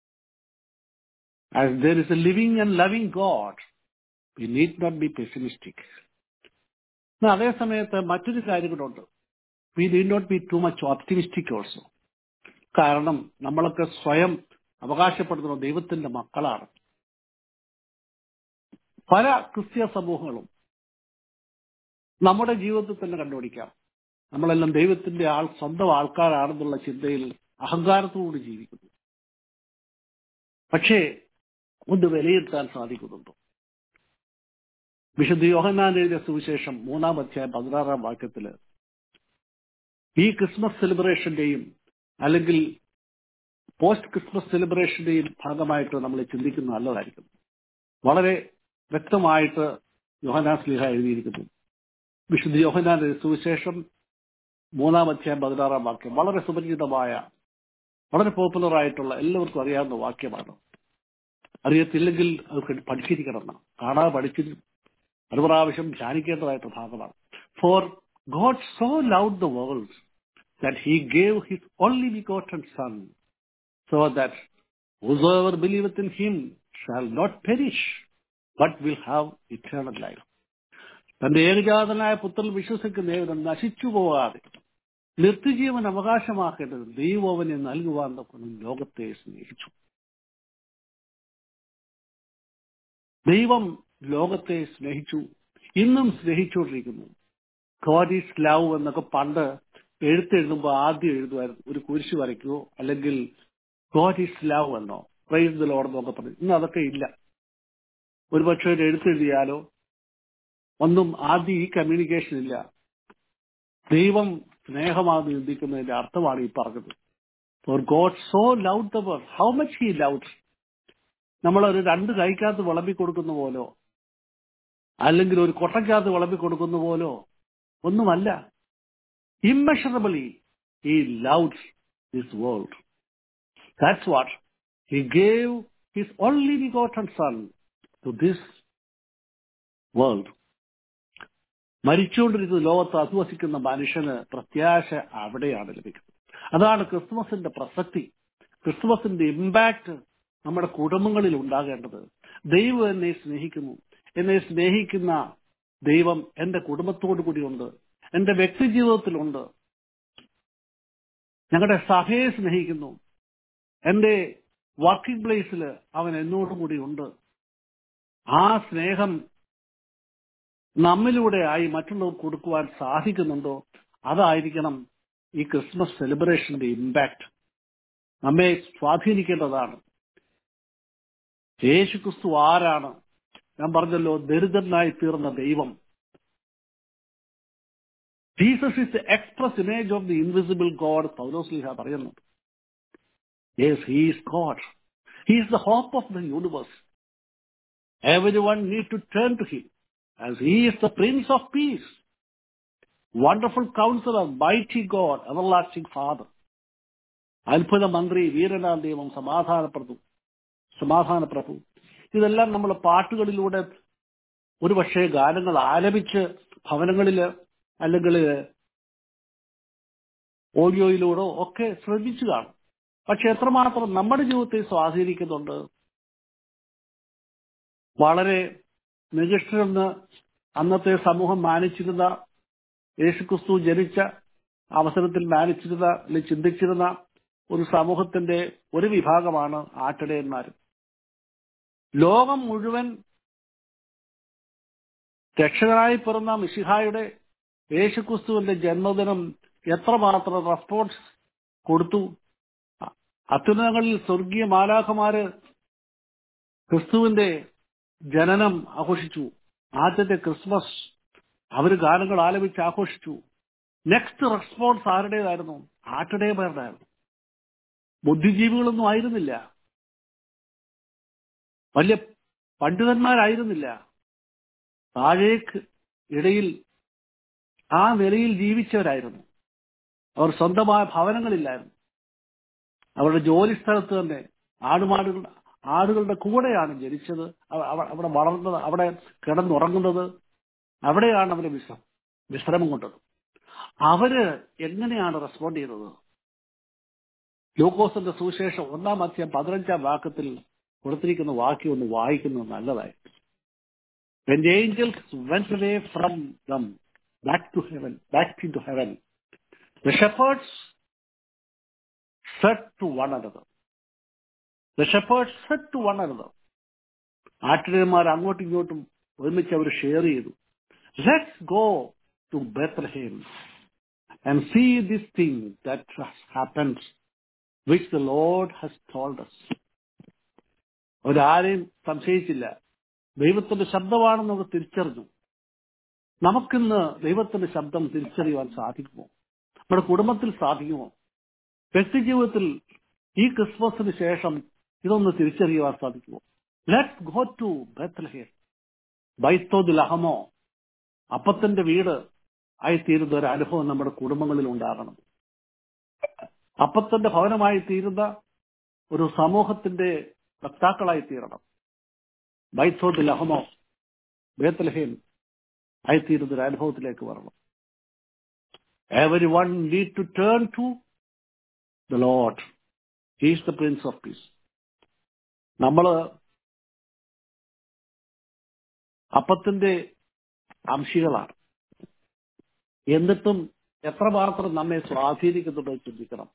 As there is a living and loving God, we need not be pessimistic. അതേ സമയത്ത് മറ്റൊരു കാര്യം കൂടെ, we need not be too much optimistic also. കാരണം നമ്മളൊക്കെ സ്വയം അവകാശപ്പെടുന്ന ദൈവത്തിന്റെ മക്കളാണ്. പല ക്രിസ്തീയ സമൂഹങ്ങളും നമ്മുടെ ജീവിതത്തിൽ തന്നെ കണ്ടുപിടിക്കാം. നമ്മളെല്ലാം ദൈവത്തിന്റെ സ്വന്തം ആൾക്കാരാണെന്നുള്ള ചിന്തയിൽ അഹങ്കാരത്തോട് ജീവിക്കുന്നു. പക്ഷേ ഒന്ന് വിലയിരുത്താൻ സാധിക്കുന്നുണ്ടോ? വിശുദ്ധ യോഹന്നാൻ എഴുതിയ സുവിശേഷം 3-ാം അധ്യായം 16-ാം വാക്യത്തില് ഈ ക്രിസ്മസ് സെലിബ്രേഷന്റെയും അല്ലെങ്കിൽ പോസ്റ്റ് ക്രിസ്മസ് സെലിബ്രേഷന്റെയും ഭാഗമായിട്ട് നമ്മൾ ചിന്തിക്കുന്നത് നല്ലതായിരിക്കും. വളരെ വ്യക്തമായിട്ട് യോഹന്നാൻ ശ്ലീഹ എഴുതിയിരിക്കുന്നു. വിശുദ്ധ യോഹന്നാൻ സുവിശേഷം 3-ാം അധ്യായം 16-ാം വാക്യം വളരെ സുപരിചിതമായ, വളരെ പോപ്പുലർ ആയിട്ടുള്ള, എല്ലാവർക്കും അറിയാവുന്ന വാക്യമാണ്. അറിയത്തില്ലെങ്കിൽ അത് പഠിച്ചിരിക്കണം. കാണാതെ പഠിച്ച് ഒരു പ്രാവശ്യം ധ്യാനിക്കേണ്ടതായിട്ട് ഭാഗമാണ്. For God so loved the world that he gave his only begotten son, so that whosoever believeth in him shall not perish, but will have eternal life. തന്റെ ഏകജാതനായ പുത്രൻ വിശ്വസിക്കുന്ന നശിച്ചു പോകാതെ നിത്യജീവൻ അവകാശമാക്കേണ്ടത് ദൈവം അവനെ നൽകുവാൻ ലോകത്തെ സ്നേഹിച്ചു. ദൈവം ലോകത്തെ സ്നേഹിച്ചു, ഇന്നും സ്നേഹിച്ചുകൊണ്ടിരിക്കുന്നു. God is love എന്നൊക്കെ പണ്ട് എഴുത്തെഴുതുമ്പോൾ ആദ്യം എഴുതുമായിരുന്നു, ഒരു കുരിശ് വരയ്ക്കുവോ അല്ലെങ്കിൽ God is love എന്നോ പ്രൈസ് ദി ലോർഡ് എന്നൊക്കെ പറഞ്ഞു. ഇന്ന് അതൊക്കെ ഇല്ല. ഒരുപക്ഷെ ഒരു എഴുത്തെഴുതിയാലോ ഒന്നും ആദ്യം ഈ കമ്മ്യൂണിക്കേഷൻ ഇല്ല. ദൈവം സ്നേഹമാണ് ചിന്തിക്കുന്നതിന്റെ അർത്ഥമാണ് ഈ പറഞ്ഞത്. For God so loved the world. How much he loved. നമ്മളൊരു 2 കൈക്കകത്ത് വിളമ്പി കൊടുക്കുന്ന പോലോ അല്ലെങ്കിൽ ഒരു കൊട്ടയ്ക്കകത്ത് വിളമ്പി കൊടുക്കുന്ന പോലോ ഒന്നുമല്ല. Immeasurably he loved this world. That's what. He gave his only begotten Son to this world. മരിച്ചുകൊണ്ടിരിക്കുന്ന ലോകത്ത് അധിവസിക്കുന്ന മനുഷ്യന് പ്രത്യാശ അവിടെയാണ് ലഭിക്കുന്നത്. അതാണ് ക്രിസ്മസിന്റെ പ്രസക്തി. ക്രിസ്മസിന്റെ ഇമ്പാക്ട് നമ്മുടെ കുടുംബങ്ങളിൽ ഉണ്ടാകേണ്ടത്. ദൈവം എന്നെ സ്നേഹിക്കുന്നു. എന്നെ സ്നേഹിക്കുന്ന ദൈവം എന്റെ കുടുംബത്തോടു കൂടിയുണ്ട്, എന്റെ വ്യക്തി ജീവിതത്തിലുണ്ട്. ഞങ്ങളുടെ സഭയെ സ്നേഹിക്കുന്നു. എന്റെ വർക്കിംഗ് പ്ലേസിൽ അവൻ എന്നോടുകൂടി ഉണ്ട്. ആ സ്നേഹം നമ്മിലൂടെ ആയി മറ്റുള്ളവർക്ക് കൊടുക്കുവാൻ സാധിക്കുന്നുണ്ടോ? അതായിരിക്കണം ഈ ക്രിസ്മസ് സെലിബ്രേഷന്റെ ഇമ്പാക്ട്. നമ്മെ സ്വാധീനിക്കേണ്ടതാണ്. യേശുക്രിസ്തു ആരാണ്? ഞാൻ പറഞ്ഞല്ലോ, ദരിദ്രനായി തീർന്ന ദൈവം. Jesus is the express image of the invisible God. Paulose Sleeha പറയുന്നുണ്ട്. Yes, he is God. He is the hope of the universe. Everyone needs to turn to him, as he is the Prince of Peace, wonderful Counselor, mighty God, everlasting Father. അത്ഭുത മന്ത്രി, വീരനാം ദൈവം, സമാധാന പ്രഭു. ഇതെല്ലാം നമ്മൾ പാട്ടുകളിലൂടെ ഒരുപക്ഷെ ഗാനങ്ങൾ ആലപിച്ച് ഭവനങ്ങളില് അല്ലെങ്കിൽ ഓഡിയോയിലൂടെ ഒക്കെ ശ്രദ്ധിച്ചു കാണും. പക്ഷെ എത്രമാത്രം നമ്മുടെ ജീവിതത്തെ സ്വാധീനിക്കുന്നുണ്ട്? വളരെ നികൃഷ്ടരെന്ന് അന്നത്തെ സമൂഹം മാനിച്ചിരുന്ന, യേശുക്രിസ്തു ജനിച്ച അവസരത്തിൽ മാനിച്ചിരുന്ന അല്ലെങ്കിൽ ചിന്തിച്ചിരുന്ന ഒരു സമൂഹത്തിന്റെ ഒരു വിഭാഗമാണ് ആട്ടിടയന്മാർ. ലോകം മുഴുവൻ രക്ഷകനായി പിറന്ന മിശിഹായുടെ യേശുക്രിസ്തുവിന്റെ ജന്മദിനം എത്രമാത്രം റെസ്പോൺസ് കൊടുത്തു. അത്യുന്നതങ്ങളിൽ സ്വർഗീയ മാലാഖമാര് ക്രിസ്തുവിന്റെ ജനനം ആഘോഷിച്ചു. ആദ്യത്തെ ക്രിസ്മസ് അവര് ഗാനങ്ങൾ ആലപിച്ച് ആഘോഷിച്ചു. Next response ആരുടേതായിരുന്നു? ആട്ടിടയന്മാരുടെയായിരുന്നു. ബുദ്ധിജീവികളൊന്നും ആയിരുന്നില്ല, വലിയ പണ്ഡിതന്മാരായിരുന്നില്ല. താഴേക്ക് ഇടയിൽ ആ നിലയിൽ ജീവിച്ചവരായിരുന്നു. അവർ സ്വന്തമായ ഭവനങ്ങളില്ലായിരുന്നു. അവരുടെ ജോലി സ്ഥലത്ത് തന്നെ ആടുകളുടെ കൂടെയാണ് ജനിച്ചത്, അവിടെ വളർന്നത്, അവിടെ കിടന്നുറങ്ങുന്നത്, അവിടെയാണ് അവര് വിശ്രമം കൊണ്ടത്. അവര് എങ്ങനെയാണ് റെസ്പോണ്ട് ചെയ്തത്? ലൂക്കോസിന്റെ സുവിശേഷം 1:15 കൊടുത്തിരിക്കുന്ന വാക്യം ഒന്ന് വായിക്കുന്നത് നല്ലതായി. When the angels went away from them back into heaven, the shepherds said to one another. ആട്ടിടയന്മാർ അങ്ങോട്ടും ഇങ്ങോട്ടും ഒരുമിച്ച് അവർ ഷെയർ ചെയ്തു. Let's go to Bethlehem and see this thing that has happened, which the Lord has told us. അവരാരെയും സംശയിച്ചില്ല. ദൈവത്തിന്റെ ശബ്ദമാണെന്ന് അവർ തിരിച്ചറിഞ്ഞു. നമുക്കിന്ന് ദൈവത്തിന്റെ ശബ്ദം തിരിച്ചറിയുവാൻ സാധിക്കുമോ? നമ്മുടെ കുടുംബത്തിൽ സാധിക്കുമോ? വ്യക്തി ജീവിതത്തിൽ ഈ ക്രിസ്മസിന് ശേഷം ഇതൊന്ന് തിരിച്ചറിയുവാൻ സാധിക്കുമോ? Let's go to Bethlehem. ബൈത്തോദ് ലഹമോ, അപ്പത്തിന്റെ വീട് ആയിത്തീരുന്ന ഒരു അനുഭവം നമ്മുടെ കുടുംബങ്ങളിൽ ഉണ്ടാകണം. അപ്പത്തിന്റെ ഭവനമായി തീരുന്ന ഒരു സമൂഹത്തിന്റെ വക്താക്കളായി തീരണം. ബൈത്തോദ് ലഹമോ, ബെത്ലഹേം ആയിത്തീരുന്ന ഒരു അനുഭവത്തിലേക്ക് വരണം. Everyone need to turn to the Lord. He is the Prince of Peace. നമ്മള് അപ്പത്തിന്റെ അംശികളാണ്. എന്നിട്ടും എത്രമാത്രം നമ്മെ സ്വാധീനിക്കുന്നുണ്ടോ ചിന്തിക്കണം.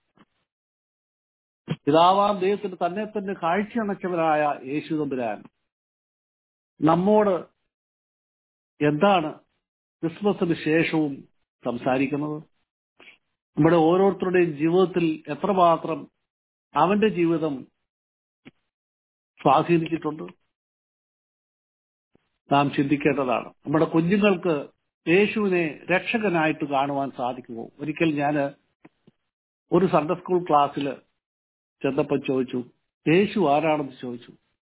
പിതാവാം ദൈവത്തിന് തന്നെ കാഴ്ചയണച്ചവനായ യേശു തമ്പുരാൻ നമ്മോട് എന്താണ് ക്രിസ്മസിന് ശേഷവും സംസാരിക്കുന്നത്? നമ്മുടെ ഓരോരുത്തരുടെയും ജീവിതത്തിൽ എത്രമാത്രം അവന്റെ ജീവിതം സ്വാധീനിച്ചിട്ടുണ്ട് നാം ചിന്തിക്കേണ്ടതാണ്. നമ്മുടെ കുഞ്ഞുങ്ങൾക്ക് യേശുവിനെ രക്ഷകനായിട്ട് കാണുവാൻ സാധിക്കുമോ? ഒരിക്കൽ ഞാൻ ഒരു സൺഡേ സ്കൂൾ ക്ലാസ്സിൽ ചെന്നപ്പോൾ ചോദിച്ചു, യേശു ആരാണെന്ന് ചോദിച്ചു.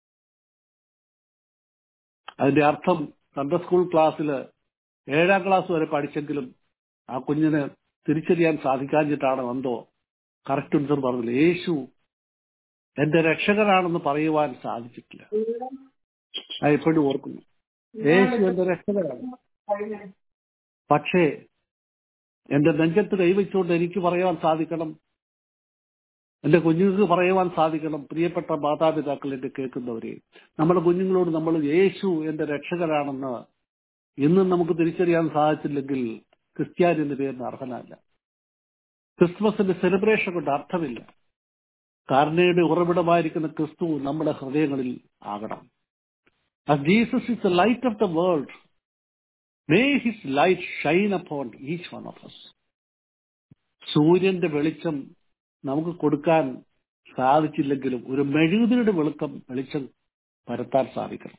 അതിന്റെ അർത്ഥം സൺഡേ സ്കൂൾ ക്ലാസ്സിൽ 7ാം ക്ലാസ് വരെ പഠിച്ചെങ്കിലും ആ കുഞ്ഞിന് തിരിച്ചറിയാൻ സാധിക്കാഞ്ഞിട്ടാണ് എന്തോ കറക്റ്റ് ഉത്തരം പറഞ്ഞില്ല. യേശു എന്റെ രക്ഷകനാണെന്ന് പറയുവാൻ സാധിച്ചിട്ടില്ല. ഞാൻ എപ്പോഴും ഓർക്കുന്നു, യേശു എന്റെ രക്ഷകനാണ്. പക്ഷേ എന്റെ നെഞ്ചത്ത് കൈവച്ചുകൊണ്ട് എനിക്ക് പറയുവാൻ സാധിക്കണം, എന്റെ കുഞ്ഞുങ്ങൾക്ക് പറയുവാൻ സാധിക്കണം, പ്രിയപ്പെട്ട മാതാപിതാക്കൾ എന്നെ കേൾക്കുന്നവരെ, നമ്മുടെ കുഞ്ഞുങ്ങളോട് നമ്മൾ യേശു എന്റെ രക്ഷകനാണെന്ന് ഇന്നും നമുക്ക് തിരിച്ചറിയാൻ സാധിച്ചില്ലെങ്കിൽ ക്രിസ്ത്യാനി എന്ന പേരിന് അർഹനല്ല. ക്രിസ്മസിന്റെ സെലിബ്രേഷൻ കൊണ്ട് അർത്ഥമില്ല. കരുണയുടെ ഉറവിടമായിരിക്കുന്ന ക്രിസ്തു നമ്മുടെ ഹൃദയങ്ങളിൽ ആകണം. As Jesus is the light of the world, may his light shine upon each one of us. സൂര്യന്റെ വെളിച്ചം നമുക്ക് കൊടുക്കാൻ സാധിച്ചില്ലെങ്കിലും ഒരു മെഴുകുതിരിയുടെ വെളിച്ചം പരത്താൻ സാധിക്കണം.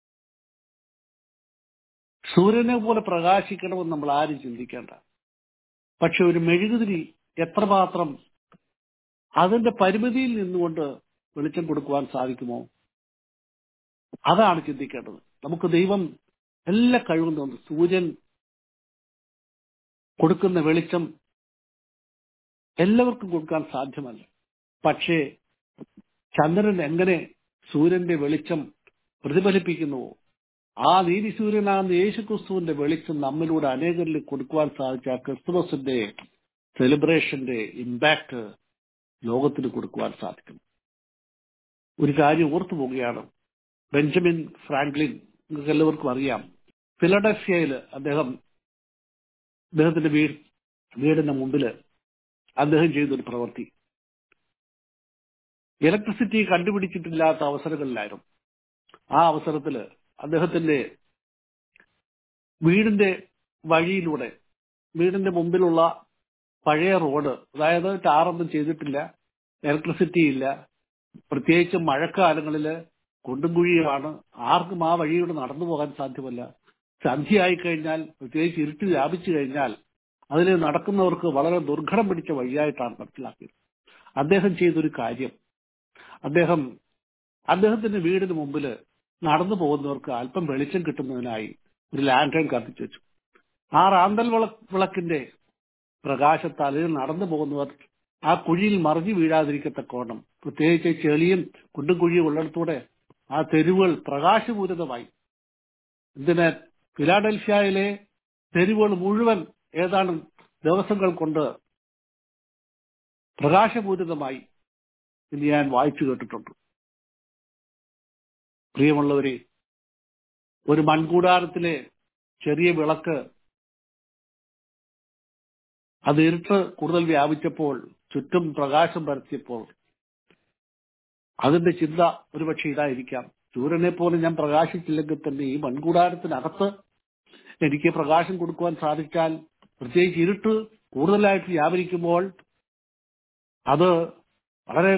സൂര്യനെ പോലെ പ്രകാശിക്കണമെന്ന് നമ്മൾ ആരും ചിന്തിക്കേണ്ട. പക്ഷെ ഒരു മെഴുകുതിരി എത്രമാത്രം അതിന്റെ പരിമിതിയിൽ നിന്നുകൊണ്ട് വെളിച്ചം കൊടുക്കുവാൻ സാധിക്കുമോ, അതാണ് ചിന്തിക്കേണ്ടത്. നമുക്ക് ദൈവം എല്ലാ കഴിവും തന്നു. സൂര്യൻ കൊടുക്കുന്ന വെളിച്ചം എല്ലാവർക്കും കൊടുക്കാൻ സാധ്യമല്ല. പക്ഷേ ചന്ദ്രൻ എങ്ങനെ സൂര്യന്റെ വെളിച്ചം പ്രതിഫലിപ്പിക്കുന്നുവോ, ആ നീതി സൂര്യനാകുന്ന യേശുക്രിസ്തുവിന്റെ വെളിച്ചം നമ്മിലൂടെ അനേകരിൽ കൊടുക്കുവാൻ സാധിച്ച ക്രിസ്തുമസിന്റെ സെലിബ്രേഷന്റെ ഇമ്പാക്ട് ലോകത്തിന് കൊടുക്കുവാൻ സാധിക്കും. ഒരു കാര്യം ഓർത്തു പോവുകയാണ്. ബെഞ്ചമിൻ ഫ്രാങ്ക്ലിൻ, നിങ്ങൾക്ക് എല്ലാവർക്കും അറിയാം, ഫിലഡൽഫിയയിൽ അദ്ദേഹത്തിന്റെ വീടിന്റെ മുമ്പിൽ അദ്ദേഹം ചെയ്തൊരു പ്രവൃത്തി, ഇലക്ട്രിസിറ്റി കണ്ടുപിടിച്ചിട്ടില്ലാത്ത അവസരങ്ങളിലായിരുന്നു. ആ അവസരത്തിൽ അദ്ദേഹത്തിന്റെ വീടിന്റെ വഴിയിലൂടെ, വീടിന്റെ മുമ്പിലുള്ള പഴയ റോഡ്, അതായത് ടാറൊന്നും ചെയ്തിട്ടില്ല, ഇലക്ട്രിസിറ്റി ഇല്ല, പ്രത്യേകിച്ച് മഴക്കാലങ്ങളില് കുണ്ടും കുഴിയുമാണ്, ആർക്കും ആ വഴിയോട് നടന്നു പോകാൻ സാധ്യമല്ല. സന്ധ്യയായി കഴിഞ്ഞാൽ, പ്രത്യേകിച്ച് ഇരുട്ട് വ്യാപിച്ചു കഴിഞ്ഞാൽ അതിൽ നടക്കുന്നവർക്ക് വളരെ ദുർഘടം പിടിച്ച വഴിയായിട്ടാണ് മനസ്സിലാക്കിയത്. അദ്ദേഹം ചെയ്തൊരു കാര്യം, അദ്ദേഹത്തിന്റെ വീടിന് മുമ്പിൽ നടന്നു പോകുന്നവർക്ക് അല്പം വെളിച്ചം കിട്ടുന്നതിനായി ഒരു ലാൻഡേൺ കത്തിച്ചു വെച്ചു. ആ റാന്തൽ വിളക്കിന്റെ പ്രകാശത്താൽ നടന്നു പോകുന്നവർ ആ കുഴിയിൽ മറിഞ്ഞു വീഴാതിരിക്കത്തക്കോണം, പ്രത്യേകിച്ച് ചെളിയും കുണ്ടും കുഴിയും ഉള്ളിടത്തൂടെ ആ തെരുവുകൾ പ്രകാശപൂരിതമായി. ഇതിന് ഫിലാഡൽഫിയയിലെ തെരുവുകൾ മുഴുവൻ ഏതാനും ദിവസങ്ങൾ കൊണ്ട് പ്രകാശപൂരിതമായി എന്ന് ഞാൻ വായിച്ചു കേട്ടിട്ടുണ്ട്. പ്രിയമുള്ളവരെ, ഒരു മൺകൂടാരത്തിലെ ചെറിയ വിളക്ക് അത് ഇരുട്ട് കൂടുതൽ വ്യാപിച്ചപ്പോൾ, ചുറ്റും പ്രകാശം പരത്തിയപ്പോൾ അതിന്റെ ചിന്ത ഒരുപക്ഷെ ഇതായിരിക്കാം, സൂര്യനെ പോലെ ഞാൻ പ്രകാശിച്ചില്ലെങ്കിൽ തന്നെ ഈ മൺകൂടാരത്തിനകത്ത് എനിക്ക് പ്രകാശം കൊടുക്കുവാൻ സാധിച്ചാൽ, പ്രത്യേകിച്ച് ഇരുട്ട് കൂടുതലായിട്ട് വ്യാപരിക്കുമ്പോൾ അത് വളരെ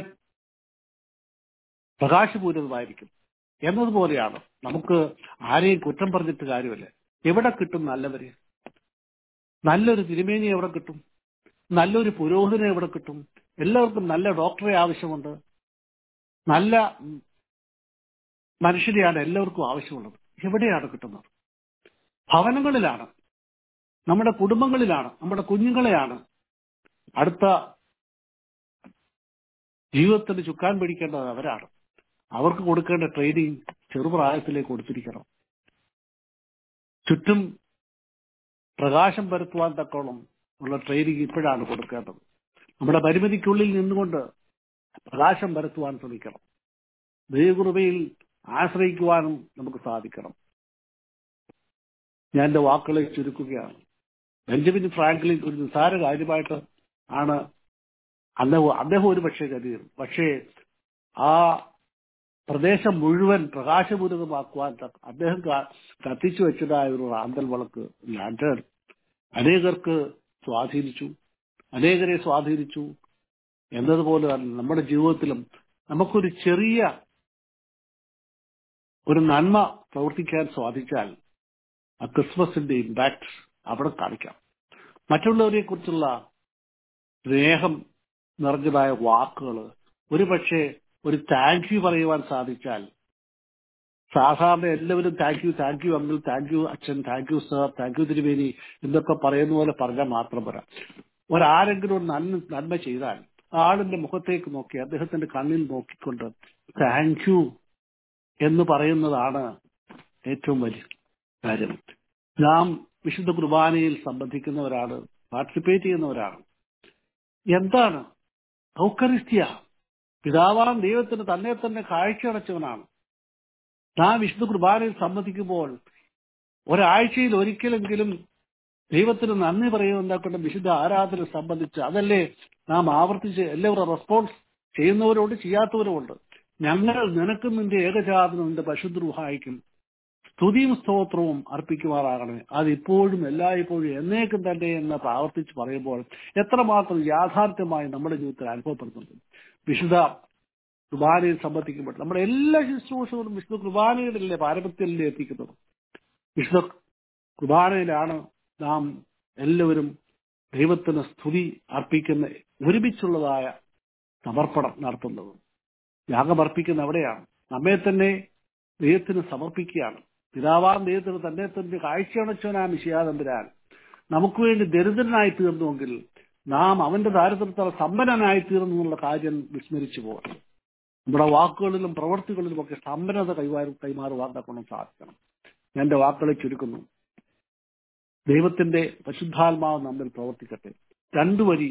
പ്രകാശപൂരിതമായിരിക്കും എന്നതുപോലെയാണ്. നമുക്ക് ആരെയും കുറ്റം പറഞ്ഞിട്ട് കാര്യമല്ല. എവിടെ കിട്ടും നല്ലവരെ? നല്ലൊരു തിരുമേനി എവിടെ കിട്ടും? നല്ലൊരു പുരോഹിതനെ എവിടെ കിട്ടും? എല്ലാവർക്കും നല്ല ഡോക്ടറെ ആവശ്യമുണ്ട്, നല്ല മനുഷ്യരെയാണ് എല്ലാവർക്കും ആവശ്യമുള്ളത്. എവിടെയാണ് കിട്ടുന്നത്? ഭവനങ്ങളിലാണ്, നമ്മുടെ കുടുംബങ്ങളിലാണ്, നമ്മുടെ കുഞ്ഞുങ്ങളെയാണ് അടുത്ത ജീവിതത്തിന് ചുക്കാൻ പിടിക്കേണ്ടത് അവരാണ്. അവർക്ക് കൊടുക്കേണ്ട ട്രെയിനിങ് ചെറുപ്രായത്തിലേക്ക് കൊടുത്തിരിക്കണം. ചുറ്റും പ്രകാശം പരത്തുവാൻ തക്കോളം ഉള്ള ട്രെയിനിങ് ഇപ്പോഴാണ് കൊടുക്കേണ്ടത്. നമ്മുടെ പരിമിതിക്കുള്ളിൽ നിന്നുകൊണ്ട് പ്രകാശം പരത്തുവാൻ ശ്രമിക്കണം. ദൈവകൃപയിൽ ആശ്രയിക്കുവാനും നമുക്ക് സാധിക്കണം. ഞാൻ എന്റെ വാക്കുകളെ ചുരുക്കുകയാണ്. ബെഞ്ചമിൻ ഫ്രാങ്ക്ലിൻ ഒരു നിസ്സാര കാര്യമായിട്ട് ആണ് അദ്ദേഹം ഒരു പക്ഷേ കരുതിയത്. പക്ഷേ ആ പ്രദേശം മുഴുവൻ പ്രകാശപൂരിതമാക്കുവാൻ അദ്ദേഹം കത്തിച്ചു വെച്ചതായ ഒരു റാന്തൽ വിളക്ക്, ലാൻഡേൺ, അനേകരെ സ്വാധീനിച്ചു എന്നതുപോലെ തന്നെ നമ്മുടെ ജീവിതത്തിലും നമുക്കൊരു ചെറിയ ഒരു നന്മ പ്രവർത്തിക്കാൻ സാധിച്ചാൽ ആ ക്രിസ്മസിന്റെ ഇമ്പാക്ട് അവിടെ കാണിക്കാം. മറ്റുള്ളവരെ കുറിച്ചുള്ള സ്നേഹം നിറഞ്ഞതായ വാക്കുകൾ, ഒരുപക്ഷെ ഒരു താങ്ക് യു പറയുവാൻ സാധിച്ചാൽ, സാധാരണ എല്ലാവരും thank you uncle, thank you അച്ഛൻ, thank you sir, thank you തിരുമേനി എന്നൊക്കെ പറയുന്ന പോലെ പറഞ്ഞാൽ മാത്രം പോരാ. ഒരാരെങ്കിലും ഒരു നന്മ ചെയ്താൽ ആളിന്റെ മുഖത്തേക്ക് നോക്കി അദ്ദേഹത്തിന്റെ കണ്ണിൽ നോക്കിക്കൊണ്ട് താങ്ക് യു എന്ന് പറയുന്നതാണ് ഏറ്റവും വലിയ കാര്യം. നാം വിശുദ്ധ കുർബാനയിൽ സംബന്ധിക്കുന്നവരാണ്, പാർട്ടിസിപ്പേറ്റ് ചെയ്യുന്നവരാണ്. എന്താണ് ഔക്കറിസ്ത്യ? പിതാവാം ദൈവത്തിന് തന്നെ തന്നെ കാഴ്ചയടച്ചവനാണ്. നാം വിശുദ്ധ കുർബാനയിൽ സംബന്ധിക്കുമ്പോൾ ഒരാഴ്ചയിൽ ഒരിക്കലെങ്കിലും ദൈവത്തിന് നന്ദി പറയുന്നതാക്കൊണ്ട് വിശുദ്ധ ആരാധന സംബന്ധിച്ച് അതല്ലേ നാം ആവർത്തിച്ച് എല്ലാവരും റെസ്പോൺസ് ചെയ്യുന്നവരോട് ചെയ്യാത്തവരുമുണ്ട്. ഞങ്ങൾ നിനക്കും നിന്റെ ഏകജാതനും നിന്റെ പരിശുദ്ധ സ്തുതിയും സ്തോത്രവും അർപ്പിക്കുമാറാകണേ. അതിപ്പോഴും എല്ലായ്പ്പോഴും എന്നേക്കും തന്നെ എന്ന് ആവർത്തിച്ച് പറയുമ്പോൾ എത്രമാത്രം യാഥാർത്ഥ്യമായി നമ്മുടെ ജീവിതത്തിൽ അനുഭവപ്പെടുന്നുണ്ട്. വിശുദ്ധ കുർബാനയിൽ സംബന്ധിക്കുമ്പോൾ നമ്മുടെ എല്ലാ ശുശ്രൂഷകളും വിശുദ്ധ കുർബാനയിലല്ലേ പാരമ്പര്യത്തിലല്ലേ എത്തിക്കുന്നത്. വിശുദ്ധ കുർബാനയിലാണ് നാം എല്ലാവരും ദൈവത്തിന് സ്തുതി അർപ്പിക്കുന്ന ഒരുമിച്ചുള്ളതായ സമർപ്പണം നടത്തുന്നത്. യാഗമർപ്പിക്കുന്ന അവിടെയാണ്. നമ്മെ തന്നെ ദൈവത്തിന് സമർപ്പിക്കുകയാണ്. പിതാവാം ദൈവത്തിന് തന്നെ തന്നെ കാഴ്ചയണച്ചവനാ മിശിഹാതമ്പുരാൻ നമുക്ക് വേണ്ടി ദരിദ്രനായി തീർന്നുവെങ്കിൽ നാം അവന്റെ ദാരിദ്ര്യത്താൽ സമ്പന്നനായി തീർന്നു എന്നുള്ള കാര്യം വിസ്മരിച്ചു പോകണം. നമ്മുടെ വാക്കുകളിലും പ്രവൃത്തികളിലുമൊക്കെ സമ്പന്നത കൈമാറുവാൻ തക്കണം സാധിക്കണം. ഞാൻ എന്റെ വാക്കുകളെ ചുരുക്കുന്നു. ദൈവത്തിന്റെ പരിശുദ്ധാത്മാവ് നമ്മിൽ പ്രവർത്തിക്കട്ടെ. 2 വരി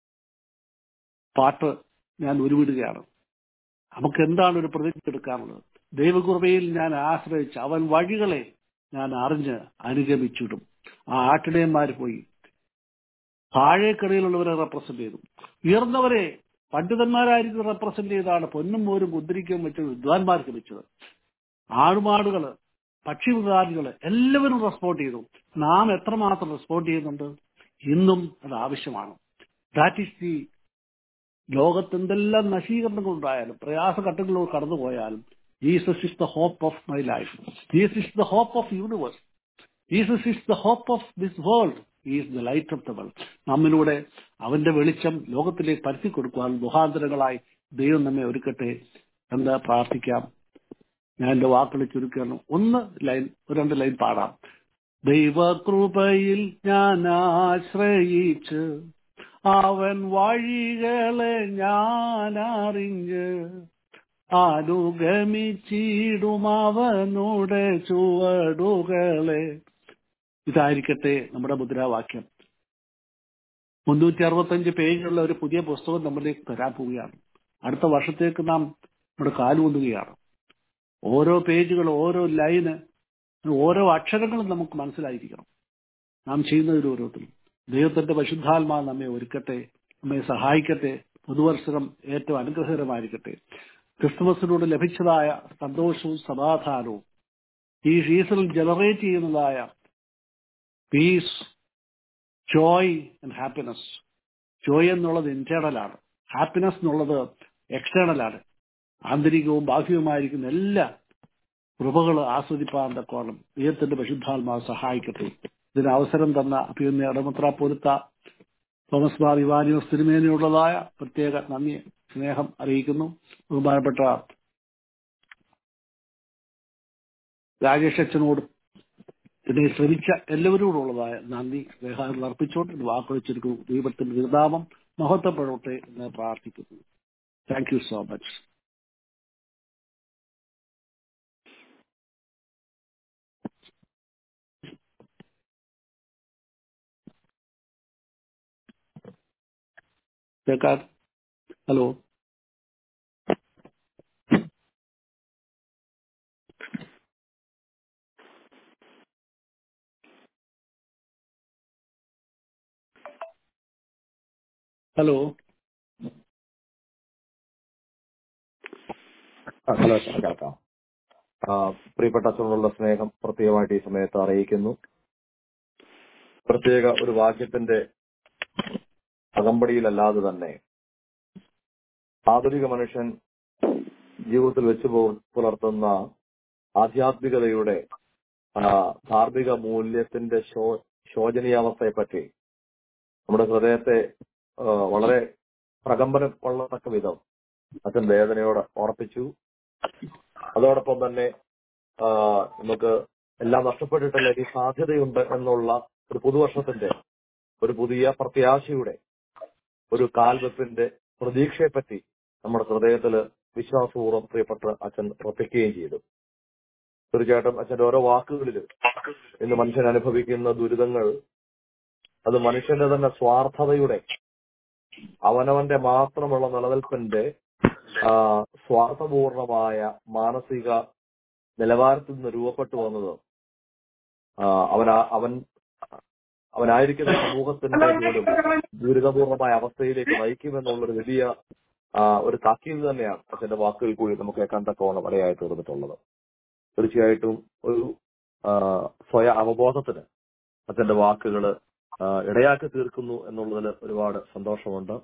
പാട്ട് ഞാൻ ഉരുവിടുകയാണ്. നമുക്ക് എന്താണ് ഒരു പ്രതിജ്ഞ എടുക്കാനുള്ളത്? ദൈവകൃപയിൽ ഞാൻ ആശ്രയിച്ച് അവൻ വഴികളെ ഞാൻ അറിഞ്ഞ് അനുഗമിച്ചിടും. ആ ആട്ടിടയന്മാർ പോയി താഴേക്കടയിലുള്ളവരെ റെപ്രസെന്റ് ചെയ്തു. ഉയർന്നവരെ പണ്ഡിതന്മാരായിരിക്കും റെപ്രസെന്റ് ചെയ്താണ് പൊന്നും മോരും കുതിരിക്കും വെച്ചത് വിദ്വാൻമാർക്ക് വെച്ചത്. ആടുമാടുകള് പക്ഷിമൃഗാദികള് എല്ലാവരും റെസ്പോണ്ട് ചെയ്തു. നാം എത്രമാത്രം റെസ്പോണ്ട് ചെയ്യുന്നുണ്ട്? ഇന്നും അത് ആവശ്യമാണ്. ദാറ്റ് ഈസ് ദി ലോകത്ത് എന്തെല്ലാം നശീകരണങ്ങൾ ഉണ്ടായാലും പ്രയാസഘട്ടങ്ങളിലൂടെ കടന്നുപോയാലും Jesus is the hope of my life. Jesus is the hope of universe. Jesus is the hope of this world. He is the light of the world. നമ്മിലൂടെ അവന്റെ വെളിച്ചം ലോകത്തിലേക്ക് പരത്തി കൊടുക്കുവാൻ മുഖാന്തരങ്ങളായി ദൈവം നമ്മെ ഒരുക്കട്ടെ എന്ന് പ്രാർത്ഥിക്കാം. ഞാൻ എന്റെ വാക്കുകൾ ചുരുക്കുകയാണ്. 2 ലൈൻ പാടാം. ദൈവകൃപയിൽ ഞാൻ ആശ്രയിച്ച് അവൻ വഴികളെ ഞാൻ അറിഞ്ഞ് അനുഗമിച്ചിടും അവനുടെ ചുവടുകളെ. ഇതായിരിക്കട്ടെ നമ്മുടെ മുദ്രാവാക്യം. 365 പേജുള്ള ഒരു പുതിയ പുസ്തകം നമ്മളിലേക്ക് തരാൻ പോവുകയാണ്. അടുത്ത വർഷത്തേക്ക് നാം നമ്മുടെ കാലുകൊള്ളുകയാണ്. ഓരോ പേജുകൾ, ഓരോ ലൈന്, ഓരോ അക്ഷരങ്ങളും നമുക്ക് മനസ്സിലായിരിക്കണം. നാം ചെയ്യുന്നതിൽ ഓരോരുത്തരും ദൈവത്തിന്റെ പരിശുദ്ധാത്മാവ് നമ്മെ ഒരുക്കട്ടെ, നമ്മെ സഹായിക്കട്ടെ. പുതുവർഷം ഏറ്റവും അനുഗ്രഹകരമായിരിക്കട്ടെ. ക്രിസ്തുമസിലൂടെ ലഭിച്ചതായ സന്തോഷവും സമാധാനവും ഈ സീസണിൽ ജനറേറ്റ് ചെയ്യുന്നതായ peace, joy and happiness. Joy എന്നുള്ളത് ഇന്റേണലാണ്, ഹാപ്പിനെസ് എന്നുള്ളത് എക്സ്റ്റേണലാണ്. ആന്തരികവും ബാഹ്യവുമായിരിക്കുന്ന എല്ലാ കൃപകൾ ആസ്വദിപ്പാൻ തക്കോണം ദൈവത്തിന്റെ പരിശുദ്ധാത്മാവ് സഹായിക്കട്ടെ. ഇതിന് അവസരം തന്ന അഭിനന്ദ ഇടമത്രാപ്പോലത്ത തോമസ് മാർ ഇവാനിയോസ് തിരുമേനിയുള്ളതായ പ്രത്യേക നന്ദി, സ്നേഹം അറിയിക്കുന്നു. ബഹുമാനപ്പെട്ട രാജേഷ് അച്ഛനോട് ഇതിനെ ശ്രമിച്ച എല്ലാവരോടുള്ളതായ നന്ദി സ്നേഹങ്ങൾ അർപ്പിച്ചുകൊണ്ട് വാക്കുകൾ ചുരുക്കും. ദൈവത്തിന്റെ തിരുനാമം മഹത്വപ്പെടട്ടെ എന്ന് പ്രാർത്ഥിക്കുന്നു. Thank you so much. കേൾക്കാം? ഹലോ, ഹലോ, ഹലോ, കേൾക്കാം. പ്രിയപ്പെട്ട അച്ഛനോടുള്ള സ്നേഹം പ്രത്യേകമായിട്ട് ഈ സമയത്ത് അറിയിക്കുന്നു. പ്രത്യേക ഒരു വാക്യത്തിന്റെ അകമ്പടിയിലല്ലാതെ തന്നെ ആധുനിക മനുഷ്യൻ ജീവിതത്തിൽ വെച്ച് പുലർത്തുന്ന ആധ്യാത്മികതയുടെ ധാർമ്മിക മൂല്യത്തിന്റെ ശോചനീയാവസ്ഥയെപ്പറ്റി നമ്മുടെ ഹൃദയത്തെ വളരെ പ്രകമ്പനം കൊള്ളത്തക്ക വിധം അച്ഛൻ വേദനയോടെ ഓർപ്പിച്ചു. അതോടൊപ്പം തന്നെ നമുക്ക് എല്ലാം നഷ്ടപ്പെട്ടിട്ടല്ല ഇനി സാധ്യതയുണ്ട് എന്നുള്ള ഒരു പുതുവർഷത്തിന്റെ ഒരു പുതിയ പ്രത്യാശയുടെ ഒരു കാൽവെപ്പിന്റെ പ്രതീക്ഷയെപ്പറ്റി നമ്മുടെ ഹൃദയത്തിൽ വിശ്വാസപൂർവ്വം പ്രിയപ്പെട്ട അച്ഛൻ ഉറപ്പിക്കുകയും ചെയ്തു. തീർച്ചയായിട്ടും അച്ഛന്റെ ഓരോ വാക്കുകളിലും ഇന്ന് മനുഷ്യൻ അനുഭവിക്കുന്ന ദുരിതങ്ങൾ അത് മനുഷ്യന്റെ തന്നെ സ്വാർത്ഥതയുടെ, അവനവന്റെ മാത്രമുള്ള നിലനിൽപ്പിന്റെ സ്വാർത്ഥപൂർണമായ മാനസിക നിലവാരത്തിൽ നിന്ന് രൂപപ്പെട്ടു വന്നത് അവനായിരിക്കുന്ന സമൂഹത്തിന്റെ പോലും ദുരിതപൂർണമായ അവസ്ഥയിലേക്ക് നയിക്കുമെന്നുള്ളൊരു വലിയ ഒരു താക്കീത് തന്നെയാണ് അച്ഛന്റെ വാക്കുകൾ കൂടി നമുക്ക് കേൾക്കാൻ തക്കവണ്ണം ഇടയായി തീർന്നിട്ടുള്ളത്. തീർച്ചയായിട്ടും ഒരു സ്വയ അവബോധത്തിന് അച്ഛന്റെ വാക്കുകൾ ഇടയാക്കി തീർക്കുന്നു എന്നുള്ളതിൽ ഒരുപാട് സന്തോഷമുണ്ട്.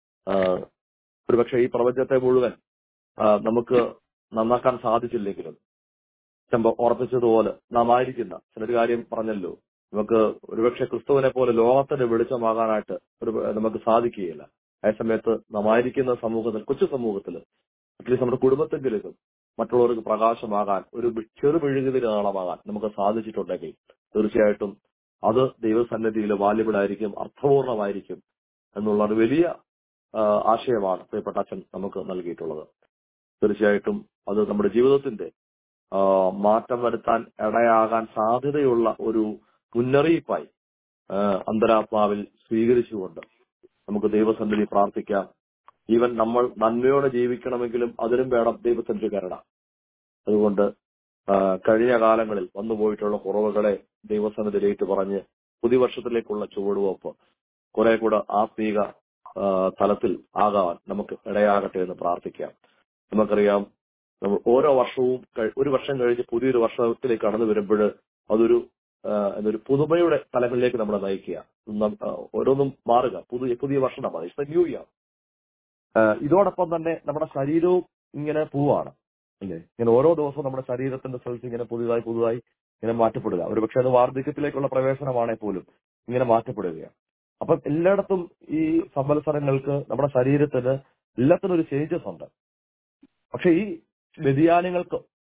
ഒരുപക്ഷെ ഈ പ്രപഞ്ചത്തെ മുഴുവൻ നമുക്ക് നന്നാക്കാൻ സാധിച്ചില്ലെങ്കിലും ഓർപ്പിച്ചതുപോലെ നാം ആയിരിക്കുന്ന ചിലൊരു കാര്യം പറഞ്ഞല്ലോ, നമുക്ക് ഒരുപക്ഷെ ക്രിസ്തുവിനെ പോലെ ലോകത്തിന്റെ വെളിച്ചമാകാനായിട്ട് നമുക്ക് സാധിക്കുകയില്ല. അതേസമയത്ത് നാം ആയിരിക്കുന്ന സമൂഹത്തിൽ, കൊച്ചു സമൂഹത്തിൽ, അറ്റ്ലീസ്റ്റ് നമ്മുടെ കുടുംബത്തെങ്കിലും മറ്റുള്ളവർക്ക് പ്രകാശമാകാൻ, ഒരു ചെറുമെഴുകുതിരാളമാകാൻ നമുക്ക് സാധിച്ചിട്ടുണ്ടെങ്കിൽ തീർച്ചയായിട്ടും അത് ദൈവസന്നിധിയിൽ വാല്യബിളായിരിക്കും, അർത്ഥപൂർണമായിരിക്കും എന്നുള്ള ഒരു വലിയ ആശയമാണ് പ്രിയപ്പെട്ട അച്ഛൻ നമുക്ക് നൽകിയിട്ടുള്ളത്. തീർച്ചയായിട്ടും അത് നമ്മുടെ ജീവിതത്തിന്റെ മാറ്റം വരുത്താൻ ഇടയാകാൻ സാധ്യതയുള്ള ഒരു മുന്നറിയിപ്പായി അന്തരാത്മാവിൽ സ്വീകരിച്ചുകൊണ്ട് നമുക്ക് ദൈവസന്നിധി പ്രാർത്ഥിക്കാം. ഈവൻ നമ്മൾ നന്മയോടെ ജീവിക്കണമെങ്കിലും അതിനും വേണം ദൈവസന്നിധി കരുണ. അതുകൊണ്ട് കഴിഞ്ഞ കാലങ്ങളിൽ വന്നുപോയിട്ടുള്ള കുറവുകളെ ദൈവസന്നിധിയിലേക്ക് പറഞ്ഞ് പുതിയ വർഷത്തിലേക്കുള്ള ചുവടുവെപ്പ് കുറെ കൂടെ ആത്മീക തലത്തിൽ ആകാൻ നമുക്ക് ഇടയാകട്ടെ എന്ന് പ്രാർത്ഥിക്കാം. നമുക്കറിയാം, നമ്മൾ ഓരോ വർഷവും ഒരു വർഷം കഴിഞ്ഞ് പുതിയൊരു വർഷത്തിലേക്ക് കടന്നു വരുമ്പോൾ അതൊരു പുതുമയുടെ തലങ്ങളിലേക്ക് നമ്മളെ നയിക്കുക, ഓരോന്നും മാറുക, പുതിയ വർഷം നമ്മൾ ഇറ്റ്സ് ന്യൂ ഇയർ. ഇതോടൊപ്പം തന്നെ നമ്മുടെ ശരീരവും ഇങ്ങനെ പോവാണ് അല്ലേ. ഇങ്ങനെ ഓരോ ദിവസവും നമ്മുടെ ശരീരത്തിന്റെ സ്ഥലത്ത് ഇങ്ങനെ പുതുതായി ഇങ്ങനെ മാറ്റപ്പെടുക. ഒരുപക്ഷെ അത് വാർദ്ധക്യത്തിലേക്കുള്ള പ്രവേശനമാണെങ്കിൽ പോലും ഇങ്ങനെ മാറ്റപ്പെടുകയാണ്. അപ്പം എല്ലായിടത്തും ഈ സംവത്സരങ്ങൾക്ക് നമ്മുടെ ശരീരത്തിന് എല്ലാത്തിനും ഒരു ചേഞ്ചസ് ഉണ്ട്. പക്ഷെ ഈ വ്യതിയാനങ്ങൾക്ക്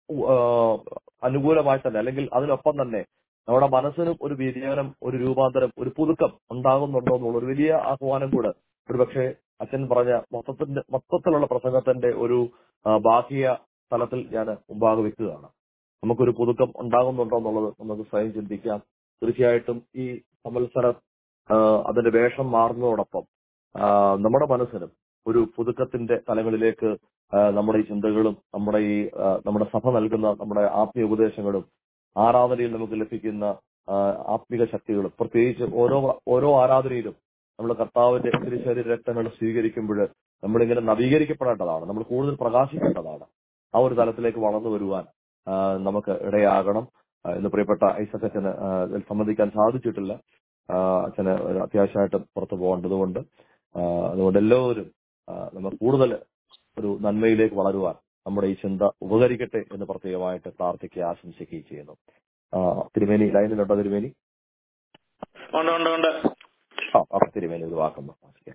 അനുകൂലമായി തന്നെ, അല്ലെങ്കിൽ അതിനൊപ്പം തന്നെ നമ്മുടെ മനസ്സിനും ഒരു വ്യതിയാനം, ഒരു രൂപാന്തരം, ഒരു പുതുക്കം ഉണ്ടാകുന്നുണ്ടോ എന്നുള്ള ഒരു വലിയ ആഹ്വാനം കൂടെ ഒരുപക്ഷെ അച്ഛൻ പറഞ്ഞ മൊത്തത്തിലുള്ള പ്രസംഗത്തിന്റെ ഒരു ബാഹ്യ തലത്തിൽ ഞാൻ മുമ്പാകെ വെക്കുകയാണ്. നമുക്കൊരു പുതുക്കം ഉണ്ടാകുന്നുണ്ടോ എന്നുള്ളത് നമുക്ക് സ്വയം ചിന്തിക്കാം. തീർച്ചയായിട്ടും ഈ സംവത്സരം അതിന്റെ വേഷം മാറുന്നതോടൊപ്പം നമ്മുടെ മനസ്സിനും ഒരു പുതുക്കത്തിന്റെ തലങ്ങളിലേക്ക് നമ്മുടെ ഈ ചിന്തകളും നമ്മുടെ സഭ നൽകുന്ന നമ്മുടെ ആത്മീയ ഉപദേശങ്ങളും ആരാധനയിൽ നമുക്ക് ലഭിക്കുന്ന ആത്മീക ശക്തികളും, പ്രത്യേകിച്ച് ഓരോ ആരാധനയിലും നമ്മൾ കർത്താവിന്റെ തിരുശരീര രക്തങ്ങൾ സ്വീകരിക്കുമ്പോൾ നമ്മളിങ്ങനെ നവീകരിക്കപ്പെടേണ്ടതാണ്, നമ്മൾ കൂടുതൽ പ്രകാശിക്കേണ്ടതാണ്. ആ ഒരു തലത്തിലേക്ക് വളർന്നു വരുവാൻ നമുക്ക് ഇടയാകണം എന്ന് പ്രിയപ്പെട്ട ഐസക് അച്ഛന് സംബന്ധിക്കാൻ സാധിച്ചിട്ടില്ല. അച്ഛന് അത്യാവശ്യമായിട്ട് പുറത്തു പോകേണ്ടതുകൊണ്ട് അതുകൊണ്ട് എല്ലാവരും നമ്മൾ കൂടുതൽ ഒരു നന്മയിലേക്ക് വളരുവാൻ നമ്മുടെ ഈ ചിന്ത ഉപകരിക്കട്ടെ എന്ന് പ്രത്യേകമായിട്ട് പ്രാർത്ഥിക്കുക, ആശംസിക്കുകയും ചെയ്യുന്നു. തിരുമേനി ലൈനിലുണ്ടോ? തിരുമേനി തിരുമേനി ഒരു വാക്കുമ്പോ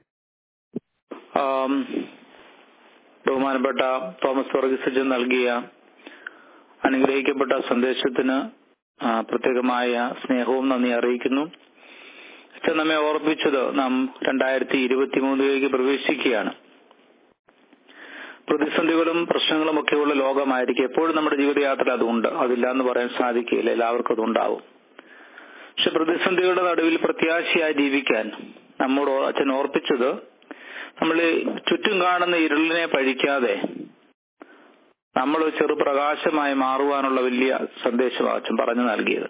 ബഹുമാനപ്പെട്ട തോമസ് വർഗീസ് നൽകിയ അനുഗ്രഹിക്കപ്പെട്ട സന്ദേശത്തിന് പ്രത്യേകമായ സ്നേഹവും നന്ദി അറിയിക്കുന്നു. അച്ഛൻ നമ്മെ ഓർപ്പിച്ചത് നാം 2023 പ്രവേശിക്കുകയാണ്. പ്രതിസന്ധികളും പ്രശ്നങ്ങളും ഒക്കെയുള്ള ലോകമായിരിക്കും. എപ്പോഴും നമ്മുടെ ജീവിതയാത്ര അതുണ്ട്, അതില്ല എന്ന് പറയാൻ സാധിക്കില്ല, എല്ലാവർക്കും അതുണ്ടാവും. പക്ഷെ പ്രതിസന്ധികളുടെ നടുവിൽ പ്രത്യാശയായി ജീവിക്കാൻ നമ്മോട് അച്ഛൻ ഓർപ്പിച്ചത്, നമ്മൾ ചുറ്റും കാണുന്ന ഇരുളിനെ പഴിക്കാതെ നമ്മൾ ചെറുപ്രകാശമായി മാറുവാനുള്ള വലിയ സന്ദേശമാണ് അച്ഛൻ പറഞ്ഞു നൽകിയത്.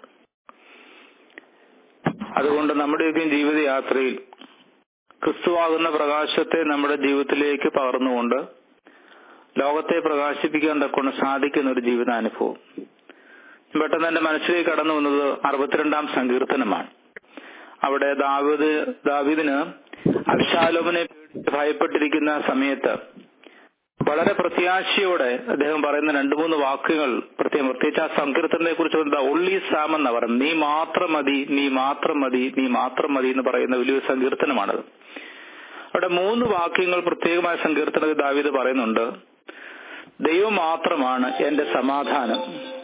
അതുകൊണ്ട് നമ്മുടെയൊക്കെ ജീവിതയാത്രയിൽ ക്രിസ്തുവാകുന്ന പ്രകാശത്തെ നമ്മുടെ ജീവിതത്തിലേക്ക് പകർന്നുകൊണ്ട് ലോകത്തെ പ്രകാശിപ്പിക്കാൻ തക്കൊണ്ട് സാധിക്കുന്ന ഒരു ജീവിതാനുഭവം പെട്ടെന്ന് എന്റെ മനസ്സിലേക്ക് കടന്നു വന്നത് 62-ാം സങ്കീർത്തനമാണ്. അവിടെ ദാവീദിന് അബ്ശാലോമിനെ ഭയപ്പെട്ടിരിക്കുന്ന സമയത്ത് വളരെ പ്രത്യാശയോടെ അദ്ദേഹം പറയുന്ന 2-3 വാക്കുകൾ പ്രത്യേകിച്ച് ആ സങ്കീർത്തനത്തെ കുറിച്ച് ഒള്ളി സാം എന്നാ പറയുന്നത്. നീ മാത്രം മതി, നീ മാത്രം മതി, നീ മാത്രം മതി എന്ന് പറയുന്ന വലിയൊരു സങ്കീർത്തനമാണത്. അവിടെ 3 വാക്യങ്ങൾ പ്രത്യേകമായ സങ്കീർത്തനത്തിൽ ദാവീദ് പറയുന്നുണ്ട്. ദൈവം മാത്രമാണ് എന്റെ സമാധാനം,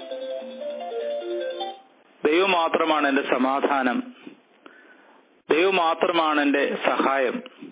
ദൈവം മാത്രമാണ് എന്റെ സമാധാനം, ദൈവം മാത്രമാണ് എന്റെ സഹായം,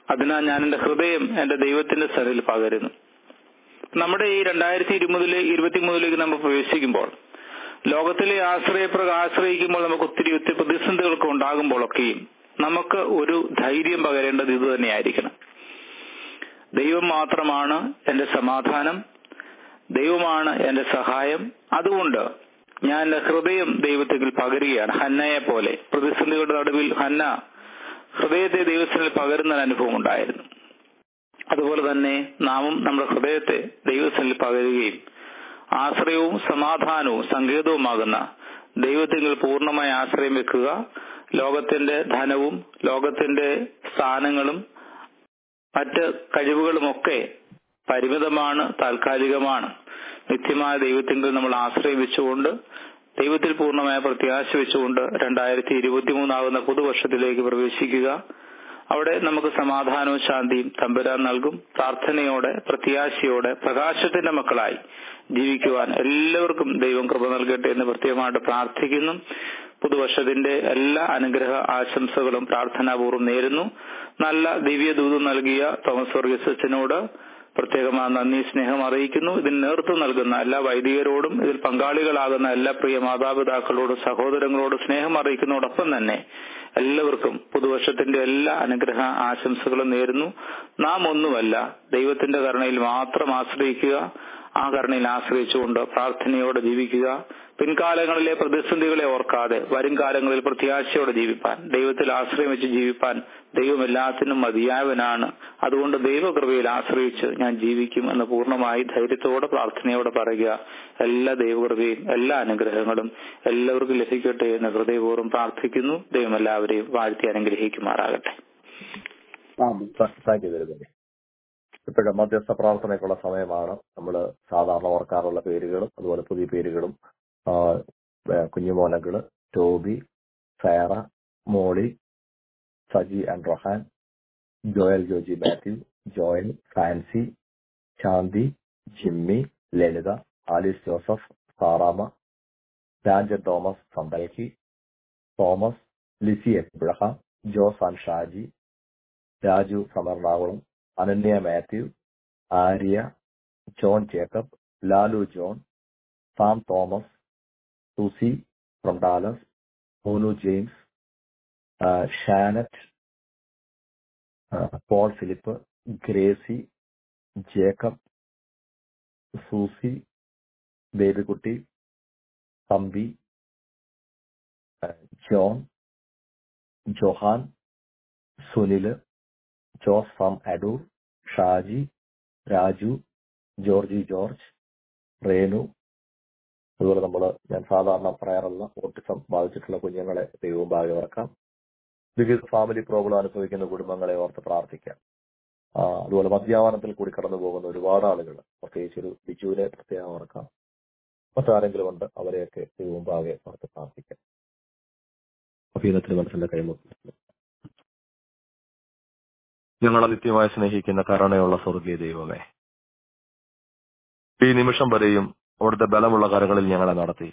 അതിനാൽ ഞാൻ എന്റെ ഹൃദയം എന്റെ ദൈവത്തിന്റെ സന്നിധിയിൽ പകരുന്നു. നമ്മുടെ ഈ 2023 നമ്മൾ പ്രവേശിക്കുമ്പോൾ ലോകത്തിലെ ആശ്രയിക്കുമ്പോൾ നമുക്ക് ഒത്തിരി പ്രതിസന്ധികളൊക്കെ ഉണ്ടാകുമ്പോഴൊക്കെയും നമുക്ക് ഒരു ധൈര്യം പകരേണ്ടത് ഇത് തന്നെയായിരിക്കണം. ദൈവം മാത്രമാണ് എന്റെ സമാധാനം, ദൈവമാണ് എന്റെ സഹായം. അതുകൊണ്ട് ഞാൻ എന്റെ ഹൃദയം ദൈവത്തിൽ പകരുകയാണ്. ഹന്നയെ പോലെ പ്രതിസന്ധികളുടെ നടുവിൽ ഹന്ന ഹൃദയത്തെ ദൈവത്തിൽ പകരുന്ന അനുഭവം ഉണ്ടായിരുന്നു. അതുപോലെ തന്നെ നാമും നമ്മുടെ ഹൃദയത്തെ ദൈവത്തിൽ പകരുകയും ആശ്രയവും സമാധാനവും സങ്കേതവുമാകുന്ന ദൈവത്തിൽ പൂർണ്ണമായ ആശ്രയം വെക്കുക. ലോകത്തിന്റെ ധനവും ലോകത്തിന്റെ സ്ഥാനങ്ങളും മറ്റ് കഴിവുകളുമൊക്കെ പരിമിതമാണ്, താൽക്കാലികമാണ്. നിത്യമായ ദൈവത്തിൽ നമ്മൾ ആശ്രയം വെച്ചുകൊണ്ട് ദൈവത്തിൽ പൂർണ്ണമായ പ്രത്യാശ വെച്ചുകൊണ്ട് 2023 ആകുന്ന പുതുവർഷത്തിലേക്ക് പ്രവേശിക്കുക. അവിടെ നമുക്ക് സമാധാനവും ശാന്തിയും തമ്പുരാൻ നൽകും. പ്രാർത്ഥനയോടെ പ്രത്യാശയോടെ പ്രകാശത്തിന്റെ മക്കളായി ജീവിക്കുവാൻ എല്ലാവർക്കും ദൈവം കൃപ നൽകട്ടെ എന്ന് പ്രത്യേകമായിട്ട് പ്രാർത്ഥിക്കുന്നു. പുതുവർഷത്തിന്റെ എല്ലാ അനുഗ്രഹ ആശംസകളും പ്രാർത്ഥനാപൂർവ്വം നേരുന്നു. നല്ല ദിവ്യദൂതം നൽകിയ തോമസ് വർഗീസ് അച്ഛനോട് പ്രത്യേകമായ നന്ദി സ്നേഹം അറിയിക്കുന്നു. ഇതിന് നേതൃത്വം നൽകുന്ന എല്ലാ വൈദികരോടും ഇതിൽ പങ്കാളികളാകുന്ന എല്ലാ പ്രിയ മാതാപിതാക്കളോടും സഹോദരങ്ങളോടും സ്നേഹം അറിയിക്കുന്നതോടൊപ്പം തന്നെ എല്ലാവർക്കും പുതുവർഷത്തിന്റെ എല്ലാ അനുഗ്രഹ ആശംസകളും നേരുന്നു. നാം ഒന്നുമല്ല, ദൈവത്തിന്റെ കരുണയിൽ മാത്രം ആശ്രയിക്കുക. ആ കരുണയിൽ ആശ്രയിച്ചുകൊണ്ട് പ്രാർത്ഥനയോടെ ജീവിക്കുക. പിൻകാലങ്ങളിലെ പ്രതിസന്ധികളെ ഓർക്കാതെ വരും കാലങ്ങളിൽ പ്രത്യാശയോടെ ജീവിപ്പാൻ, ദൈവത്തിൽ ആശ്രയം വെച്ച് ജീവിപ്പാൻ ദൈവം എല്ലാത്തിനും മതിയായവനാണ്. അതുകൊണ്ട് ദൈവകൃപയിൽ ആശ്രയിച്ച് ഞാൻ ജീവിക്കും എന്ന് പൂർണ്ണമായി ധൈര്യത്തോടെ പ്രാർത്ഥനയോടെ പറയുക. എല്ലാ ദൈവകൃപയും എല്ലാ അനുഗ്രഹങ്ങളും എല്ലാവർക്കും ലഭിക്കട്ടെ എന്ന് ഹൃദയപൂർവ്വം പ്രാർത്ഥിക്കുന്നു. ദൈവം എല്ലാവരെയും വാഴ്ത്തി അനുഗ്രഹിക്കുമാറാകട്ടെ. ഇപ്പോഴും മധ്യസ്ഥ പ്രാർത്ഥനയ്ക്കുള്ള സമയമാണ്. നമ്മൾ സാധാരണ ഓർക്കാറുള്ള പേരുകളും അതുപോലെ പുതിയ പേരുകളും കുഞ്ഞുമോനകള്, Toby, Sera, Molly, Saji and Rohan, Joel Joji Mathew, Joel, Fancy, Shanthi, Jimmy, Lalitha, Alice Joseph, Saramma, Rajan Thomas സന്തൽഹി, Thomas, Lizzy Abraham, Jose and Shaji, Raju സമർണാകുളം, Ananya Mathew, Arya, John Jacob, Lalu John, Sam Thomas, Susie from Dallas, Monu James, Shanet, Paul Philip, Gracy, Jacob, Susie, Babykutty, Thampi, John, Johan, Sunil, Jose from Adoor, Shaji, Raju, Georgie George, Renu. അതുപോലെ ഞാൻ സാധാരണ പറയാറുള്ള autism ബാധിച്ചിട്ടുള്ള കുഞ്ഞുങ്ങളെ ദൈവവും ഭാഗ്യം ഓർക്കാം. വിവിധ ഫാമിലി പ്രോബ്ലം അനുഭവിക്കുന്ന കുടുംബങ്ങളെ ഓർത്ത് പ്രാർത്ഥിക്കാം. അതുപോലെ മദ്യപാനത്തിൽ കൂടി കടന്നു പോകുന്ന ഒരുപാട് ആളുകൾ, പ്രത്യേകിച്ച് ഒരു ബിജുവിനെ പ്രത്യേകം ഓർക്കാം. മറ്റാരെങ്കിലും ഉണ്ട്, അവരെയൊക്കെ ദൈവവും ഭാഗ്യം ഓർത്ത് പ്രാർത്ഥിക്കാം. അഭീനത്തിന് മനസ്സിന്റെ കൈമുട്ടി. ഞങ്ങളെ നിത്യമായി സ്നേഹിക്കുന്ന കരുണയുള്ള സ്വർഗീയ ദൈവമേ, ഈ നിമിഷം വരെയും അവിടുത്തെ ബലമുള്ള കരങ്ങളിൽ ഞങ്ങളെ നടത്തി.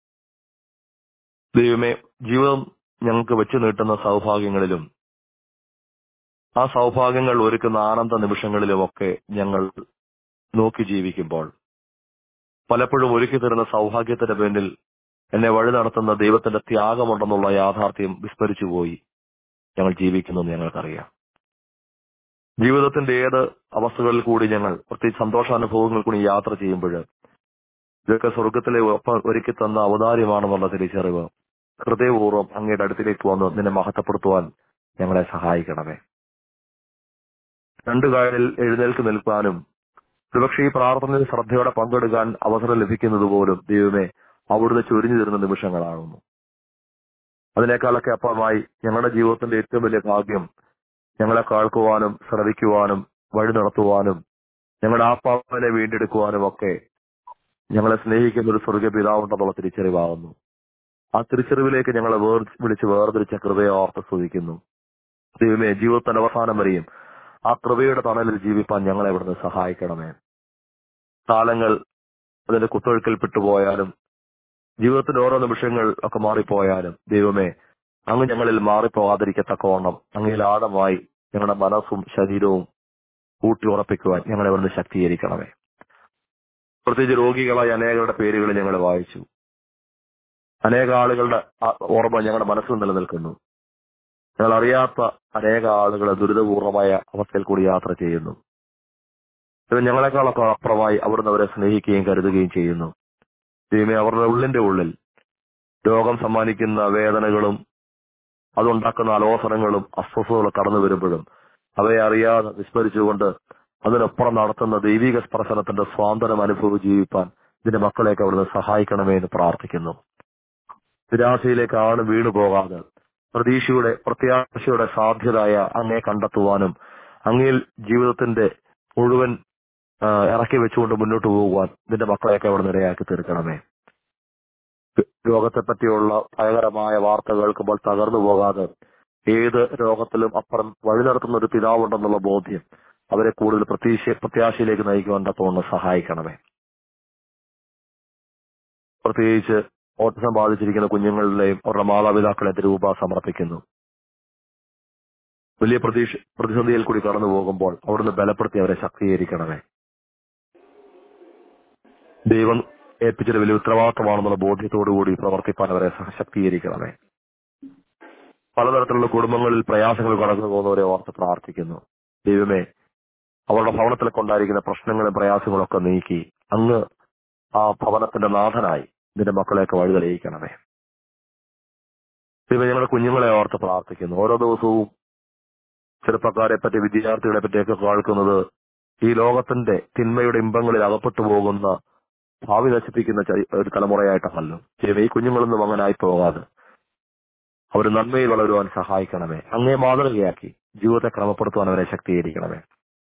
ദൈവമേ, ജീവിതം ഞങ്ങൾക്ക് വെച്ചു നീട്ടുന്ന സൗഭാഗ്യങ്ങളിലും ആ സൗഭാഗ്യങ്ങൾ ഒരുക്കുന്ന ആനന്ദ നിമിഷങ്ങളിലുമൊക്കെ ഞങ്ങൾ നോക്കി ജീവിക്കുമ്പോൾ പലപ്പോഴും ഒരുക്കി തരുന്ന സൗഭാഗ്യത്തിന്റെ പേരിൽ എന്നെ വഴി നടത്തുന്ന ദൈവത്തിന്റെ ത്യാഗമുണ്ടെന്നുള്ള യാഥാർത്ഥ്യം വിസ്മരിച്ചുപോയി ഞങ്ങൾ ജീവിക്കുന്നെന്ന് ഞങ്ങൾക്കറിയാം. ജീവിതത്തിന്റെ ഏത് അവസ്ഥകളിൽ കൂടി ഞങ്ങൾ പ്രത്യേകിച്ച് സന്തോഷാനുഭവങ്ങൾ കൂടി യാത്ര ചെയ്യുമ്പോൾ ഇതൊക്കെ സ്വർഗത്തിലെ ഒരുക്കി തന്ന അവതാര്യമാണെന്നുള്ള തിരിച്ചറിവ് ഹൃദയപൂർവ്വം അങ്ങയുടെ അടുത്തിലേക്ക് വന്ന് നിന്നെ മഹത്വപ്പെടുത്തുവാൻ ഞങ്ങളെ സഹായിക്കണമേ. രണ്ടു കാലിൽ എഴുന്നേൽക്ക് നിൽക്കാനും ഒരുപക്ഷെ ഈ പ്രാർത്ഥനയിൽ ശ്രദ്ധയോടെ പങ്കെടുക്കാൻ അവസരം ലഭിക്കുന്നത് പോലും ദൈവമേ അവിടുന്ന് ചൊരിഞ്ഞു തരുന്ന നിമിഷങ്ങളാകുന്നു. അതിനേക്കാളൊക്കെ അപ്പുറമായി ഞങ്ങളുടെ ജീവിതത്തിന്റെ ഏറ്റവും വലിയ ഭാഗ്യം ഞങ്ങളെ കേൾക്കുവാനും ശ്രവിക്കുവാനും വഴി നടത്തുവാനും ഞങ്ങളുടെ ആത്മാവിനെ വീണ്ടെടുക്കുവാനും ഒക്കെ ഞങ്ങളെ സ്നേഹിക്കുന്ന ഒരു സ്വർഗീയ പിതാവുണ്ടെന്നുള്ള തിരിച്ചറിവാകുന്നു. ആ തിരിച്ചറിവിലേക്ക് ഞങ്ങളെ വിളിച്ച് വേർതിരിച്ച കൃപയെ ഓർത്ത് സ്തുതിക്കുന്നു. ദൈവമേ, ജീവിതത്തിന്റെ അവസാനം വരെയും ആ കൃപയുടെ തണലിൽ ജീവിപ്പാൻ ഞങ്ങളെ ഇവിടുന്ന് സഹായിക്കണമേ. കാലങ്ങൾ അതിന്റെ കുത്തൊഴുക്കിൽ പെട്ടുപോയാലും ജീവിതത്തിന്റെ ഓരോ നിമിഷങ്ങൾ ഒക്കെ മാറിപ്പോയാലും ദൈവമേ, അങ്ങ് ഞങ്ങളിൽ മാറിപ്പോകാതിരിക്കത്തക്കവണ്ണം അങ്ങയിൽ ആഴമായി ഞങ്ങളുടെ മനസ്സും ശരീരവും ഊട്ടി ഉറപ്പിക്കുവാൻ ഞങ്ങളെ അവിടുന്ന് ശക്തീകരിക്കണമേ. പ്രത്യേകിച്ച് രോഗികളായ അനേകരുടെ പേരുകൾ ഞങ്ങൾ വായിച്ചു. അനേക ആളുകളുടെ ഓർമ്മ ഞങ്ങളുടെ മനസ്സിൽ നിലനിൽക്കുന്നു. ഞങ്ങൾ അറിയാത്ത അനേക ആളുകൾ ദുരിതപൂർണമായ അവസ്ഥയിൽ കൂടി യാത്ര ചെയ്യുന്നു. ഇത് ഞങ്ങളെക്കാളൊക്കെ അപ്പുറമായി അവിടുന്ന് അവരെ സ്നേഹിക്കുകയും കരുതുകയും ചെയ്യുന്നു. ദൈവമേ, അവരുടെ ഉള്ളിന്റെ ഉള്ളിൽ രോഗം സമ്മാനിക്കുന്ന വേദനകളും അതുണ്ടാക്കുന്ന അലോസരങ്ങളും അസ്വസ്ഥതകളും കടന്നു വരുമ്പോഴും അവയെ അറിയാതെ വിസ്മരിച്ചുകൊണ്ട് അതിനപ്പുറം നടത്തുന്ന ദൈവിക സ്പർശനത്തിന്റെ സ്വാതന്ത്ര്യം അനുഭവിച്ച് ജീവിപ്പാൻ ഇതിന്റെ മക്കളെയൊക്കെ അവിടുന്ന് സഹായിക്കണമേ എന്ന് പ്രാർത്ഥിക്കുന്നു. നിരാശയിലേക്ക് ആളും വീണു പോകാതെ പ്രത്യാശയുടെ സാധ്യതയായ അങ്ങയെ കണ്ടെത്തുവാനും അങ്ങയിൽ ജീവിതത്തിന്റെ മുഴുവൻ ഇറക്കി വെച്ചുകൊണ്ട് മുന്നോട്ട് പോകുവാൻ ഇതിന്റെ മക്കളെയൊക്കെ അവിടെ നിരയാക്കി തീർക്കണമേ. രോഗത്തെ പറ്റിയുള്ള ഭയങ്കരമായ വാർത്ത കേൾക്കുമ്പോൾ തകർന്നു പോകാതെ ഏത് രോഗത്തിലും അപ്പുറം വഴി നടത്തുന്ന ഒരു പിതാവുണ്ടെന്നുള്ള ബോധ്യം അവരെ കൂടുതൽ പ്രത്യാശയിലേക്ക് നയിക്കുവാൻ തക്കവണ്ണം സഹായിക്കണമേ. പ്രത്യേകിച്ച് ഓട്ടിസം ബാധിച്ചിരിക്കുന്ന കുഞ്ഞുങ്ങളുടെയും അവരുടെ മാതാപിതാക്കളെ തിരുവുപ സമർപ്പിക്കുന്നു. വലിയ പ്രതിസന്ധിയിൽ കൂടി കടന്നു പോകുമ്പോൾ അവിടുന്ന് ബലപ്പെടുത്തി അവരെ ശക്തീകരിക്കണമേ. ദൈവം ഏൽപ്പിച്ചൊരു വലിയ ഉത്തരവാദിത്തമാണെന്നുള്ള ബോധ്യത്തോടുകൂടി പ്രവർത്തിപ്പാൻ അവരെ ശക്തീകരിക്കണമേ. പലതരത്തിലുള്ള കുടുംബങ്ങളിൽ പ്രയാസങ്ങൾ കടന്നു പോകുന്നവരെ ഓർത്ത് പ്രാർത്ഥിക്കുന്നു. ദൈവമേ, അവരുടെ ഭവനത്തിലൊക്കെ ഉണ്ടായിരിക്കുന്ന പ്രശ്നങ്ങളും പ്രയാസങ്ങളും ഒക്കെ നീക്കി അങ്ങ് ആ ഭവനത്തിന്റെ നാഥനായി നിന്റെ മക്കളെയൊക്കെ വഴിതെളിയിക്കണമേ. ദൈവം ഞങ്ങളുടെ കുഞ്ഞുങ്ങളെ ഓർത്ത് പ്രാർത്ഥിക്കുന്നു. ഓരോ ദിവസവും ചെറുപ്പക്കാരെ പറ്റി വിദ്യാർത്ഥികളെ പറ്റിയൊക്കെ കേൾക്കുന്നത് ഈ ലോകത്തിന്റെ തിന്മയുടെ ഇമ്പങ്ങളിൽ അകപ്പെട്ടു പോകുന്ന ഭാവി നശിപ്പിക്കുന്ന ഒരു തലമുറയായിട്ടല്ലോ. ദൈവം ഈ കുഞ്ഞുങ്ങളൊന്നും അങ്ങനെ ആയി പോകാതെ അവർ നന്മയിൽ വളരുവാൻ സഹായിക്കണമേ. അങ്ങേ മാതൃകയാക്കി ജീവിതത്തെ ക്രമപ്പെടുത്തുവാൻ അവരെ ശക്തീകരിക്കണമേ.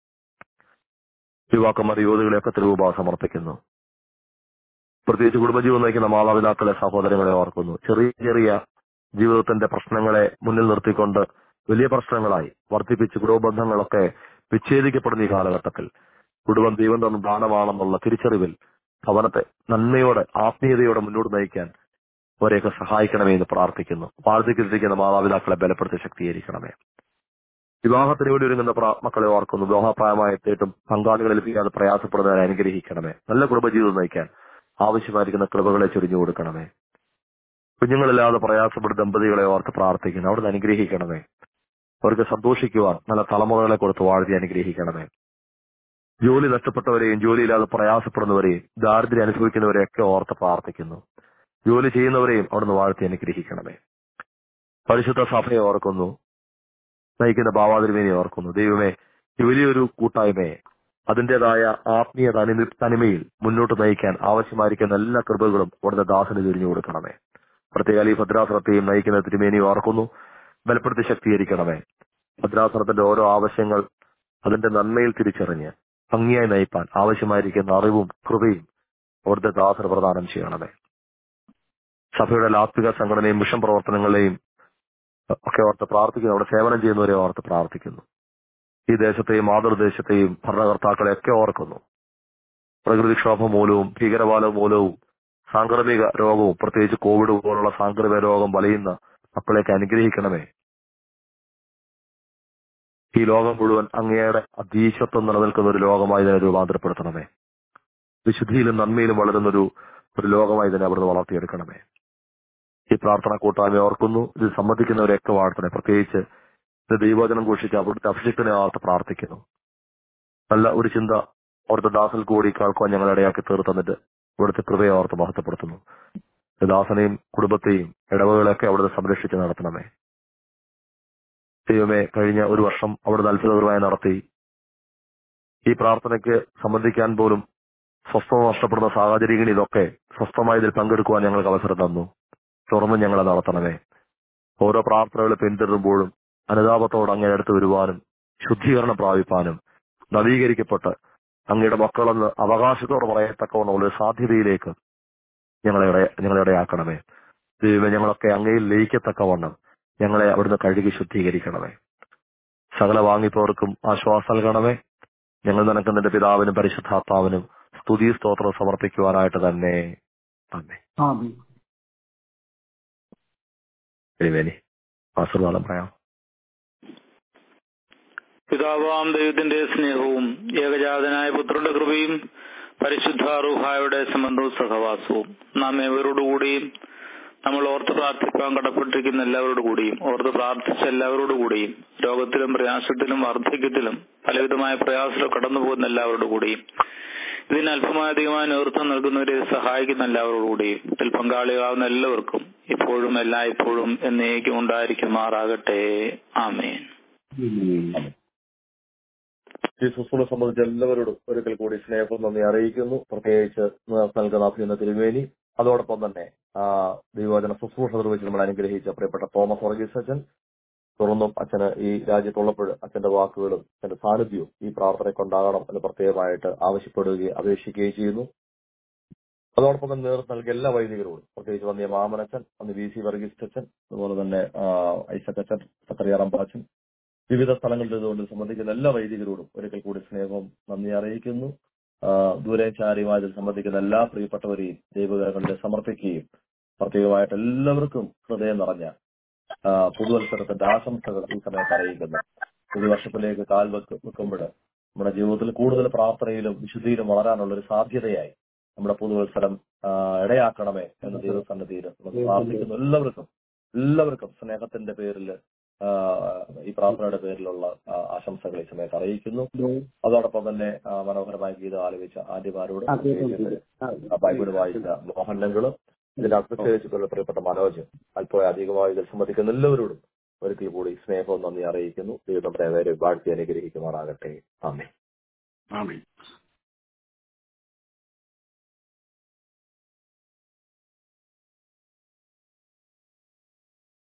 യുവാക്കന്മാർ യുവതികളെയൊക്കെ തിരുവുപ സമർപ്പിക്കുന്നു. പ്രത്യേകിച്ച് കുടുംബജീവൻ നയിക്കുന്ന മാതാപിതാക്കളെ സഹോദരങ്ങളെ ഓർക്കുന്നു. ചെറിയ ചെറിയ ജീവിതത്തിന്റെ പ്രശ്നങ്ങളെ മുന്നിൽ നിർത്തിക്കൊണ്ട് വലിയ പ്രശ്നങ്ങളായി വർദ്ധിപ്പിച്ച് കുടുംബബന്ധങ്ങളൊക്കെ വിച്ഛേദിക്കപ്പെടുന്ന ഈ കാലഘട്ടത്തിൽ കുടുംബം ദൈവം തന്ന ദാനമാണെന്നുള്ള തിരിച്ചറിവിൽ ഭവനത്തെ നന്മയോടെ ആത്മീയതയോടെ മുന്നോട്ട് നയിക്കാൻ അവരെയൊക്കെ സഹായിക്കണമേ എന്ന് പ്രാർത്ഥിക്കുന്നു. വാർദ്ധക്യത്തിരിക്കുന്ന മാതാപിതാക്കളെ ബലപ്പെടുത്തി ശക്തീകരിക്കണമേ. വിവാഹത്തിന് വേണ്ടി ഒരുങ്ങുന്ന മക്കളെ ഓർക്കുന്നു. വിവാഹപ്രായമായ എത്തിയിട്ടും പങ്കാളികളെ ലഭിക്കാതെ പ്രയാസപ്പെടുന്നവരെ അനുഗ്രഹിക്കണമേ. നല്ല കുടുംബജീവിതം നയിക്കാൻ ആവശ്യമായിരിക്കുന്ന കൃപകളെ ചൊരിഞ്ഞു കൊടുക്കണമേ. കുഞ്ഞുങ്ങളില്ലാതെ പ്രയാസപ്പെടുന്ന ദമ്പതികളെ ഓർത്ത് പ്രാർത്ഥിക്കുന്നു. അവിടുന്ന് അനുഗ്രഹിക്കണമേ. അവർക്ക് സന്തോഷിക്കുവാൻ നല്ല തലമുറകളെ കൊടുത്ത് വാഴ്ത്തി അനുഗ്രഹിക്കണമേ. ജോലി നഷ്ടപ്പെട്ടവരെയും ജോലിയില്ലാതെ പ്രയാസപ്പെടുന്നവരെയും ദാരിദ്ര്യം അനുഭവിക്കുന്നവരെയൊക്കെ ഓർത്ത് പ്രാർത്ഥിക്കുന്നു. ജോലി ചെയ്യുന്നവരെയും അവിടുന്ന് വാഴ്ത്തി അനുഗ്രഹിക്കണമേ. പരിശുദ്ധ സഭയെ ഓർക്കുന്നു. നയിക്കുന്ന ഭാവാതിരുമേനെ ഓർക്കുന്നു. ദൈവമേ, ഈ വലിയൊരു കൂട്ടായ്മയെ അതിൻ്റെതായ ആത്മീയ തനിമയിൽ മുന്നോട്ട് നയിക്കാൻ ആവശ്യമായിരിക്കുന്ന എല്ലാ കൃപകളും അവിടുത്തെ ദാസന് തിരിഞ്ഞു കൊടുക്കണമേ. പ്രത്യേക ഈ ഭദ്രാസനത്തെയും നയിക്കുന്ന തിരുമേനി ഓർക്കുന്നു. ബലപ്പെടുത്തി ശക്തീകരിക്കണമേ. ഭദ്രാസനത്തിന്റെ ഓരോ ആവശ്യങ്ങൾ അതിന്റെ നന്മയിൽ തിരിച്ചറിഞ്ഞ് ഭംഗിയായി നയിപ്പാൻ ആവശ്യമായിരിക്കുന്ന അറിവും കൃപയും അവിടുത്തെ ദാസന് പ്രദാനം ചെയ്യണമേ. സഭയുടെ ആത്മിക സംഘടനയും മിഷൻ പ്രവർത്തനങ്ങളെയും ഒക്കെ ഓർത്ത് പ്രാർത്ഥിക്കുന്നു. അവിടെ സേവനം ചെയ്യുന്നവരെ ഓർത്ത് പ്രാർത്ഥിക്കുന്നു. ഈ ദേശത്തെയും മാതൃദേശത്തെയും ഭരണകർത്താക്കളെയൊക്കെ ഓർക്കുന്നു. പ്രകൃതിക്ഷോഭം മൂലവും ഭീകരവാദം മൂലവും സാംക്രമിക രോഗവും പ്രത്യേകിച്ച് കോവിഡ് പോലുള്ള സാംക്രമിക രോഗം വലയുന്ന മക്കളെയൊക്കെ അനുഗ്രഹിക്കണമേ. ഈ ലോകം മുഴുവൻ അങ്ങയുടെ അധീശത്വം നിലനിൽക്കുന്ന ഒരു ലോകമായി ഇതിനെ രൂപാന്തരപ്പെടുത്തണമേ. വിശുദ്ധിയിലും നന്മയിലും വളരുന്നൊരു ലോകമായി ഇതിനെ അവിടുന്ന് വളർത്തിയെടുക്കണമേ. ഈ പ്രാർത്ഥന കൂട്ടായ്മ ഓർക്കുന്നു. ഇത് സംബന്ധിക്കുന്നവരെയൊക്കെ വാഴ്ത്തണേ. പ്രത്യേകിച്ച് ഇത് ദൈവവചനം ഘോഷിച്ച് അവിടുത്തെ അഭിഷിക്തനെ ഓർത്ത് പ്രാർത്ഥിക്കുന്നു. നല്ല ഒരു ചിന്ത അവിടുത്തെ ദാസൽ കൂടി കേൾക്കുവാൻ ഞങ്ങൾ ഇടയാക്കി തീർത്തന്നിട്ട് ഇവിടുത്തെ കൃപയെ ഓർത്ത് മഹത്വപ്പെടുത്തുന്നു. ദാസനെയും കുടുംബത്തെയും ഇടവകളെയൊക്കെ അവിടുത്തെ സംരക്ഷിച്ച് നടത്തണമേ. ദൈവമേ, കഴിഞ്ഞ ഒരു വർഷം അവിടുന്ന് അത്ഭുതകരമായി നടത്തി. ഈ പ്രാർത്ഥനയ്ക്ക് സംബന്ധിക്കാൻ പോലും സ്വസ്ഥത നഷ്ടപ്പെടുന്ന സാഹചര്യങ്ങളിൽ ഇതൊക്കെ സ്വസ്ഥമായി ഇതിൽ പങ്കെടുക്കുവാൻ ഞങ്ങൾക്ക് അവസരം തന്നു. തുറന്ന് ഞങ്ങളെ നടത്തണമേ. ഓരോ പ്രാർത്ഥനകളെ പിന്തുടരുമ്പോഴും അനുതാപത്തോട് അങ്ങേ അടുത്ത് വരുവാനും ശുദ്ധീകരണം പ്രാപിപ്പാനും നവീകരിക്കപ്പെട്ട് അങ്ങയുടെ മക്കളെന്ന് അവകാശത്തോടെ പറയത്തക്കവണ്ണമുള്ള ഒരു സാധ്യതയിലേക്ക് ഞങ്ങളിടയാക്കണമേ. ദൈവമേ, ഞങ്ങളൊക്കെ അങ്ങയിൽ ലയിക്കത്തക്കവണ്ണം ഞങ്ങളെ അവിടുന്ന് കഴുകി ശുദ്ധീകരിക്കണമേ. സകല വാങ്ങിപ്പോർക്കും ആശ്വാസം നൽകണമേ. ഞങ്ങൾ നിനക്ക് നിന്റെ പിതാവിനും പരിശുദ്ധാത്മാവിനും സ്തുതി സ്തോത്രം സമർപ്പിക്കുവാനായിട്ട് തന്നെ. ആമേൻ. ആശീർവാദം പറയാം. പിതാവാം ദൈവത്തിന്റെ സ്നേഹവും ഏകജാതനായ പുത്രന്റെ കൃപയും പരിശുദ്ധ റൂഹായുടെ സംബന്ധവും സഹവാസവും നാം ഏവരോടുകൂടിയും നമ്മൾ ഓർത്ത് പ്രാർത്ഥിക്കാൻ കടപ്പെട്ടിരിക്കുന്ന എല്ലാവരോടുകൂടിയും ഓർത്ത് പ്രാർത്ഥിച്ച എല്ലാവരോടുകൂടിയും രോഗത്തിലും പ്രയാസത്തിലും വാർദ്ധക്യത്തിലും പലവിധമായ പ്രയാസത്തിലും കടന്നു പോകുന്ന എല്ലാവരോടുകൂടിയും ഇതിന് അല്പമാധികമായ നേതൃത്വം നൽകുന്നവരെ സഹായിക്കുന്ന എല്ലാവരോടുകൂടിയും ഇതിൽ പങ്കാളികളാവുന്ന എല്ലാവർക്കും ഇപ്പോഴും എല്ലായ്പ്പോഴും എന്നേക്കും ഉണ്ടായിരിക്കുമാറാകട്ടെ. ആമേൻ. ഈ ശുശ്രൂഷ സംബന്ധിച്ച് എല്ലാവരോടും ഒരിക്കൽ കൂടി സ്നേഹം നന്ദി അറിയിക്കുന്നു. പ്രത്യേകിച്ച് നൽകുന്ന അഭിനന്ദ തിരുമേനി, അതോടൊപ്പം തന്നെ ദൈവവചന ശുശ്രൂഷ നിർവഹിച്ച് നമ്മൾ അനുഗ്രഹിച്ച പ്രിയപ്പെട്ട തോമസ് വർഗീസ് അച്ഛൻ, തുടർന്നും അച്ഛന് ഈ രാജ്യത്തുള്ളപ്പോൾ അച്ഛന്റെ വാക്കുകളും അച്ഛന്റെ സാന്നിധ്യവും ഈ പ്രാർത്ഥനയ്ക്കുണ്ടാകണം എന്ന് പ്രത്യേകമായിട്ട് ആവശ്യപ്പെടുകയും അപേക്ഷിക്കുകയും ചെയ്യുന്നു. അതോടൊപ്പം തന്നെ നേതൃത്വം നൽകിയ എല്ലാ വൈദികരോടും, പ്രത്യേകിച്ച് വന്നിയ മാമനച്ഛൻ, അന്ന് വി സി വർഗീസ് അച്ഛൻ, അതുപോലെ തന്നെ ഐസക് അച്ഛൻ, സക്കറിയാറമ്പാച്ചൻ, വിവിധ സ്ഥലങ്ങളിൽ ഇതുകൊണ്ട് സംബന്ധിക്കുന്ന എല്ലാ വൈദികരോടും ഒരിക്കൽ കൂടി സ്നേഹവും നന്ദി അറിയിക്കുന്നു. ദൂരെ ചാരിയുമായി സംബന്ധിക്കുന്ന എല്ലാ പ്രിയപ്പെട്ടവരെയും ദൈവകരങ്ങളിൽ സമർപ്പിക്കുകയും പ്രത്യേകമായിട്ട് എല്ലാവർക്കും ഹൃദയം നിറഞ്ഞ പുതുവത്സരത്തിന്റെ ആശംസകൾ ഈ സമയത്ത് അറിയിക്കുന്നു. പുതുവർഷത്തിലേക്ക് കാൽ വെക്കുമ്പോൾ നമ്മുടെ ജീവിതത്തിൽ കൂടുതൽ പ്രാർത്ഥനയിലും വിശുദ്ധിയിലും വളരാനുള്ള ഒരു സാധ്യതയായി നമ്മുടെ പുതുവത്സരം ഇടയാക്കണമേ എന്ന ദൈവസന്നിധിയിൽ നമുക്ക് പ്രാർത്ഥിക്കുന്നു. എല്ലാവർക്കും സ്നേഹത്തിന്റെ പേരിൽ ഈ പ്രാർത്ഥനയുടെ പേരിലുള്ള ആശംസകൾ ഈ സമയത്ത് അറിയിക്കുന്നു. അതോടൊപ്പം തന്നെ മനോഹരമായ ഗീതം ആലപിച്ച ആദ്യമാരോട് ബൈബിൾ വായിച്ച മോഹൻലങ്ങളും ഇതിന്റെ അർത്ഥശേഷിച്ചുള്ള പ്രിയപ്പെട്ട മനോജ് അല്പം അധികമായി ഇതിൽ സംബന്ധിക്കുന്ന എല്ലാവരോടും ഒരിക്കൽ കൂടി സ്നേഹവും നന്ദി അറിയിക്കുന്നു. ദൈവം നമ്മുടെ വാഴ്ത്തി അനുഗ്രഹിക്കുമാറാകട്ടെ. ആമേൻ.